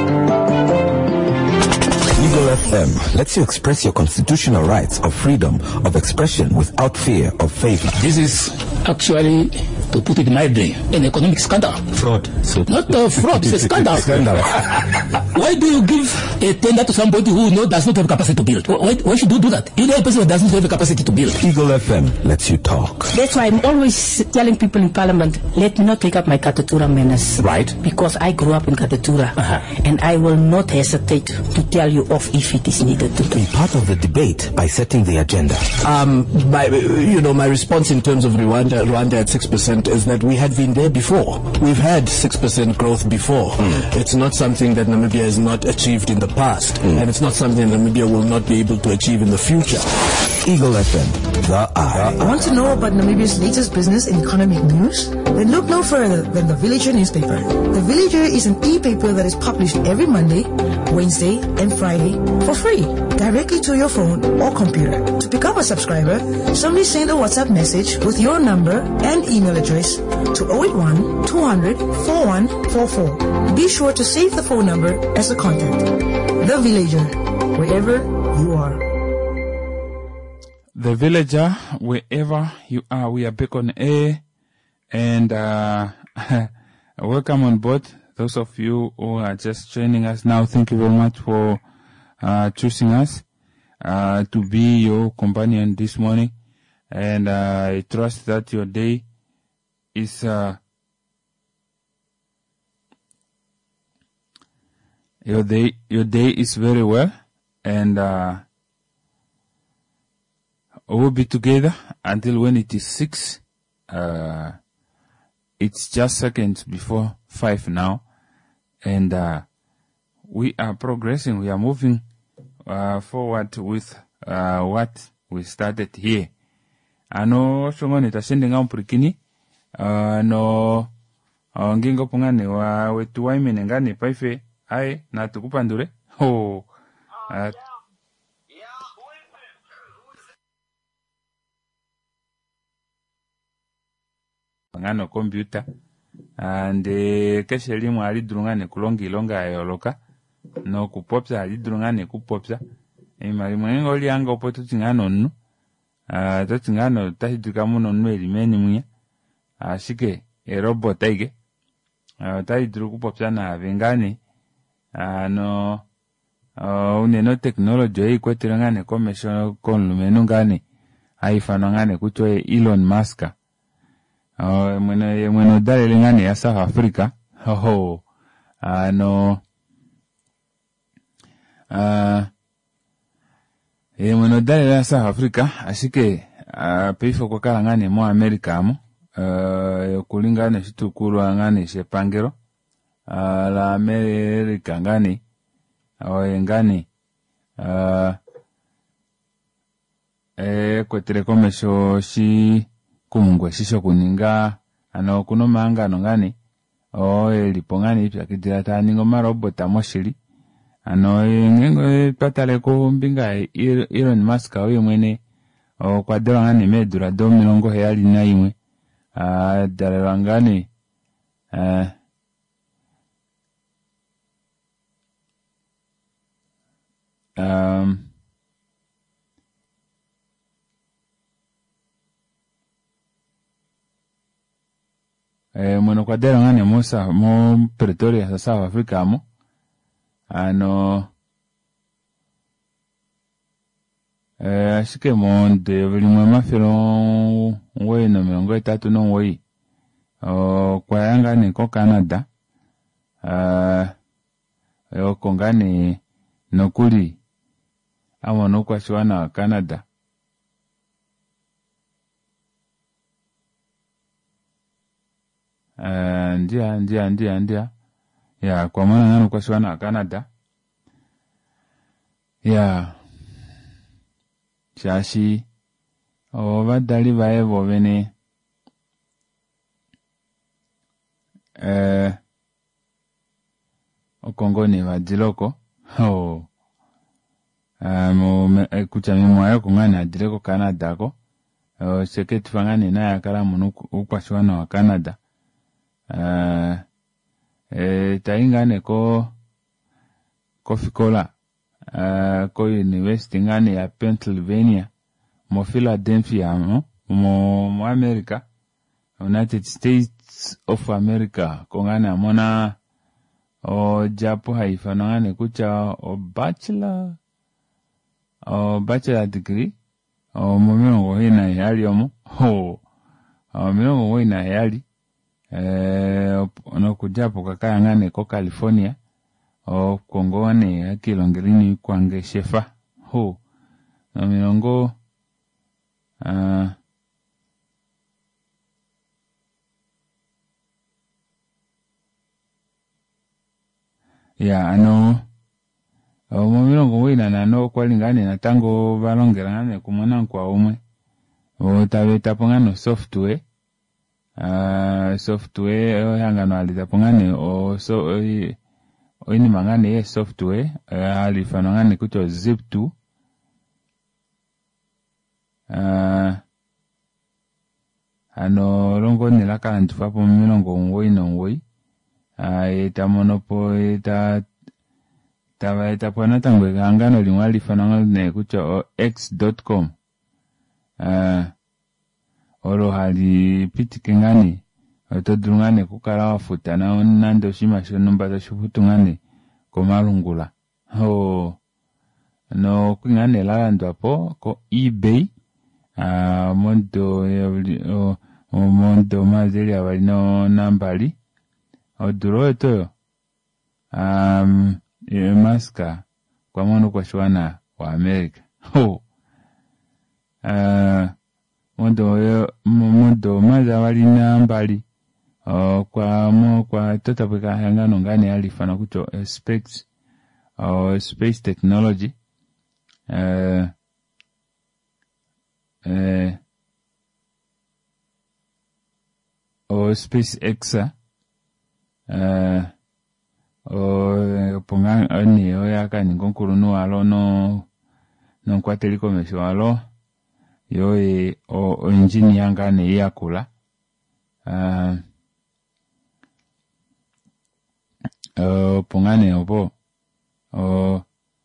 Eagle F M lets you express your constitutional rights of freedom of expression without fear of favor. This is actually, to put it mildly, an economic scandal. Fraud. So Not a fraud, it's a scandal. Scandal. Why do you give a tender to somebody who no, does not have capacity to build? Why, why should you do that? You know a person who doesn't have the capacity to build. Eagle F M lets you talk. That's why I'm always telling people in Parliament, let me not take up my Katatura manners. Right. Because I grew up in Katatura. Uh-huh. And I will not hesitate to tell you off if it is needed to do. Be part of the debate by setting the agenda. Um, my, you know, my response in terms of Rwanda, Rwanda at six percent is that we had been there before. We've had six percent growth before. Mm. It's not something that Namibia has not achieved in the past. Mm. And it's not something Namibia will not be able to achieve in the future. Eagle F M, the eye. Want to know about Namibia's latest business and economic news? Then look no further than the Villager newspaper. The Villager is an e-paper that is published every Monday, Wednesday, and Friday for free, directly to your phone or computer. To become a subscriber, simply send a WhatsApp message with your number and email address to zero eight one, two hundred, four one four four. Be sure to save the phone number as a contact. The Villager, wherever you are. The Villager, wherever you are, we are back on air, and uh, welcome on board. Those of you who are just joining us now, thank you very much for uh, choosing us uh, to be your companion this morning, and uh, I trust that your day is uh, your day your day is very well, and uh, we'll be together until when it is six. Uh, it's just seconds before five now, and uh, we are progressing. We are moving uh, forward with uh, what we started here. Ano shongoni tasende nga mpurikini uh, no uh, ngingo pungane wa wetu wa imene ngane paife ai na tukupandure oh uh, ngano computer and uh, kesheli mu ali drungane kulonga ilonga ayoloka no kupopsa ali drungane kupopsa imali mwengo oli anga opoto tingano nnu uh, to tingano tahidika muno nnu elimeni mwe ashike e robot aige uh, tahidru kupopsa na vengane uh, no uh, uneno technology ei kwetirangane commercial konlumenu ngane haifano ngane kutoe Elon Musk. Uh, mwene mwene dale ngane ya South Africa ho uh, no uh, e mwene dale ya South Africa ashike uh, peifo kwa kala ngane mo America amo uh, kulingane shitukulu ngane shepangero uh, la America ngane uh, ngane uh, e kwetere komesho shi kumungwe shisho kuninga ano kuno manga ngani o elipo ngani ipya kidira tani ngoma robot amoshiri ano ngengo patale ko mbinga Elon Musk oyo mwene o kwadera ngani medura do milongo heyali na imwe a dara ngani eh um Eh, mweno kwa dera ngane mosa mo Pretoria sa South Africa mo ano eh shike monde vili mwe mafiro ngwe no miongo itatu no ngwe o kwa yanga ni ko Canada uh, yo kongani no kuli amono kwa shwana wa Canada. Uh, ndia ndia ndia ndia ya kwa maana ngano kwa shwana wa Canada ya shashi obadali bae bobene eh okongoni badiloko ho amo kucha mimwa ko ngana direko Canada ko o seketi fangani na yakala munu ukwashwana wa Canada. Uh, eh, taingane ko Coffee Cola uh, ko University ngane ya Pennsylvania mo Philadelphia mo mo, mo America, United States of America ko ngane amona o japo haifano ngane kucha o bachelor o bachelor degree o mo mirongo hina yali omo ho o mirongo hina yali eh ono kujapo kakaya ngane ko California o kongone akilongelini kwange shefa ho no mirongo uh, ya ano o mo mirongo wina na no kwalingane na tango balongerane kumona kwa umwe o tabe tapongano software. Uh, software yangano alitapongane o so o, o ini mangane ye software uh, alifanongane kucho zip two uh, ano longo nilaka ntufapo milongo ngoi no ngoi uh, eta monopo eta tawa eta pona tangwe ngano limwali fanongane kucho x dot com uh, oro hali pitike ngani otodungane kukala wafuta na nando shima shonumba za shufutungane komalungula ho no kwingane lalando apo ko eBay uh, mondo o, o mondo mazeli abali no nambali oduro eto um e maska kwa mono kwa shwana wa America ho uh, mondo yo mondo maza wali nambali o kwa mo kwa totapeka hangano ngane alifana kucho uh, space uh, space technology uh, uh, o space exa uh, o ponga ani o yaka ningonkuru no alo no no kwateliko mesho alo yo e o, o engine yanga ne yakula uh, uh, pongane opo o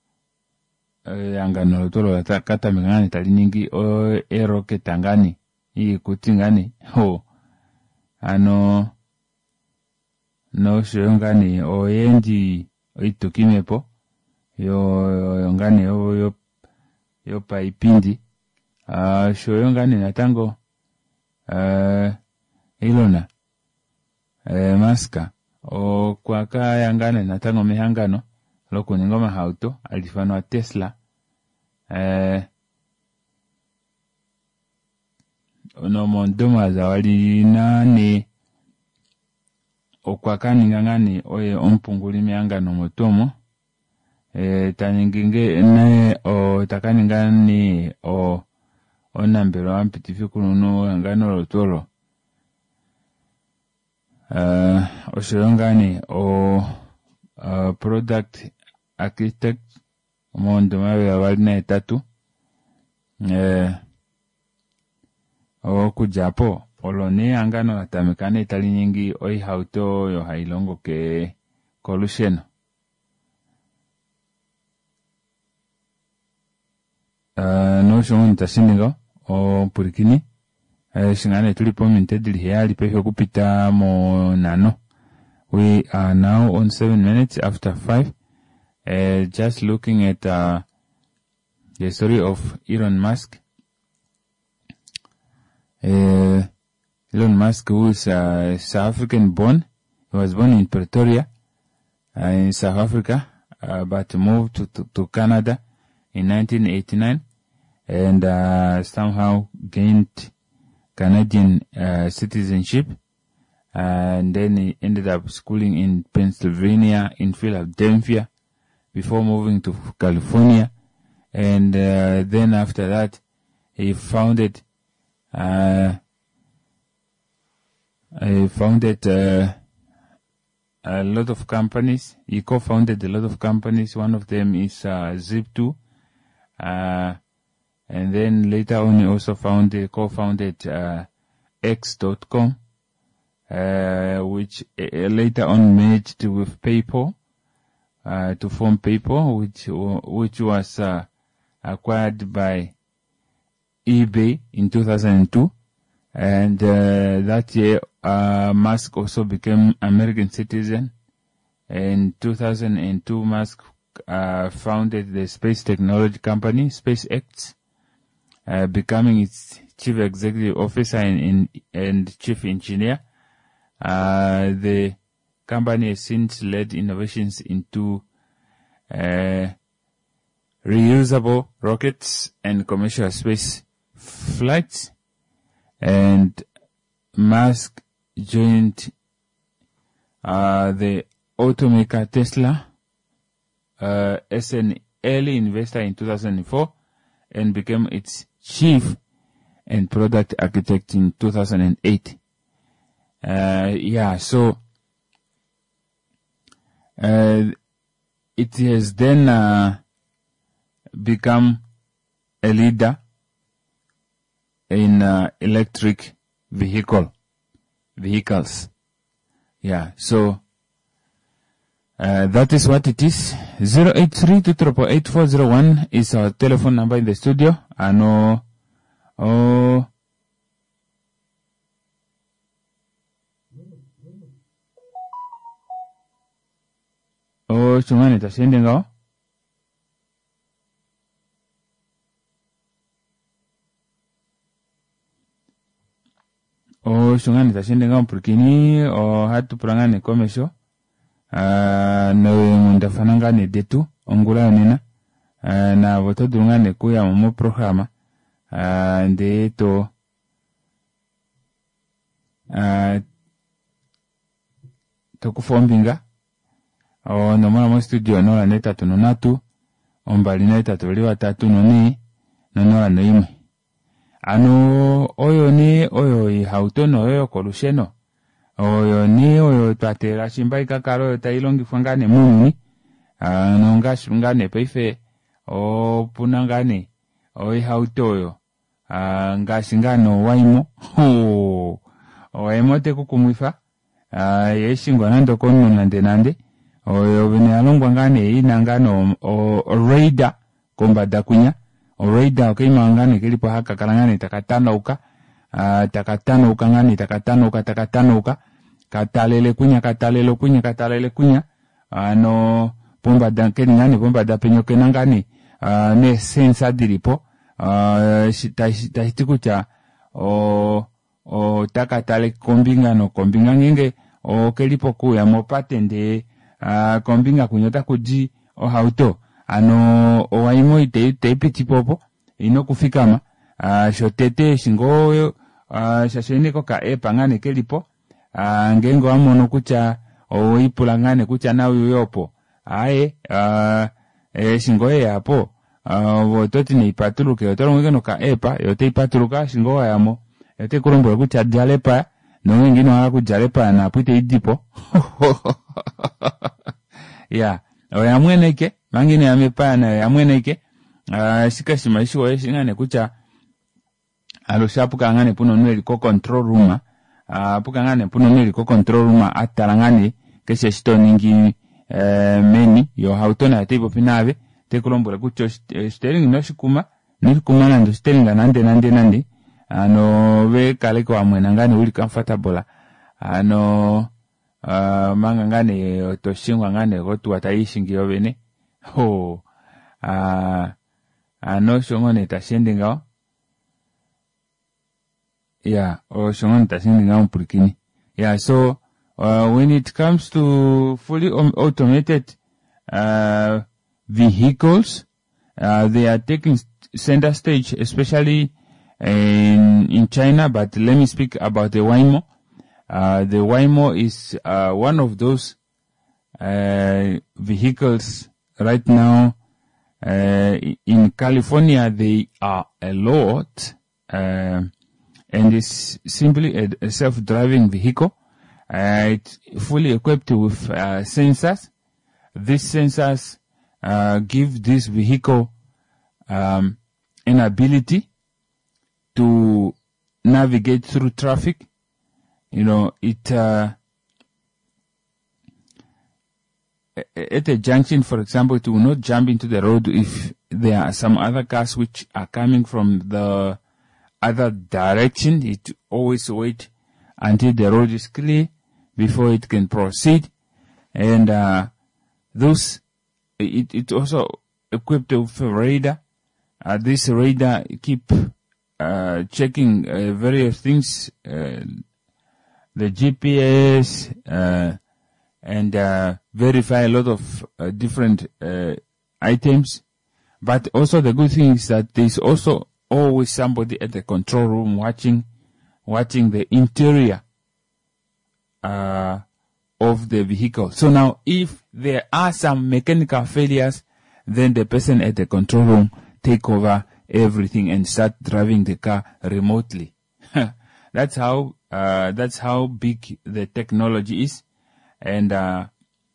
yanga no tolo kata mingani taliningi o ero ketangani i kutingani ho ano no shongani o yendi itokimepo yo yo ngani yo yo, yo paipindi Uh, shoyo ngani natango uh, ilona uh, maska o kwa kaya ngane natango mihangano loko ningoma hauto alifano wa Tesla uh, ono mondoma za wali nane o kwa kani ngangani oye ompunguli mihangano motomo uh, taninginge ne o takani ngani o onambero ampitifikulu no ngano lotolo uh, oshirongani o uh, product architect mondo mawe awalina etatu eh o kujapo olone angano atamekane itali nyingi oi hauto yo hailongo ke kolusheno uh, no shongo tashindigo o purikini eh singane tulipo mintedili hali peho kupita mo nano. We are now on seven minutes after five. Uh, just looking at uh, the story of Elon Musk. Uh, Elon Musk, who is uh, South African born, he was born in Pretoria, uh, in South Africa, uh, but moved to, to, to Canada in nineteen eighty-nine, and uh, somehow gained Canadian uh, citizenship, and then he ended up schooling in Pennsylvania, in Philadelphia, before moving to California. And uh, then after that, he founded uh, he founded uh, a lot of companies. He co-founded a lot of companies. One of them is uh, Zip two. Uh, and then later on, he also founded, co-founded uh, X dot com, uh, which uh, later on merged with PayPal uh, to form PayPal, which which was uh, acquired by eBay in two thousand two. And uh, that year, uh, Musk also became American citizen. In two thousand two, Musk uh, founded the space technology company, SpaceX, uh, becoming its chief executive officer and, and, and chief engineer. Uh, the company has since led innovations into uh, reusable rockets and commercial space flights. And Musk joined uh, the automaker Tesla uh, as an early investor in two thousand four and became its chief and product architect in two thousand eight. Uh, yeah, so uh, it has then uh, become a leader in uh, electric vehicle vehicles. Yeah, so uh, that is what it is. zero eight three two eight eight four zero one is our telephone number in the studio. I know. Oh. Oh, chungani tasende ngao. O shungani tashende ngao purkini o hatu purangane komesho uh, no munda fanangane detu ongula nina uh, na voto durungane kuya momo programa uh, nde to uh, to kufombinga o nomona mo studio nola neta tunonatu ombali neta tuliwa tatu noni nonola noime. Ano oyo ni oyo ihautono oyo kolusheno oyo ni oyo twatera shimbai kakaro oyo tailongi fwangane muni ano ngashungane peife o punangane o ihauto oyo ngashingano waimo o waimo te kukumwifa yeshingwa nando konu nande nande oyo vene alongwa ngane inangano o raider komba dakunya Already okay mangani kilipo haka kalangani takatana uka uh, takatana uka ngani takatana uka takatana uka katalele kunya katalele kunya katalele kunya ano uh, pomba dankeni ngani pomba da penyoke nangani uh, ne sensa diripo uh, tahitikucha o o takatale kombinga no kombinga ngenge o kilipo kuya mopatende uh, kombinga kunyota kuji o hauto ano owaimo ite ite piti popo ino kufikama uh, shotete shingo uh, shasheniko ka epa ngane kelipo uh, ngengo amono kucha oipula ngane kucha na uyopo ae uh, e shingo e hapo uh, wototi ni ipatuluke otoro ngeno ka epa yote ipatuluka shingo yamo yote kurombo kucha jalepa no ngino ha kujalepa na pute idipo yeah oyamweneke mangine amepana yamweneke uh, shikashi maisho yeshingane kucha aloshapuka ngane puno nweli ko control room uh, puka ngane puno nweli ko control room atalangane keshe shito ningi uh, meni yo hautona tipo pinave te kulombora kucho steering no shikuma ni kuma nando steering nande nande nande ano we kale kwa mwenangane uli comfortable ano uh, manga ngane toshingwa ngane gotu wataishingi yovene ho uh, ano shongone tashende ngao yeah o shongone tashende ngao mpurikini yeah so uh, when it comes to fully automated uh, vehicles Uh, they are taking center stage, especially in, in China, but let me speak about the Waymo. Uh, the Waymo is, uh, one of those, uh, vehicles right now. Uh, in California, they are a lot, uh, and it's simply a, a self-driving vehicle. Uh, it's fully equipped with, uh, sensors. These sensors, uh, give this vehicle, um, an ability to navigate through traffic. You know, it, uh, at a junction, for example, it will not jump into the road if there are some other cars which are coming from the other direction. It always wait until the road is clear before it can proceed. And, uh, those, it, it also equipped with a radar. Uh, this radar keep, uh, checking, uh, various things, uh, the G P S, uh, and, uh, verify a lot of, uh, different, uh, items. But also the good thing is that there's also always somebody at the control room watching, watching the interior, uh, of the vehicle. So now, if there are some mechanical failures, then the person at the control room take over everything and start driving the car remotely. That's how, uh, that's how big the technology is. And, uh,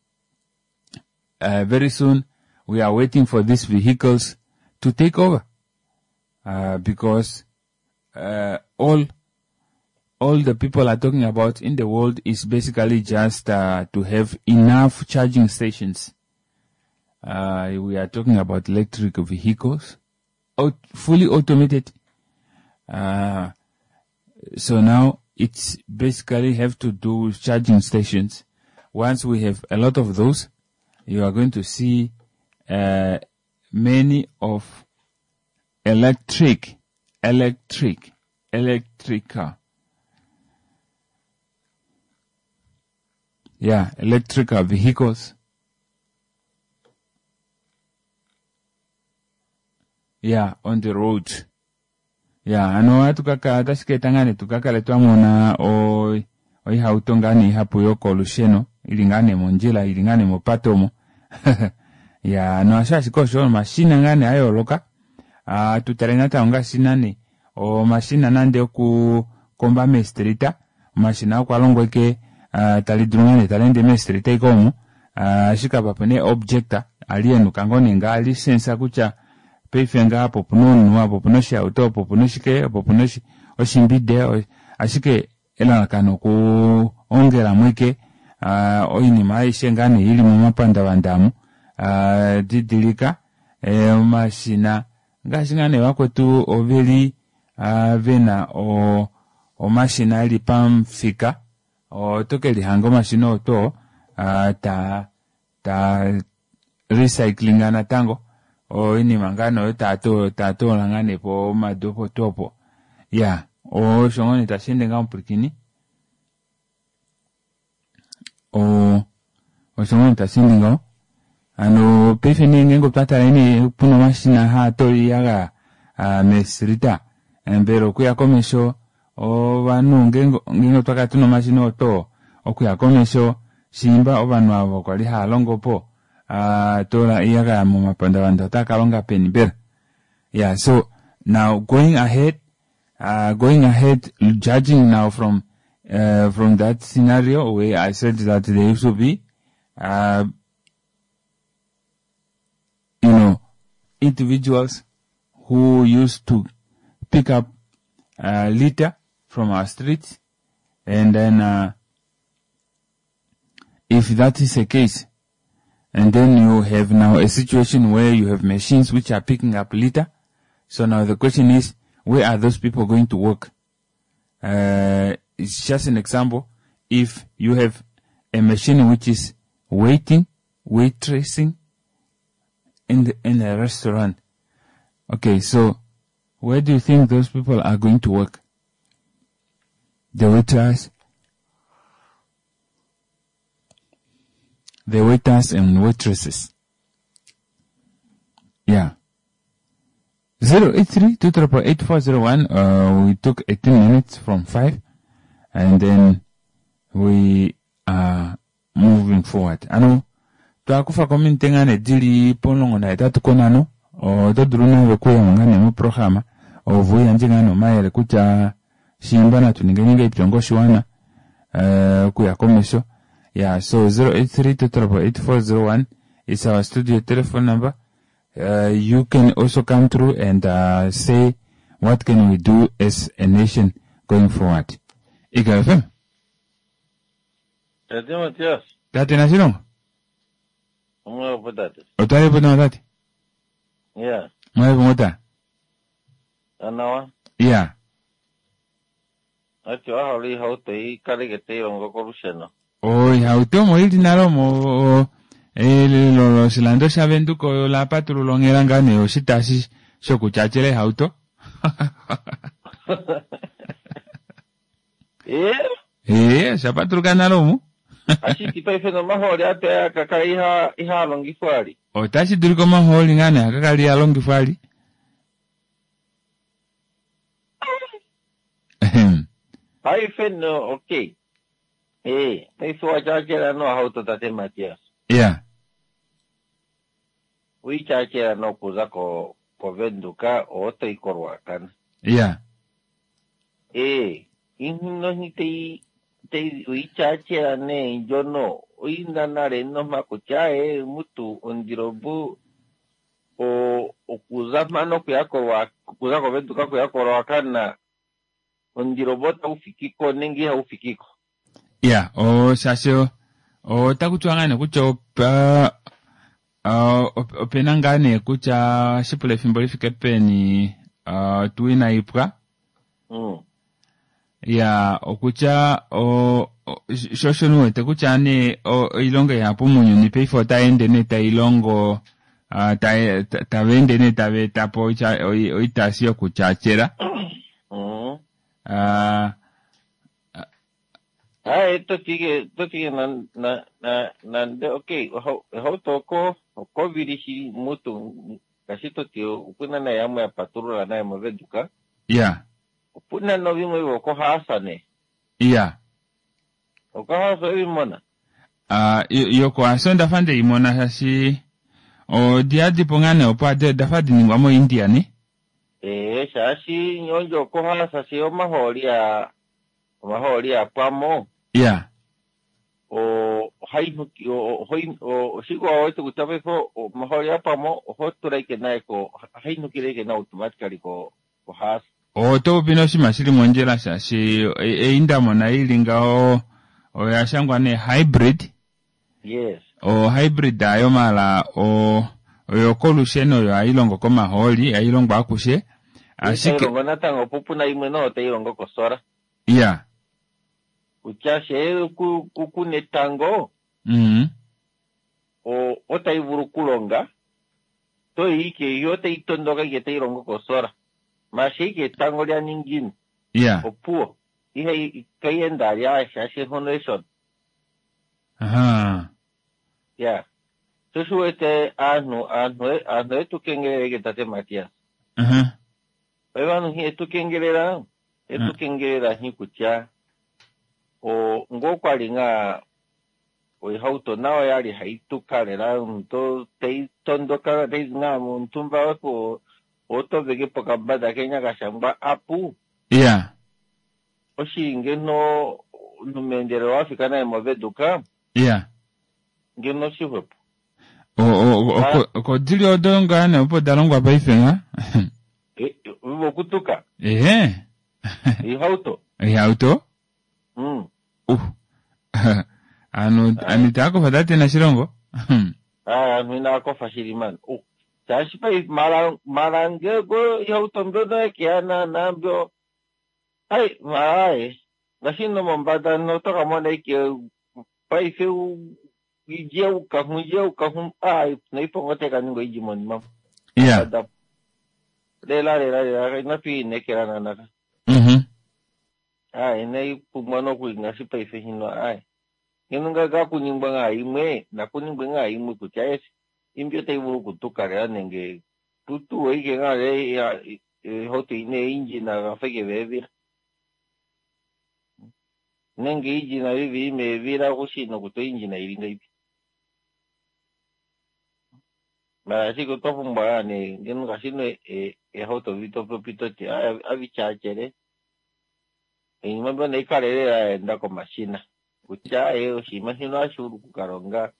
uh, very soon we are waiting for these vehicles to take over, uh, because, uh, all, all the people are talking about in the world is basically just, uh, to have enough charging stations. Uh, we are talking about electric vehicles, out, fully automated. Uh, so now it's basically have to do with charging stations. Once we have a lot of those, you are going to see, uh, many of electric, electric, electric car. Yeah, electrical vehicles. Yeah, on the road. Yeah, ano atu kaka atashike tangane tukakale twamona o oi hautongani hapo yoko lusheno ilingane monjila ilingane mopatomo. Yeah, no ashashi sho mashina ngane ayo loka. Ah, tutarenata onga sinane o mashina nande oku komba mestrita mashina kwa longweke. Uh, talidrungane talende mestre teikomu uh, shika papene objecta alienu kangone nga ali sensa kucha peifenga hapo punonu hapo punoshi auto hapo punoshike hapo punoshi oshimbide ashike ela kano ku ongera mwike uh, oini maisha ngane ili mumapanda wandamu uh, didilika e, mashina ngashingane wako tu oveli uh, vena o, o mashina ili pamfika o toke lihango mashino to uh, ta ta recycling ana tango o ini mangano ta to ta to langane po madopo topo ya o shongoni ta shinde ngampurikini o o shongoni ta shinde ngo ano pefeni ngengo tata ini puno mashina ha to yaga uh, mesrita embero kuya komesho o vanu ngengo ngengo twakati no mashino to okuya komesho simba obanu abo kwali halongo po ah tola iyaga mu mapanda wanda takalonga penibera. Yeah, so now going ahead uh going ahead judging now from uh from that scenario where I said that there used to be uh you know individuals who used to pick up uh litter from our streets, and then uh, if that is the case, and then you have now a situation where you have machines which are picking up litter. So now the question is, where are those people going to work? Uh, it's just an example. If you have a machine which is waiting, waitressing in the in a restaurant, okay, so where do you think those people are going to work? The waiters, the waiters and waitresses. Yeah. zero eight three two triple eight four zero one. Uh, we took eighteen minutes from five, and then we are moving forward. Ano, twakufa kominte ngane dili ponlongo na itatu konano, o dodruna wekuya ngane mu programa, o vuya njingano mayele kucha shimba na tuningeninga ipiongo shiwana, uh, kuya komisho. Yeah, so zero eight three two triple eight four zero one is our studio telephone number. Uh, you can also come through and uh, say what can we do as a nation going forward. Eagle F M. Tati Matias. Tati na sino? Mwa potati. Otari po na tati? Yeah. Mwa po mota? Anawa? Yeah. Ati wa hali hautei kare kete rongo korusheno. Oi, hauto mo ili nalo mo el lo silando sabendu ko la patrulo ngeranga ne o sitasi shokuchachele hauto. Eh? Eh, sa patruga nalo mo. Ashi tipa feno mahori ate kaka iha iha longi fari. O tashi duriko mahori ngane kaka lia longi fari. Hai feno okay. Eh, eso achachela no auto tate Matias. Yeah. Ui chachela no kuza ko ko venduka o te ikorwakan. Yeah. Eh, inno ni te te ui chachela ne yo no ui nanare no makucha e mutu ondirobu o o kuza mano kuya korwa kuza ko venduka kuya korwakan na ondirobo ta ufikiko nengi ha ufikiko. Yeah, o sasio o takutuangane kucho pa uh openangane kucha shipule fimboli fikepeni uh tuina ipra. Mm. Yeah, okucha o shoshonu te kucha ne o ilongo ya pumunyu ni pay for taende ne ta ilongo uh ta ta vende ne ta ve tapo cha o itasio kuchachera. Mm. Uh Ah, esto sigue, esto sigue na na na na de okay, ho ho toko ko virishi mutu kasito tio upuna na yamu ya patrula na yamu veduka. Yeah. Upuna no vimo ko hasa ne. Yeah. O ko hasa imona. Ah, yo ko asonda fande imona hasi o dia dipongane opa de dafadi ni wamo India ni. Eh, shashi nyonjo ko hasa si o mahori ya mahori ya pamo. Yeah. O hai o hoi o sigo o te gustaba ko o mahori ya pamo o hotura ke na ko hai no kire ke na automatically ko ko has. O to bino shima shiri monjela shashi e, e inda mona ilinga o o ya shangwa ne hybrid. Yes. O hybrid ayo mala o o yokolusheno yo ailongo ko mahori ailongo akushe. Ashike ngo natango pupuna imwe no te irongo ko sora. Yeah. Uchashe ku kukune tango. Mhm. O otai vurukulonga. To ike yote itondoga yete irongo ko sora. Mashike tango ya ningin. Yeah. Opuo. Ihe kayenda ya shashe honoration. Aha. Yeah. Susu este anu anu anu tu kengere ke tate Matias. Aha. Pero hi tu kengere ra. Etu kengere ra hi kucha. O ngoko alinga o hauto nao yari haitu kare ra to te tondo kara te nga muntumba ko oto vege pokabada kenya kashamba apu. Yeah. Oshi ngeno numendero Afrika na moveduka. Yeah. Ngeno shihopo. O o o ko dili odonga na upo dalongwa baifenga. Eh, ubo kutuka. Eh. I hauto. E auto? Mm. Uh. Anu anitako fadate na shirongo? Ah, mina ko fashiriman. Oh. Sashi pa marang marange go i hauto mbodo kia na nambio. Ai, mai. Nasino mombada no toka mona ki pa ifeu ijeu ka hunjeu ka hum ai, na ipo te ka ngo ijimon mam. Yeah. Lela lela lela na pi ne kera na na. Mhm. Ai, nei pumano ku ngasi pa ife hino ai. Inunga ga kunimba ngai mwe na kunimba ngai mwe ku chais. Imbio te wo ku tukare nenge putu ike ngare ya hoti ne inji na gafeke bebira nenge inji na bibi me bira kushi no kuto inji na iringa ibi mara siko tofu mbaya ne ngenu kasino e e hoto vito propito te avichachere e imamba ne karere enda ko machina kucha e oshimashino ashuru kukaronga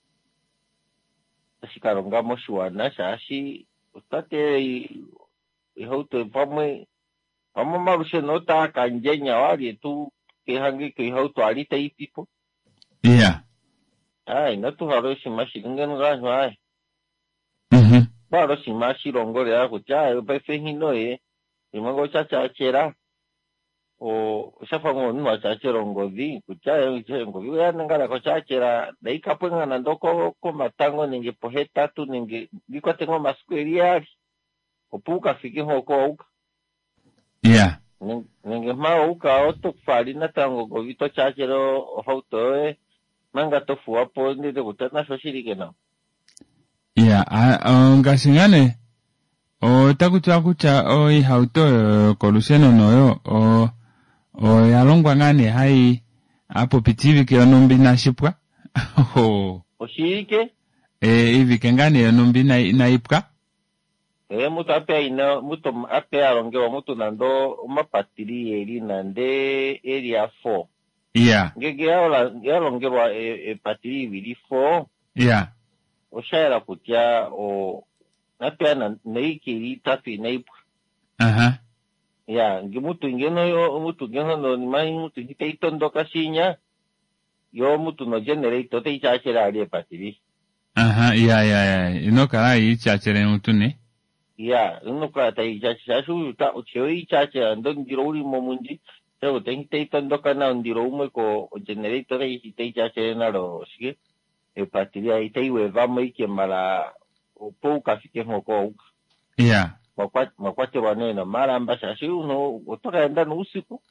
shikaronga moshuana shashi ustate i hoto pamwe pamwe marushe nota kanjenya wali tu ke hangi ke hoto alita ipipo yeah ai na tu haro shimashi ngen ga ai mhm baro shimashi rongore ya kucha e pe hino e imago chacha chera o shafango nwa chacha rongovi kucha e chengo ya ngara ko chachera dai kapenga na ndoko ko matango ninge poheta tu ninge biko tengo masqueria opuka fiki hoko uka yeah ninge ma uka oto fali na tango go vito chachero hoto e manga tofu apo ndi de kutana shoshiri kena yeah a ngasingane o takutua kucha o i hauto koluseno noyo o o yalongwa ngane hai apo pitivi ke onombi na shipwa o oshirike eh hivi kengane onombi na na ipka eh mutu ape ina mutu ape alongewa mutu nando mapatiri eri nande area four yeah ngege yala yalongewa e, e patiri ibiri four yeah oshaira kutia o ape na neikiri tatu inaipwa aha ya ngimutu ngeno yo mutu ngeno no mai mutu hiteito ndoka sinya yo mutu no generator te chachera ali patiri aha ya ya ya inokara i chachere mutu ne ya inokara tai chachera shu ta ucheo i chachera ndo ndiro uri momunji te te hiteito ndoka na ndiro umwe ko generator te hiteito chachera na ro shige e patiri ai teiwe vamo ike mara opo kafike hoko ya makwati makwati wanena mara mbasha shi uno utoka enda no usiku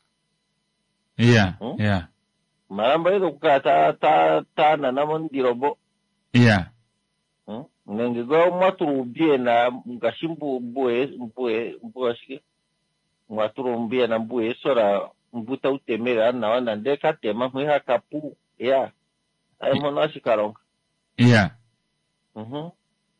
yeah hmm? yeah mara mbayo kukata ta ta na namondirobo yeah hmm nenge go maturu bie na ngashimbu mbue mbue mbue shike maturu mbie na mbue sora mbuta utemera na wana ndeka tema mwe kapu yeah ai mona shikaronga yeah mhm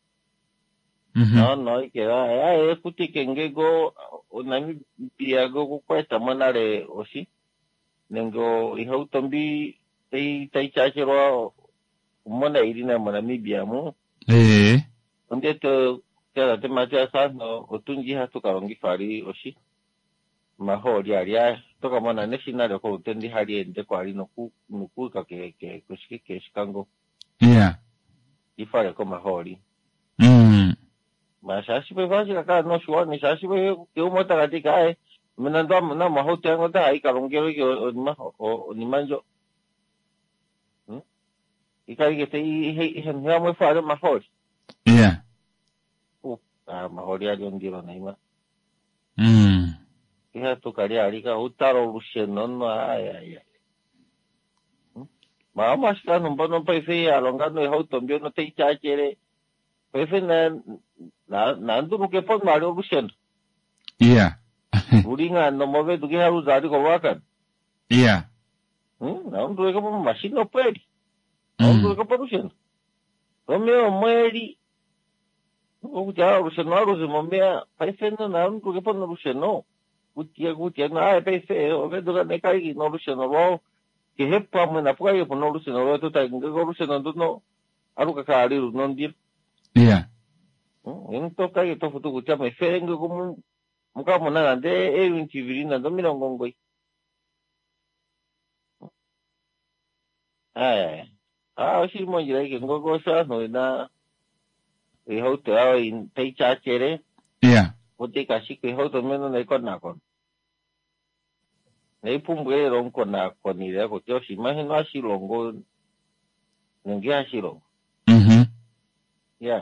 mhm no no ikera ai kutike ngego onami piago kukweta monare oshi nengo ihautombi ei taichachero mona irina mona mibiamu eh onde to kera tematia sano otunji hatu karongi fari oshi mahori aria toka mona national ko tendi hari ende ko ari no ku nuku ka ke ke kushike ke shikango yeah ifare ko mahori mm mashashi pe vaji kaka no shwa ni shashi pe ke umota katika eh menando na mahote ngota ai karongero ke ma o ni manjo hm ikai ke te he he mo fare mahori yeah u ah mahori ali ndiro na ima mm ya to kari ali ka utaro rusheno no ai ai mama shika no bono pe fe alongano e hoto mbio no te chachere pe fe na na nandu ke pon mario rusheno yeah uringa no move duke haru zari ko wakan yeah hm nandu ke pon machine operi nandu ke pon rusheno romeo meri o ja rusheno aro se momea pe fe no nandu ke pon rusheno kutia kutia na pe fe o ve dura ne kai no rusheno ro que hepa mo na puai po no rusheno ro to ta ngo rusheno no aru ka ka ari no ndir yeah en to kai to futu kutia me fe ngo como muka mo na de e vintiviri na do miro ngongoi ai ah si mo jira ke ngo go sa no na e ho te ai te cha chere yeah o te ka si ke ho to meno na kon na kon nei pumbe ron kon na kon ni de ko te si ma no asi longo nge asi lo mhm yeah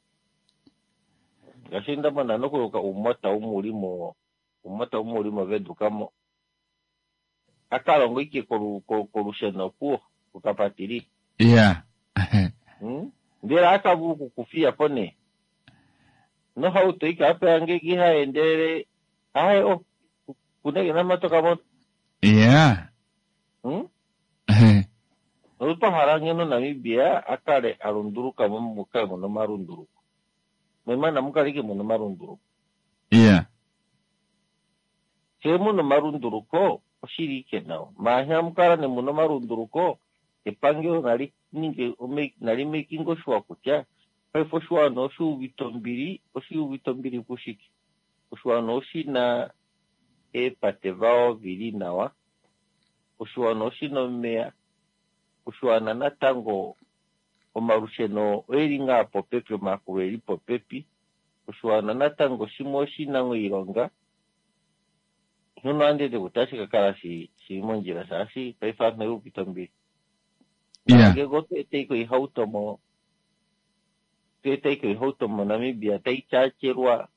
gashinda mana no ko ka umata umurimo umata umurimo vedukamo akarongo iki ko ko ko rusheno ku ukapatiri yeah hm ndira akabu kufia pone no hauto ikape ange giha endere ai o kunege na matoka mo Yeah. hmm Upa harangi no Namibia akare arunduruka mo muka mo no marunduru mema na muka rike mo no marunduru Yeah. Ke mo no marunduru ko oshiri ke nao mahya mukara ne mo no marunduru ko epangyo nari ninge o make nari making go shwa kucha pai fo shwa no shu vitombiri o shu vitombiri kushiki shwa no shina e patevao vili nawa shwa no shino mea shwa na natango o marusheno eringa popepi makuweli popepi shwa na natango shimo shina ngoironga Nuno ande de utashi kakara si si monjira sashi pai fa na u vitombiri Yeah. Ke gote te ko I hauto mo te te ko I hauto mo Namibia te chacherwa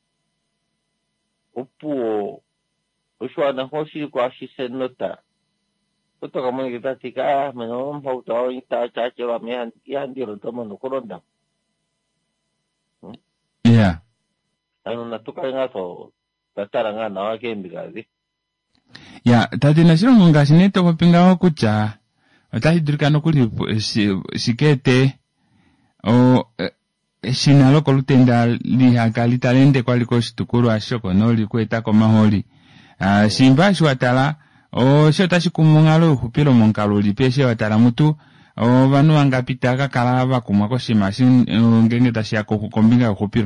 opu o shwa na hoshi ko ashi senota Oto ka mo kita tika me no hauto o ita chacherwa me han ya ndiro to mo no koronda Yeah. Ano na tuka nga to tatara nga na wa ke mbigazi Yeah, tati na shiro nga shineto popinga wa kucha. Otahi durikano kuli sikete o shinalo kolutenda liha kalitalende kwa liko shitukuru ashoko no likweta kwa maholi. Shimba shwatala o shotashi kumungalo hupilo monkalo lipeshe watala mutu o vanu angapita kakala vakuma kwa shimashi ngenge tashi yako kukombinga hupilo.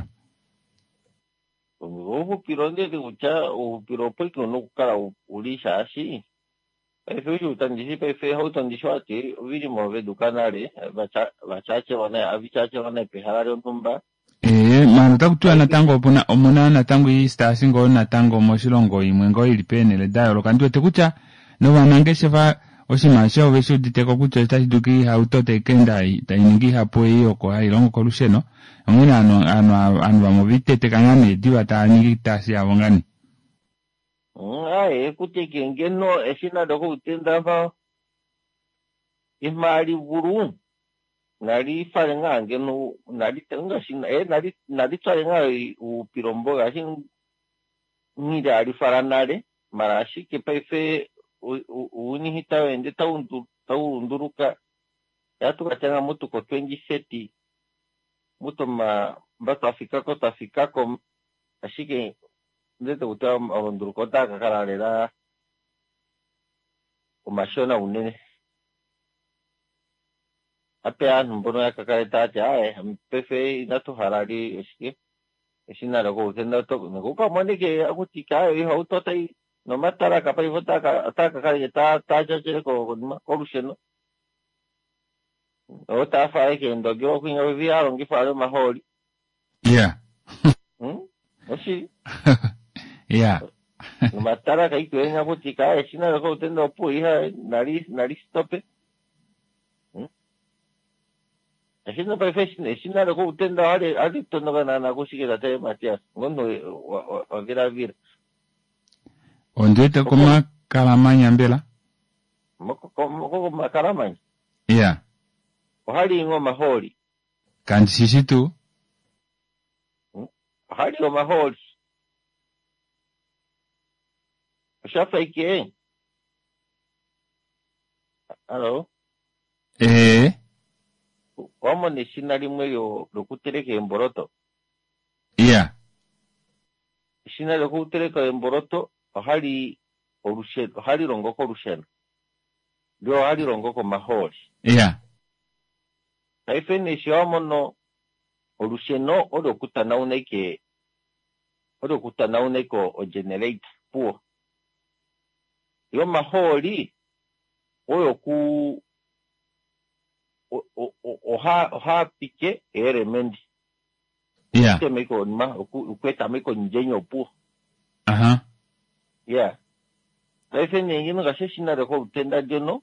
Hupilo ndete ucha hupilo pweki no kukala ulisha ashi. Efe utandisi pefe hautandisi wati vili move dukanare bachache wana avichache wana peharari ontumba Eh manu takutua natango opuna omuna natango I stasi ngo natango moshilongo imwe ngo ilipenele dayo lokandu tekucha no wanangeshefa oshimasho vesho diteko kucha tahiduki hautote kenda tainingi hapo iyo ko hailongo kolusheno omuna ano ano ano bamovitete kangane diwa taanigi tasi avongani Ai, kuteke ngeno eshina doko utenda fa imari buru nari farenga ngeno nari tenga shina eh nari nari farenga u pirombo gashin ni dari faranare marashi ke paife uni hita wende taundu taunduruka ya tukachanga mutu ko twenty-seven mutu ma bato afika ko tafika ko ashike ndete uta abonduruko ta kakararera umashona unene apea mbono ya kakareta ya mpefe inato harari eske esina rago utenda to ngo ka mone ke akutika e hauto tai no matara kapai vota ka ta kakareta ta chache ko korusheno o ta fa ke ndo gyo kwinga via rongi fa maholi Yeah. hm oshi Yeah. No matara kai que en abutica es una de tendo puija nariz nariz tope. ¿Mm? Es una perfección, es una de tendo ale ale tono gana na kushike da te Matias. Ngondo o gira vir. Ondete kuma kalamanya mbela? Moko moko makaramanya. Yeah. Ohali ngo maholi. Kandi sisi tu? Ohali ngo maholi. Shafa ike. Hello. Eh. Wamo ni shinari mwe yo lokutereke emboroto. Yeah. Shinari lokutereke emboroto ohali orusheno, ohali rongoko orusheno. Lyo ohali rongoko maholi. Yeah. Kaife ni shiwamo no orusheno odo kutana uneke odo kutana uneko o generate puo. Yo maholi oyo ku oha oha pike ere mendi. Yeah. Te meko ma ukweta meko njenyo pu. Aha. Yeah. Kaife ni ngino gasheshi na reko utenda jono.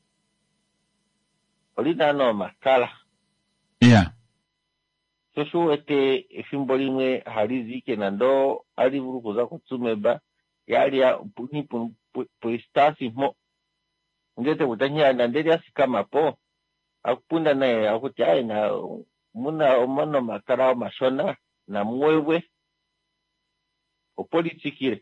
Olida no makala. Yeah. Soshu ete efimboli mwe harizi ke nando ali buru kuza kutsumeba yali ya puni pun puistasi mo ngete utanya na ndeli asikama po akupunda naye akutia na muna omano makara mashona na mwewe o politikire.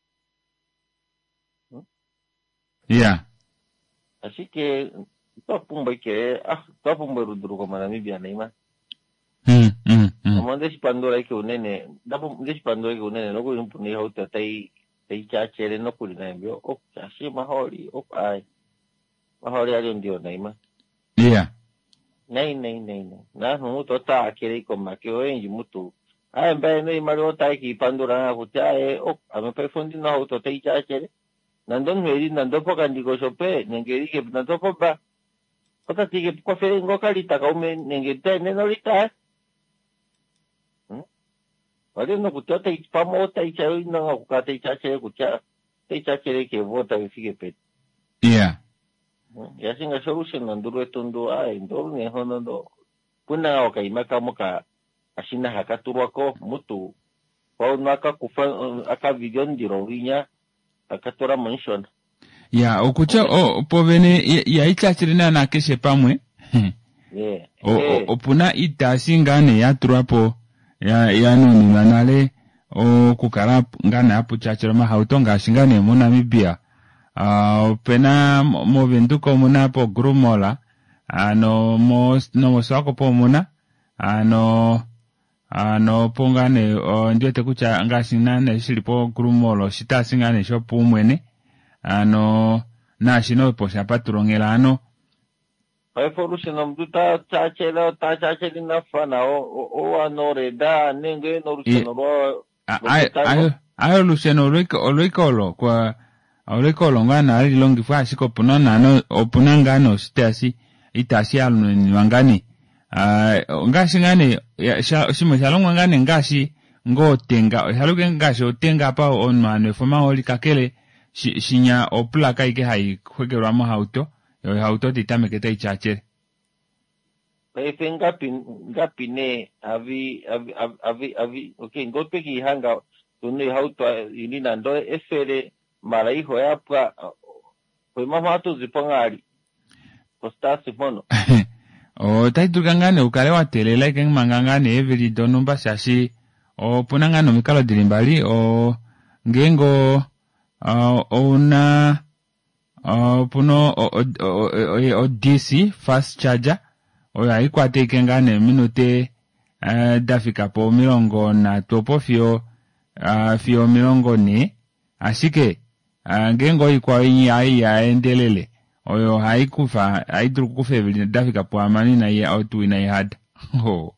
Yeah. Así que topumba que ah topumba ruduru como Namibia neima. Mm mm. Como desi pandora que unene, dapo desi pandora que unene no ko impune hauta tai tai chachere no kulina mbio o chashi mahori o ai. Mahori ali ndio neima. Yeah. Nei nei nei nei. Na no to ta akere ko makio enji mutu. Ai mbe nei mario tai ki pandora ko chae o ame pe fondi no auto tai chachere. Nandon heri nando po kandigo sope nengeri ke nando po ba. Kota tige ko fe ngo kalita ka ume nengete nenorita. Hm? Wale no kuta tai pamo tai chai no ka tai chachere kucha. Tai chachere ke vota fike pe. Yeah. Ya singa solution nanduru etundu ai ndoro ne hono ndo. Puna o kai maka moka asina hakaturu ako mutu. Pau naka kufa aka vision dirovinya akatora mention. Ya okucha o povene ya itachirina na keshe pamwe. Yeah. O opuna itashingane ya turapo ya ya nuni manale o kukara ngana hapo chachira mahautonga shingane mu Namibia. Ah uh, pena mo venduko muna po grumola ano mo no mo swako po muna ano ano pongane o ndio tekucha ngashinane shilipo grumolo shita singane shopu mwene ano na shino po shapaturongela ano Pai forusi namduta chachela ta chacheli na fana o o anore da nenge no ruseno ro ai ai ai ruseno riko olekolo kwa olekolo ngana ali longi fa siko punana no opunanga no stasi itasi alu ni wangani uh, ngashi ngane shimo shalongwa ngane ngashi ngo tenga haluke ngashi otenga pa on mane foma oli kakele shinya opla kai ke hai kwekero ama auto yo auto ditame ke tai chache Pai fenga pin ngapine avi avi avi avi okay ngope ki hanga tuni auto ini nando efere mara hijo ya pa pues mama tu zipongari posta simono o taitugangane ukalewa telela ken mangangane every donumba shashi o punangano mikalo dilimbali o ngengo uh, ona uh, puno o, o, o, o D C fast charger o ya ikwate kengane minute uh, dafika po milongo na topo fio uh, fio milongo ni asike uh, ngengo ikwa inyi ai ya endelele oyo haikufa haidru kufevili dafika po amani na ye autu ina ihad ho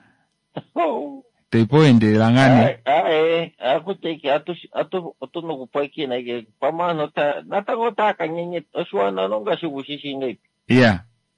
teipo ende langane ae aku teki atu atu atu no kupaki na ge pama no ta nata go ta kanyenye oswana no ga shibushi ngai yeah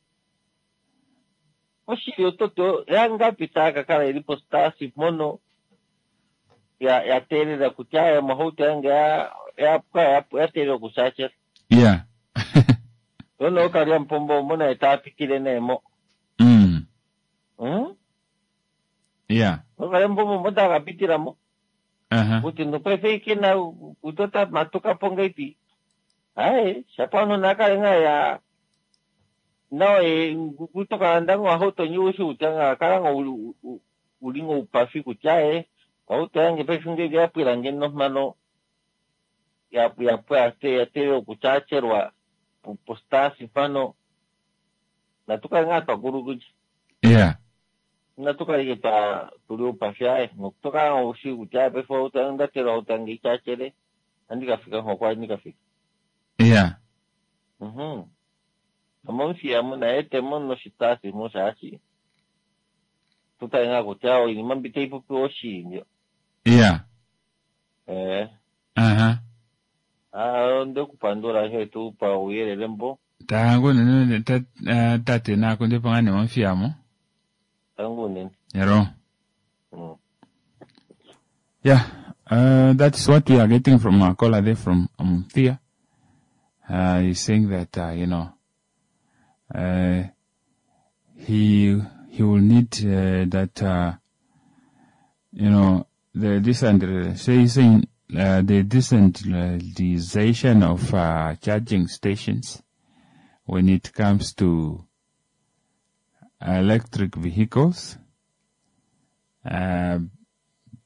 oshi yo toto yanga pitaka kala ili posta si mono ya ya tele da kuchaya mahuta yanga ya ya ya tele kusacha yeah Ono kariya mpombo muna etapikile nemo. Mm. Hmm? Yeah. Ono kariya mpombo muda kapitila mo. Aha. Uh-huh. Uti no prefeiki na utota matuka ponga ipi. Ae, shapano nakalenga ya no e kutoka ndango ahoto nyushi utanga karanga ulingo upafi kuchae. Auto yange pefunge vya pilange no mano ya ya ya te ya te kuchacherwa posta sifano natuka ngata guruguji yeah natuka ile pa tulio pafia ngotoka oshi uja pe fo utanga tero utangi chachere andika fika hokwa andika fika yeah mhm amonsi amuna ete mono shitasi mosachi tutanga kuchao ni mambite ipo oshi ndio yeah eh aha ah ndo kupandora hetu pa uyele lembo tangu nene tate na kunde pangane mfiamo tangu nene yero mm. yeah uh that's what we are getting from our caller there from um Thea. Uh he's saying that uh, you know uh he he will need uh, that uh you know the this and uh, so he's saying Uh, the decentralization of uh, charging stations when it comes to electric vehicles, uh,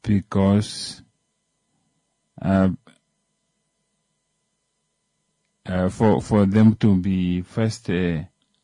because uh, uh, for for them to be first, uh,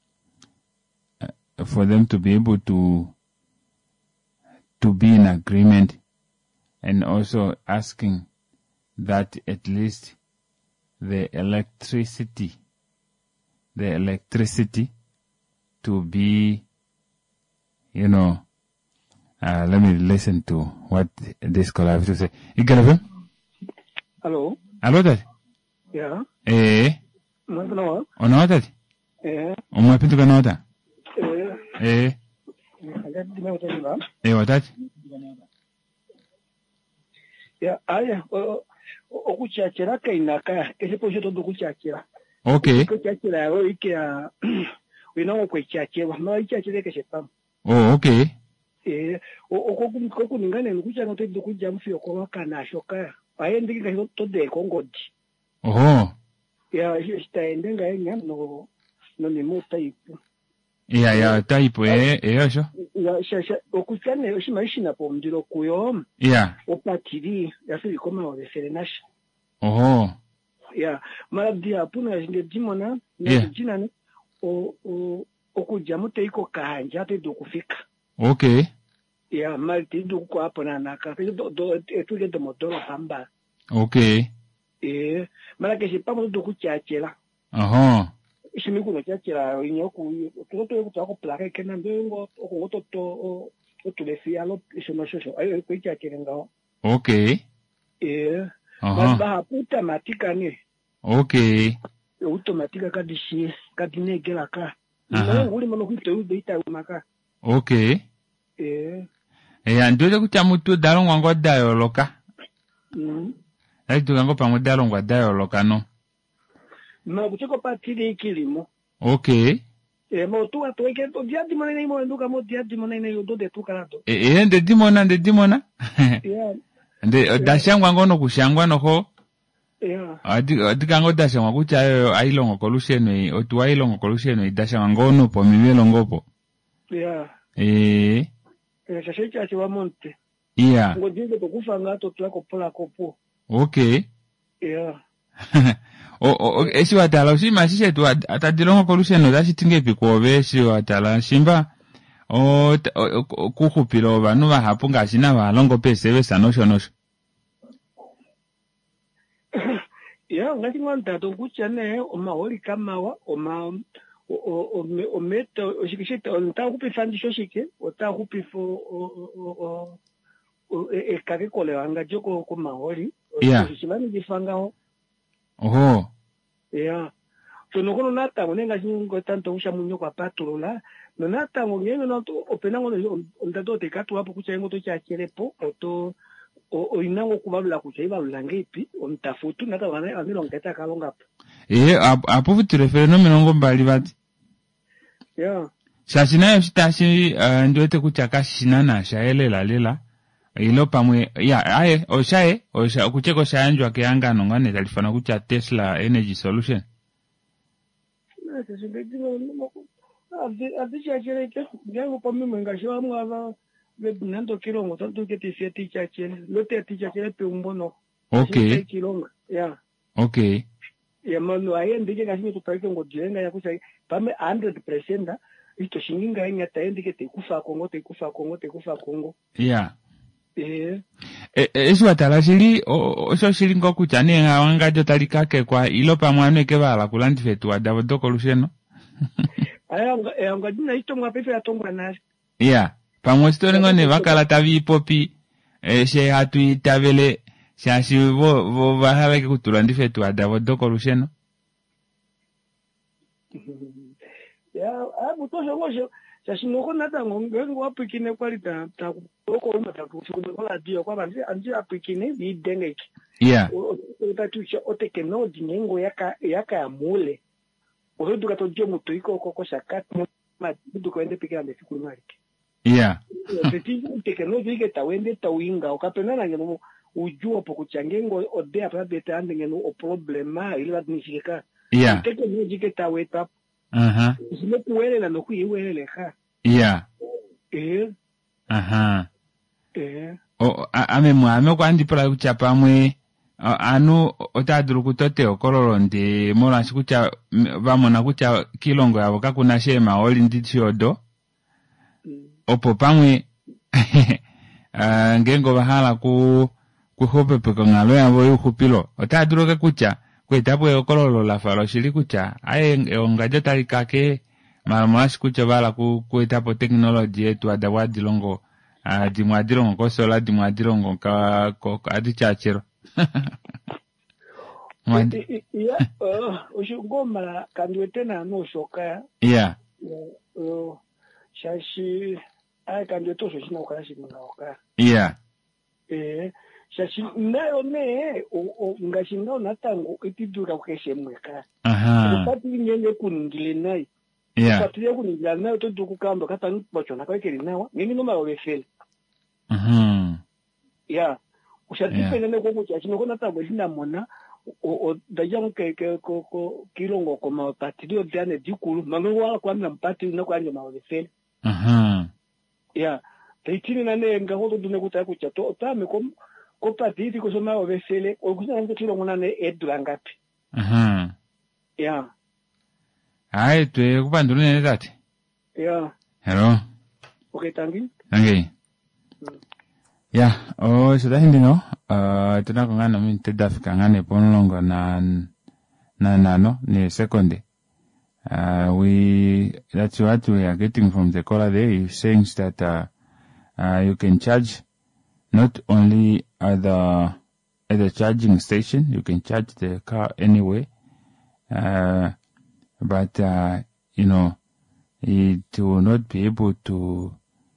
uh, for them to be able to to be in agreement, and also asking that at least the electricity, the electricity to be, you know, uh, let me listen to what this caller has to say. Eagle F M? Hello. Hello, Daddy. Yeah. Eh? Mwanzo. Ono, Daddy? Eh. Umwapindu ka nota? Eh. Eh? Agadi me utenda. Eh, what, Daddy? Yeah, aya. Okuchachira kainaka. Kesipo shoto dokuchachira. Okay. Okuchachira yao ikia. Wino kuchachira. No ichachira keshepa. Oh, okay. Eh, okoku koku ningane nkucha no tedu kuja mfio kwa waka na shoka. Aye ndiki ka to de kongodi. Oh. Ya shitaende ngaya no no ni mota ipo. Ya ya type eh eh osho. Ya shasha okuchane oshimashi na pomdiro kuyo. Ya. Opatiri ya fili koma wa referenasha. Oh. Ya mara dia puna nge dimona Yeah. na jina ni o o okuja mute iko kahanja te dokufika. Okay. Ya malti do ko hapo na naka do do etuge de motoro hamba. Okay. Eh mara ke sipa do kuchachela. Aha. Ishimi kuno chachela inyoku to to ko ko plaka ke na ngo ko to to o to le fialo ishimo shosho ayo ko chachela ngao. Okay. Eh. Aha. Ba puta matika ni. Okay. Automatika kadishi kadinegela ka. Aha. Ngo uli mono kwito ubeita maka. Okay. Eh. Eh, ndoze kucha mutu dalongwa ngo dayoloka. Mm. Ai tukango pango dalongwa dayoloka no. Ma kuchiko patiri ikilimo. Okay. Eh, mo tu atu eke to dia di monene mo nduka mo dia di monene yo do de tu karato. Eh, eh, nde dimona nde dimona. Yeah. Nde dashangwa ngono kushangwa no ho. Yeah. Adi adi kango dashangwa kucha ayo ailongo kolusheno otu ailongo kolusheno dashangwa ngono po mimelo ngopo. Yeah. Eh. Eh, shashe chachi wa monte. Yeah. Ngo dingo to kufa ngato tu ako pola kopo. Okay. Yeah. O o esi watala ushima shishe tu atadilongo kolusheno dashitinge pikobe shi watala shimba o kukhupilo banu bahapu ngashina balongo pese besanosho nosho. Yeah, ngati ngwanta to kuchane o maholi kamawa o ma o o o meta o shikishita o nta kupi fandi shoshike o ta kupi fo o o o e kake kole wanga joko ko maholi o shimani jifanga ho. Oho. Yeah. So no kono nata monenga singo tanto usha munyo kwa patrola no nata ngenge no opena ngo ondato te katu hapo kucha ngo to cha cherepo o to o inango kubabula kucha iba lulangepi ontafutu nata bana amilo ngeta kalonga. Eh apo futire fenomeno ngo mbali bati. Yeah. Shashina yashitashi ndote kucha kashina na shaelela lela. Ilo pamwe ya aye oshae osha kucheko shaanjwa keanga nongane talifana kucha Tesla Energy Solution. Na sisi ndimo no adi adi chachele ke ngango pamwe mwengasho amwa be nando kilongo tanto ke tisi ati chachele lote ati chachele pe umbono. Okay. Kilongo. Yeah. Okay. Ya mano aye ndike ngashime tupaike ngo jenga ya kucha pame one hundred percent ito shinginga nya taendike te kufa Kongo te kufa Kongo te kufa Kongo. Yeah. Eh. Eh eso atala shiri osho shiri ngo kuchane nga wanga jo talikake kwa ilo pamwane ke bala kulanti fetu adabo doko lusheno. Aya nga nga dina ito mwa pefe atongwa na. Yeah. Pamwe story ngone bakala tavi popi eh she hatu itabele shashi bo bo bahala ke kutulandi fetu adabo doko lusheno. Ya, abu to jongo shashi no kona tango ngo apikine kwalita ta oko uma ta kufume kola dio kwa banzi anji apikine bi dengeki. Yeah. Utatucha oteke no dinengo yaka yaka ya mule. Oredu kato dio muto iko koko shakati ma duko ende pikira mesiku mariki. Yeah. Teti teknoloji ike tawende tawinga okapena na ngeno ujua pokuchangengo ode apa beta ande ngeno o problema ile badnishika. Yeah. Teknoloji ike taweta. Aha. Sime kuwelela no kuyiwelela ha. Yeah. Eh. Aha. Eh. o ame mwame kwa ndipala kucha pamwe anu otaduru kutote okololo ndi mola shikucha vamona kucha kilongo yabo kakuna shema oli nditiodo opo pamwe uh, ngengo bahala ku kuhope peko ngalo yabo yukupilo otaduru ke kucha kwetapo okololo la falo shili kucha aye ongajo talikake mara mola shikucha bala ku kwetapo technology yetu adawadi longo uh, dimwadilongo kosola dimwadilongo ka ko adichachero ya ushingoma kandiwe tena no shoka yeah uh shashi ai kandiwe to shoshina ukashi mnaoka yeah eh shashi nayo ne o ngashinga natango itidura ukeshe mweka aha pati nyenge kuningile nayi yeah pati yakuningila nayo to dukukamba katani bachona kwekeli nawa nini no mawefele mhm yeah ushadifene ne kokucha chino na tabo lina mona o dajang ke ke ko ko kilongo ko ma patrio dane dikulu mango wala kwa na mpati na kwa nyama wefele mhm yeah taitini na ne ngaho dune kuta kucha to tame ko ko patiti ko soma wefele o kucha ngo kilongo na ne edula ngapi mhm yeah ai twe kupandule ne tati yeah hello okay tangi tangi yeah oh so that no uh tuna kongana min tedafika ngane ponlongo na na nano ni second uh we that's what we are getting from the caller there. He's saying that uh, uh you can charge not only at the at the charging station, you can charge the car anyway, uh but uh you know it will not be able to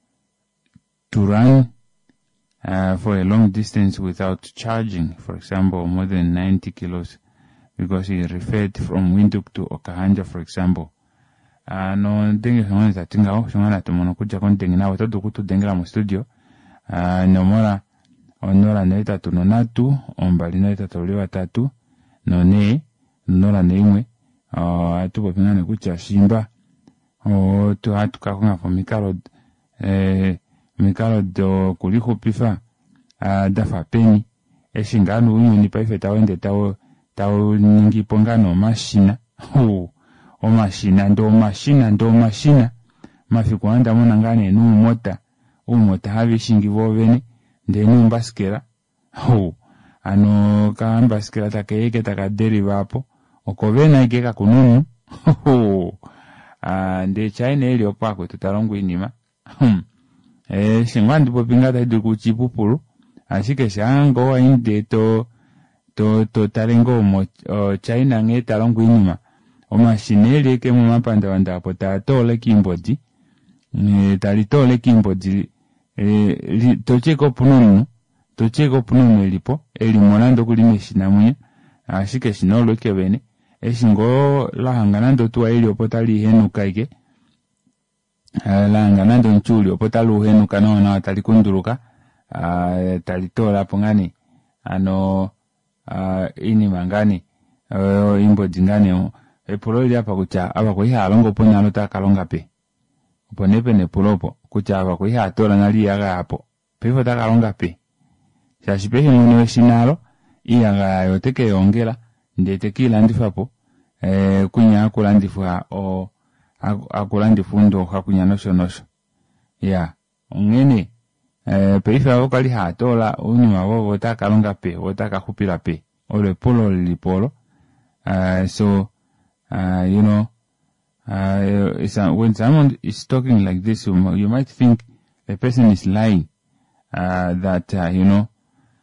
to run Uh, for a long distance without charging, for example, more than ninety kilos, because he referred from Windhoek to Okahanja, for example. Uh, no, dengi shongana za tingao, shongana tumono kuja kon dengi na watoto kutu dengi la mo studio. Uh, no mora, onora neita tunonatu, ombali neita tolewa tatu, no ne, nora neimwe, uh, atupo pingane kucha shimba, o tu hatu kakunga for mikalo, eh, mikalo do kuliko pifa uh, dafa peni eshingano uyu ni paife tawende tawo tawo ningi pongano mashina oh o mashina ndo mashina ndo mashina mafiko anda mona ngane nu mota u mota havi shingi vovene nde nu mbaskera oh ano ka mbaskera takeke takaderiva hapo okovena igeka kununu oh ah nde China elio pako tutarongo inima eh shingwandi popingata idu chipupulu ashike shango wa inde to to to talengo mo uh, China ngeta longo inima o machinele ke mu mapanda wanda pota tole kimbodi ni talitole kimbodi eh to cheko pununu to cheko pununu lipo eli monando kulimeshina munya ashike shinolo kebene eshingo la hanganando tuwa eli opota li henuka ike langa nando nchuli opota luhenu kanona watalikunduruka uh, talitola pongani ano uh, ini mangani uh, imbo jingani epulo ili hapa kucha hapa kuhiha alongo ponya alota kalonga pe uponepe ne pulopo kucha hapa kuhiha atola nali yaga hapo pefo ta kalonga pe shashipehi mwenewe shinalo iyaga yoteke yongela ndete kila ndifapo eh, kunya akula ndifuha o akulandi fundo hakunya nosho nosho ya ngene eh peifa okali hatola unyuma wowo takalonga pe wotaka kupira pe ole polo lipolo uh so uh you know uh it's, uh, when someone is talking like this you, you might think the person is lying uh that uh, you know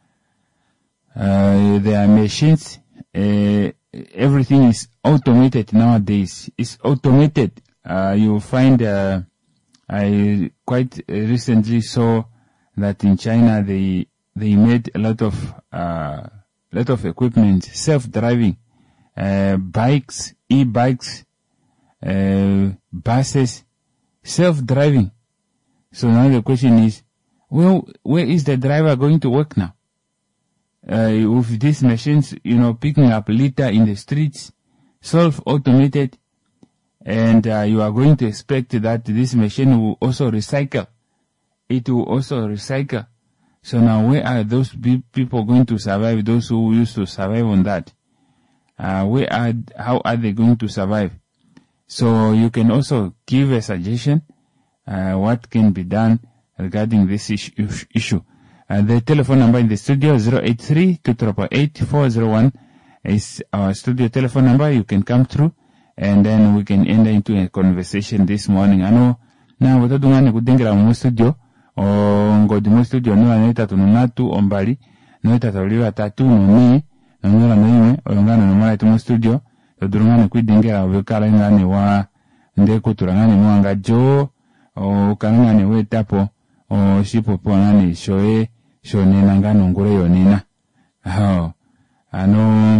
uh there are machines uh, everything is automated nowadays. It's automated. Uh, you find, uh, I quite recently saw that in China they, they made a lot of, uh, lot of equipment, self-driving, uh, bikes, e-bikes, uh, buses, self-driving. So now the question is, well, where is the driver going to work now? Uh, with these machines, you know, picking up litter in the streets, self-automated, and uh, you are going to expect that this machine will also recycle. It will also recycle. So now where are those pe- people going to survive, those who used to survive on that? Uh, where are, how are they going to survive? So you can also give a suggestion, uh, what can be done regarding this issue. issue. Uh, the telephone number in the studio, zero eight three, two eight eight, four zero one, is our studio telephone number. You can come through, and then we can enter into a conversation this morning. I know, na watadungane kudengera mu studio, o ngodi mu studio ni waneta tununatu ombali, noita tauliwa tatu noni, nonora noime, oyongana nomara mu studio, todurungane kuidengera wekala ngane wa ndeko turangane mwanga jo, o kanangane we tapo, o shipo po ngane shoe, shone nangano ngure yonina. Oh, ano,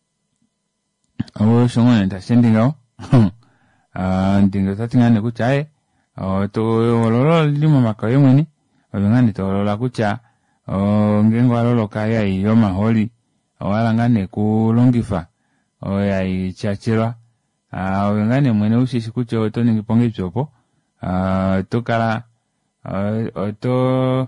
o shongone ta sendingao, ah, ndingo tatingane kuchae, o to ololo limo makayo mwini, o ngane to olola kucha, o ngengo alolo kaya iyo maholi, o alangane kulongifa, o ya ichachirwa, ah, o ngane mwene ushishi kucho o to ningipongi chopo, ah, to kala, o to,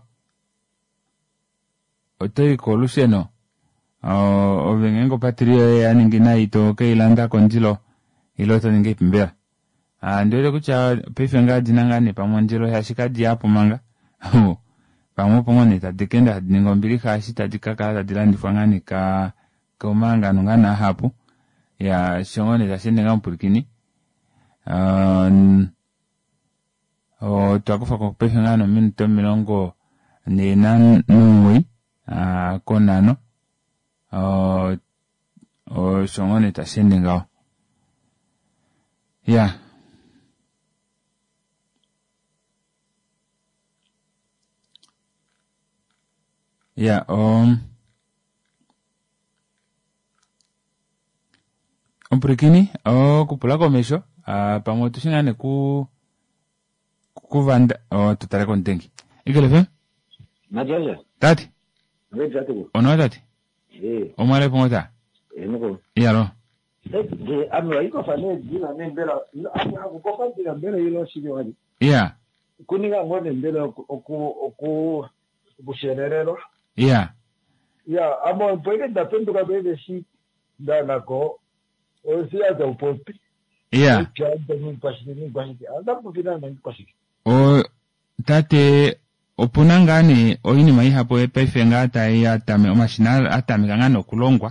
o to ikoluseno, o vengengo patrio ya ningina ito ke ilanda konjilo iloto ninge pimbera. Ah, ndio kucha pefenga dinangane pamonjilo ya shikadi hapo manga. Pamo pongone ta dekenda ningombili ka shita dikaka ta dilandi fangani ka ka manga nungana hapo. Ya shongone ta sende ngampurikini. Ah, o twakufa ko pefenga no minto milongo ne nan nui ah konano. o o shongone ta sende ngao. Yeah. Yeah, um Omprekini, o kupula komesho, ah pamoto singane ku kuvanda o tutare kontengi. Ikelefe? Majaja. Tati. Ve jatu. Ono tati. Eh. Omale pongota. Eh noko. Yaro. De amwa iko fane dina nembela. Amwa ko ko dina mbele yilo shiri wadi. Yeah. Kuninga ngone mbele oku oku bushererero. Yeah. Yeah, amo puede da pendo ka bebe shi da nako. O si ada upopi. Yeah. Ya da ni pashini ni bani. Ada pupina na ni pashini. O tate opunangani oini mai hapo epefenga ata ya tame omashina atame kangano kulongwa.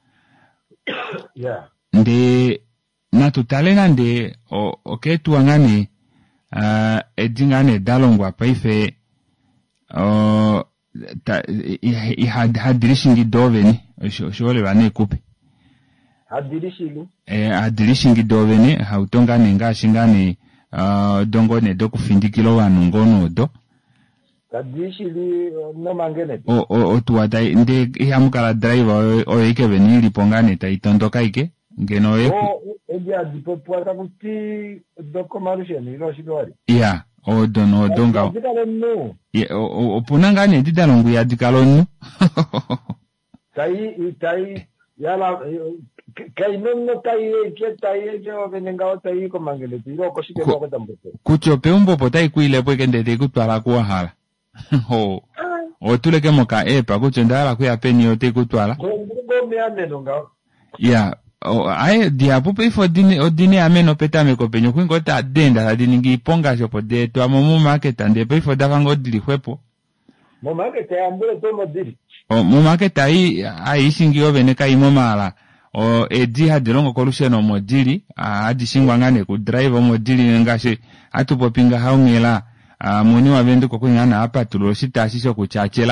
Yeah. Nde na tutalena nde o oketu wangani uh, edingane dalongwa paife o ta i had hadirishingi doveni shole bane kupe. Hadirishingi eh hadirishingi doveni hautongane ngashingane uh, dongo ne dokufindikilo wanu ngono do. Kadishili no mangene. O o o tuwata nde ihamukala driver o ike venili pongane ta itondoka ike ngeno e. O eji adipo puata kuti doko marusheni ilo shidwari. Yeah, o dono donga. Dikalo no. Yeah, o o punangane didalongu ya dikalo no. Tai tai yala kai no tai ke tai je o venenga tai ko mangele tiro ko shike ko tambote. Kucho pe un popo tai kuile pwe kende te kutwala kuwa hala. Ho. O tuleke moka epa kucho ndala kuya peni o te kutwala. Ngo me ameno nga. Yeah. O ai dia pupe ifo dini o dini ameno peta me ko penyo kwingo ta denda ta dini ngi ponga shopo de to amomu market ande pe ifo dafa ngo dili kwepo. Mo market ya ambule to mo dili. O mo market ai ai shingi o veneka imo mala. O edi hadilongo kolushe no mo dili a adi shingwa ngane ku drive o mo dili ngashe atupo pinga haungela. Ah, muni wa vendu kwa ngana hapa tuloshita asisho kuchachela.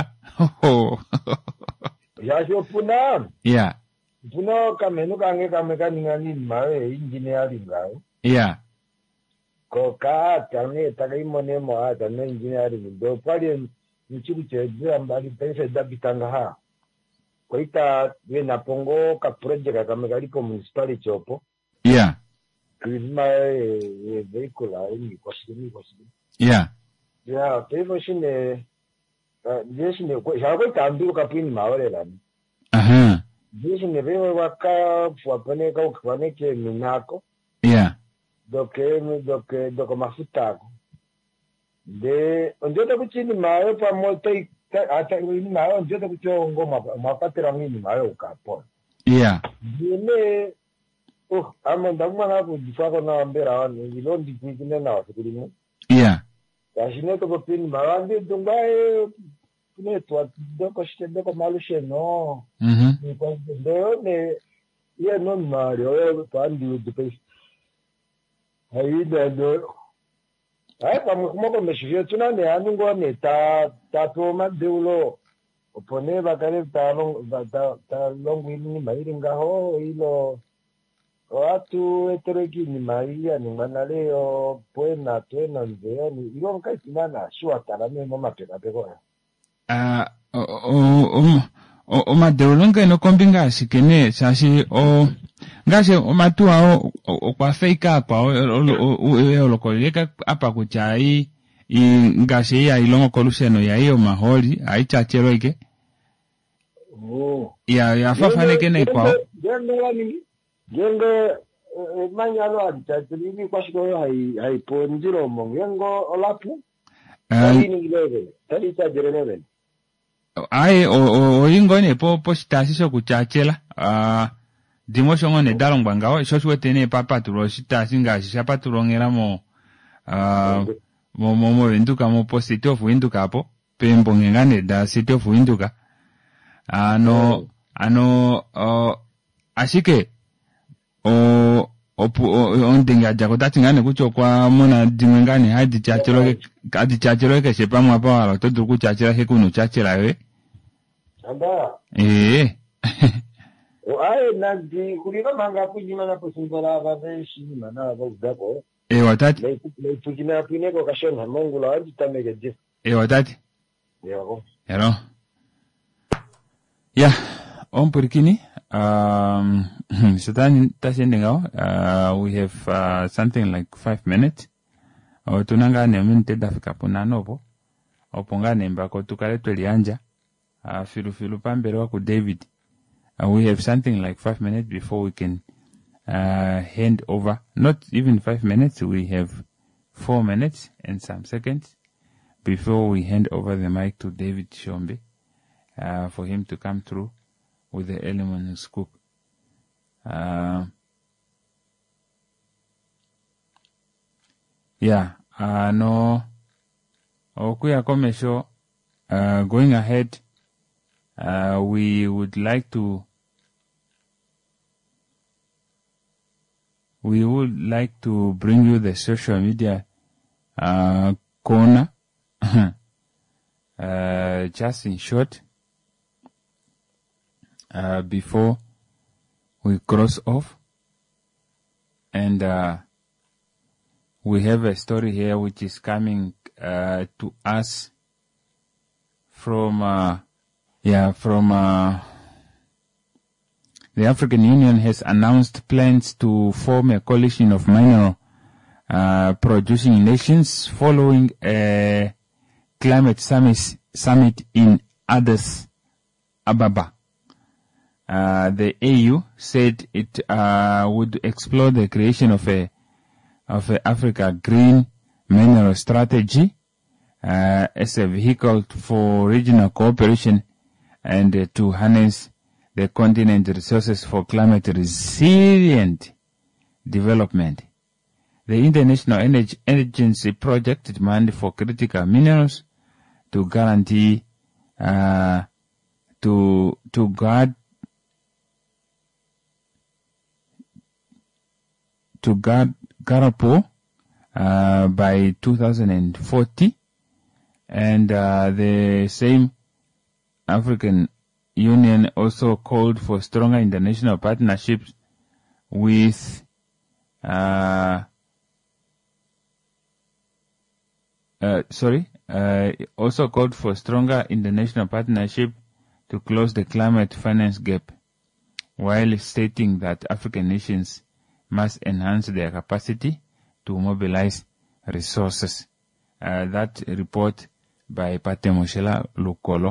Ya sho puna. Yeah. Puna kamenu kange kameka ningani mawe engineering ngao. Yeah. Ko ka tange takai mone mo ata no engineering do pali nchiku cheje ambali pese dabitanga ha. Ko ita we na pongo ka project kameka lipo municipality chopo. Yeah. Kizima e vehicle ni kwa shini kwa shini. Yeah. Yeah, people shine jeshi ne ko shago tambi ka pini mawale la. Aha. Jeshi ne vewe waka fuapene ka ukwane ke minako. Yeah. Doke mi doke doko mafuta ko. De onde ta kuchini mawe pa molto ata ini mayo njoto kuchongo mapatira ngini mayo kapo. Yeah. Dine oh amo ndamwa na kujifaka na mbera wani ilondi kikine na wasikurimu. Yeah. Kashine to kopini mawandi dungae kune tuwa doko shite doko malushe no. Mhm. Because ndeo ne ye no mario ye pandi udipe. Haida do. Ai kwa mkumoko meshivyo tuna ne anungo ne ta ta toma deulo. Opone bakare ta long ta ta longu ini mairi ngaho ilo. Watu etereki ni maia ni manaleo puena tuena nzeo ni ilo kai sinana shua tarame mama peka peko. Ah o o o o madolonga no kombinga sikene sashi o ngase o matua o o kwa feika kwa o o lo koleka apa kuchai i ngase ya ilongo koluseno ya iyo maholi aichachero ike. Oh. Ya ya fafane kene kwa. Genge ni genge manyalo adichachiri ni kwa shiko hai hai ponjiro mongengo olapu. Tali ni leve. Tali cha jereleve. Ai o o ingo ne po po sitasiso kuchachela ah dimoshongo ne dalong bangao shoswe tene papa turo sitasinga shisapa turongera mo ah mo mo mo winduka mo posito fu winduka hapo pembo ngengane da sito fu winduka ano ano uh, ashike o opu ondinga jago datingane kucho kwa mona dimengane hadi chachelo hadi chachelo ke sepa mo apa wala to duku chachela he kunu chachela we anda eh o ai na di kulina manga kujima na posumbala babeshi mana bazako e watati le tujina pine ko kashon mongula hadi tamegeje e watati yego yero ya on purkini um so then that's ending out uh we have uh, something like five minutes o tunanga ne minte dafika pona novo oponga nemba ko tukale twelianja uh, filu filu pambere wa ku David uh, we have something like five minutes before we can uh hand over, not even five minutes, we have four minutes and some seconds before we hand over the mic to David Shombe uh for him to come through with the early morning scoop. Uh, yeah, uh, no, okuya komesho, uh, going ahead, uh, we would like to, we would like to bring you the social media, uh, corner, uh, just in short, uh, before we cross off, and uh, we have a story here which is coming uh, to us from uh, yeah from uh, the African Union has announced plans to form a coalition of mineral uh, producing nations following a climate summit summit in Addis Ababa. Uh, the A U said it uh, would explore the creation of a of a Africa Green Mineral Strategy uh, as a vehicle for regional cooperation and uh, to harness the continent's resources for climate resilient development. The International Energy Agency project demand for critical minerals to guarantee uh, to to guard to guard Garapo uh, by two thousand forty, and uh, the same African Union also called for stronger international partnerships with uh, uh, sorry, uh, also called for stronger international partnership to close the climate finance gap, while stating that African nations must enhance their capacity to mobilize resources. Uh, that report by Pate Moshela Lukolo.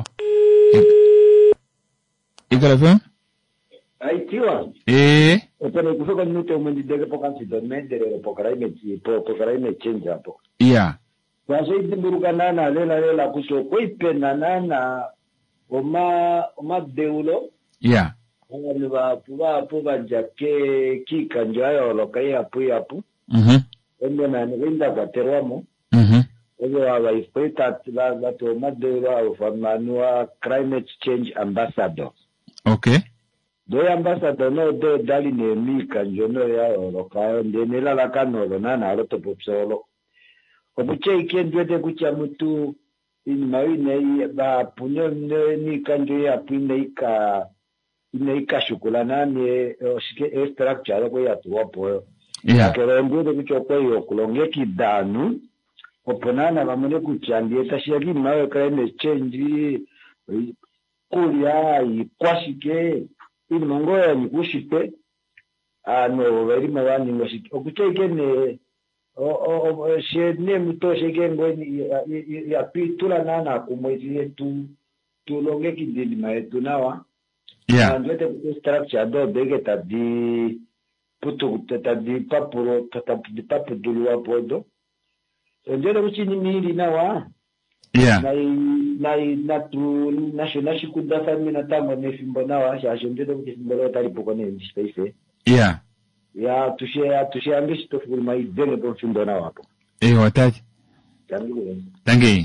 Ikalafem? Aitiwa. Eh. Opene kufika nute umendidege po kansi do mendere po karai me po po karai me change hapo. Yeah. Wasaiti burukanana lela lela kuso koipenana oma oma deulo. Yeah. Wale ba puba puba jake kika njayo lokai apu apu. Mhm. Endo na nenda kwa terwamo. Mhm. Ego wa ifeta la la to madeulo of manua climate change ambassador. Okay. Do ambassador no do dali ne mi kanjono ya lokai ndenela la kanolo na na roto popsolo. Obuche ikendwete kucha mutu in maine ba punyo ni kanjo ya pine ika ine ika shukulana ni oshike structure ko ya tuwapo. Yeah. Akero ndwete kucha kwa yo kulongeki danu oponana bamune kuchandie tashiyaki mawe climate change kulia ikwashike in mongoya nikushite ano bari mabani ngoshike obuche ikene o o she ne mto shege ngoni ya pitula nana kumwezi yetu tulonge kidini maetu nawa yeah ndwete ku structure do bege tadi putu tadi papuro tadi papu dulwa podo ndwete kuchini mili nawa yeah na na na tu national shikuda fami na tamo ne fimbo nawa sha ndwete kuchimbo tali poko ne space yeah ya tushia tushia ambishi tofu mai dele kwa fimbo na wapo. Eh, watati. Thank you.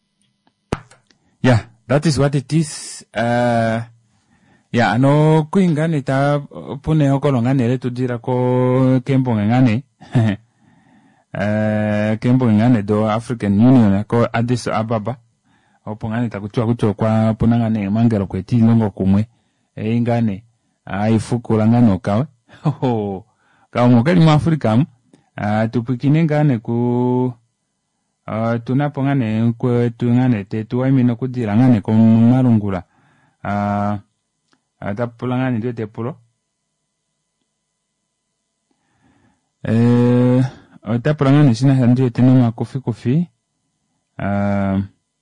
Yeah, that is what it is. Uh, yeah, ano kuingane ta pune okolonga nere tudira ko kempo ngane. Eh, kempo ngane do African Union ko Addis Ababa. Opongane ta kutua kutua kwa punangane mangero kweti longo kumwe. E ingane aifuku langano kawe. Oh. Kaungo kali Afrika uh, tupikine ngane ku uh, tunapo ngane ku tungane te tuwaimi no kudira ngane ko marungura uh, atapula ngane ndio te pulo eh atapula ngane sina ndio tenoma kofi kofi uh,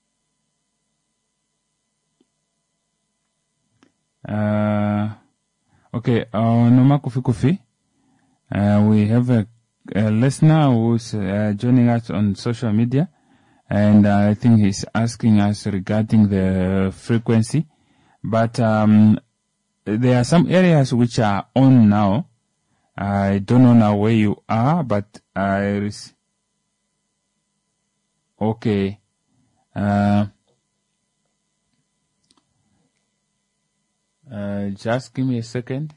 uh, okay uh, noma kofi kofi. Uh, we have a, a listener who's uh, joining us on social media, and uh, I think he's asking us regarding the frequency. But um, there are some areas which are on now. I don't know now where you are, but I res- okay. Uh, uh, just give me a second.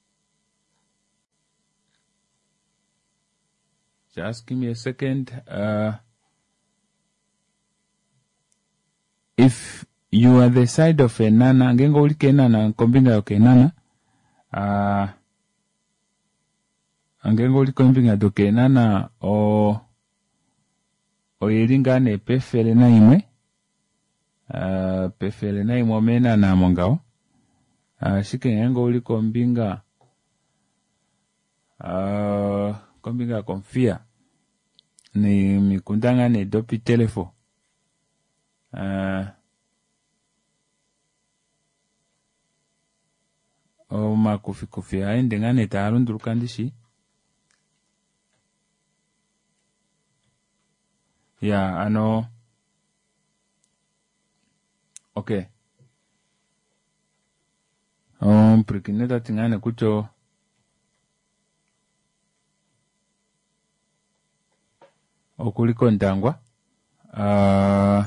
Just give me a second. Uh, if you are the side of Enana, ngengo uli Kenana, kombinga yo Kenana, uh, ngengo uli kombinga do Kenana, o, o yiringane pefele na imwe, uh, pefele na imwe mena na mongao, uh, shike ngengo uli kombinga, uh, kombinga konfia ni mikundanga ni dopi telefo uh, o makufi kufi aende ngane taarundu kandishi ya ano okay um prikineta tingane kucho okuliko ndangwa uh,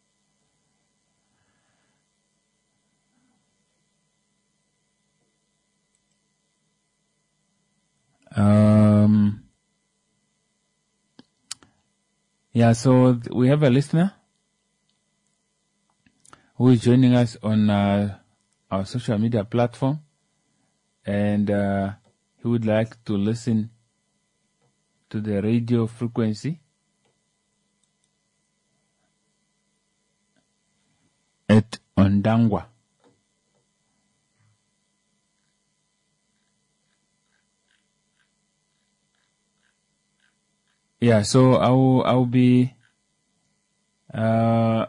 um, yeah, so th- we have a listener who is joining us on uh, our social media platform, and uh, he would like to listen to the radio frequency at Ondangwa. Yeah, so I'll I'll be uh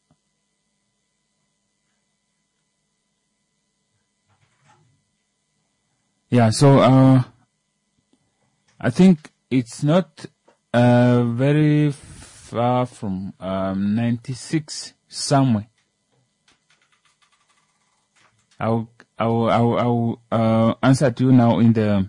yeah, so uh I think it's not uh very far from um, ninety-six somewhere. I'll I'll I'll, I'll uh, answer to you now in the.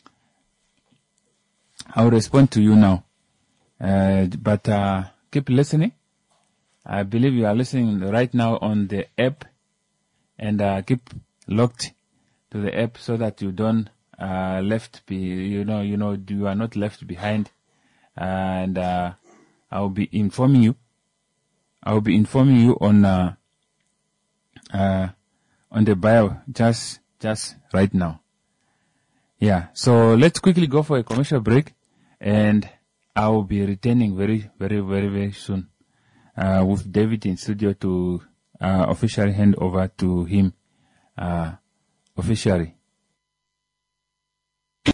I'll respond to you now, uh, but uh, keep listening. I believe you are listening right now on the app, and uh, keep locked to the app so that you don't uh, left be you know you know you are not left behind, and uh, I'll be informing you. I'll be informing you on uh, uh, on the bio just just right now. Yeah, so let's quickly go for a commercial break, and I will be returning very very very very soon uh, with David in studio to uh, officially hand over to him uh, officially.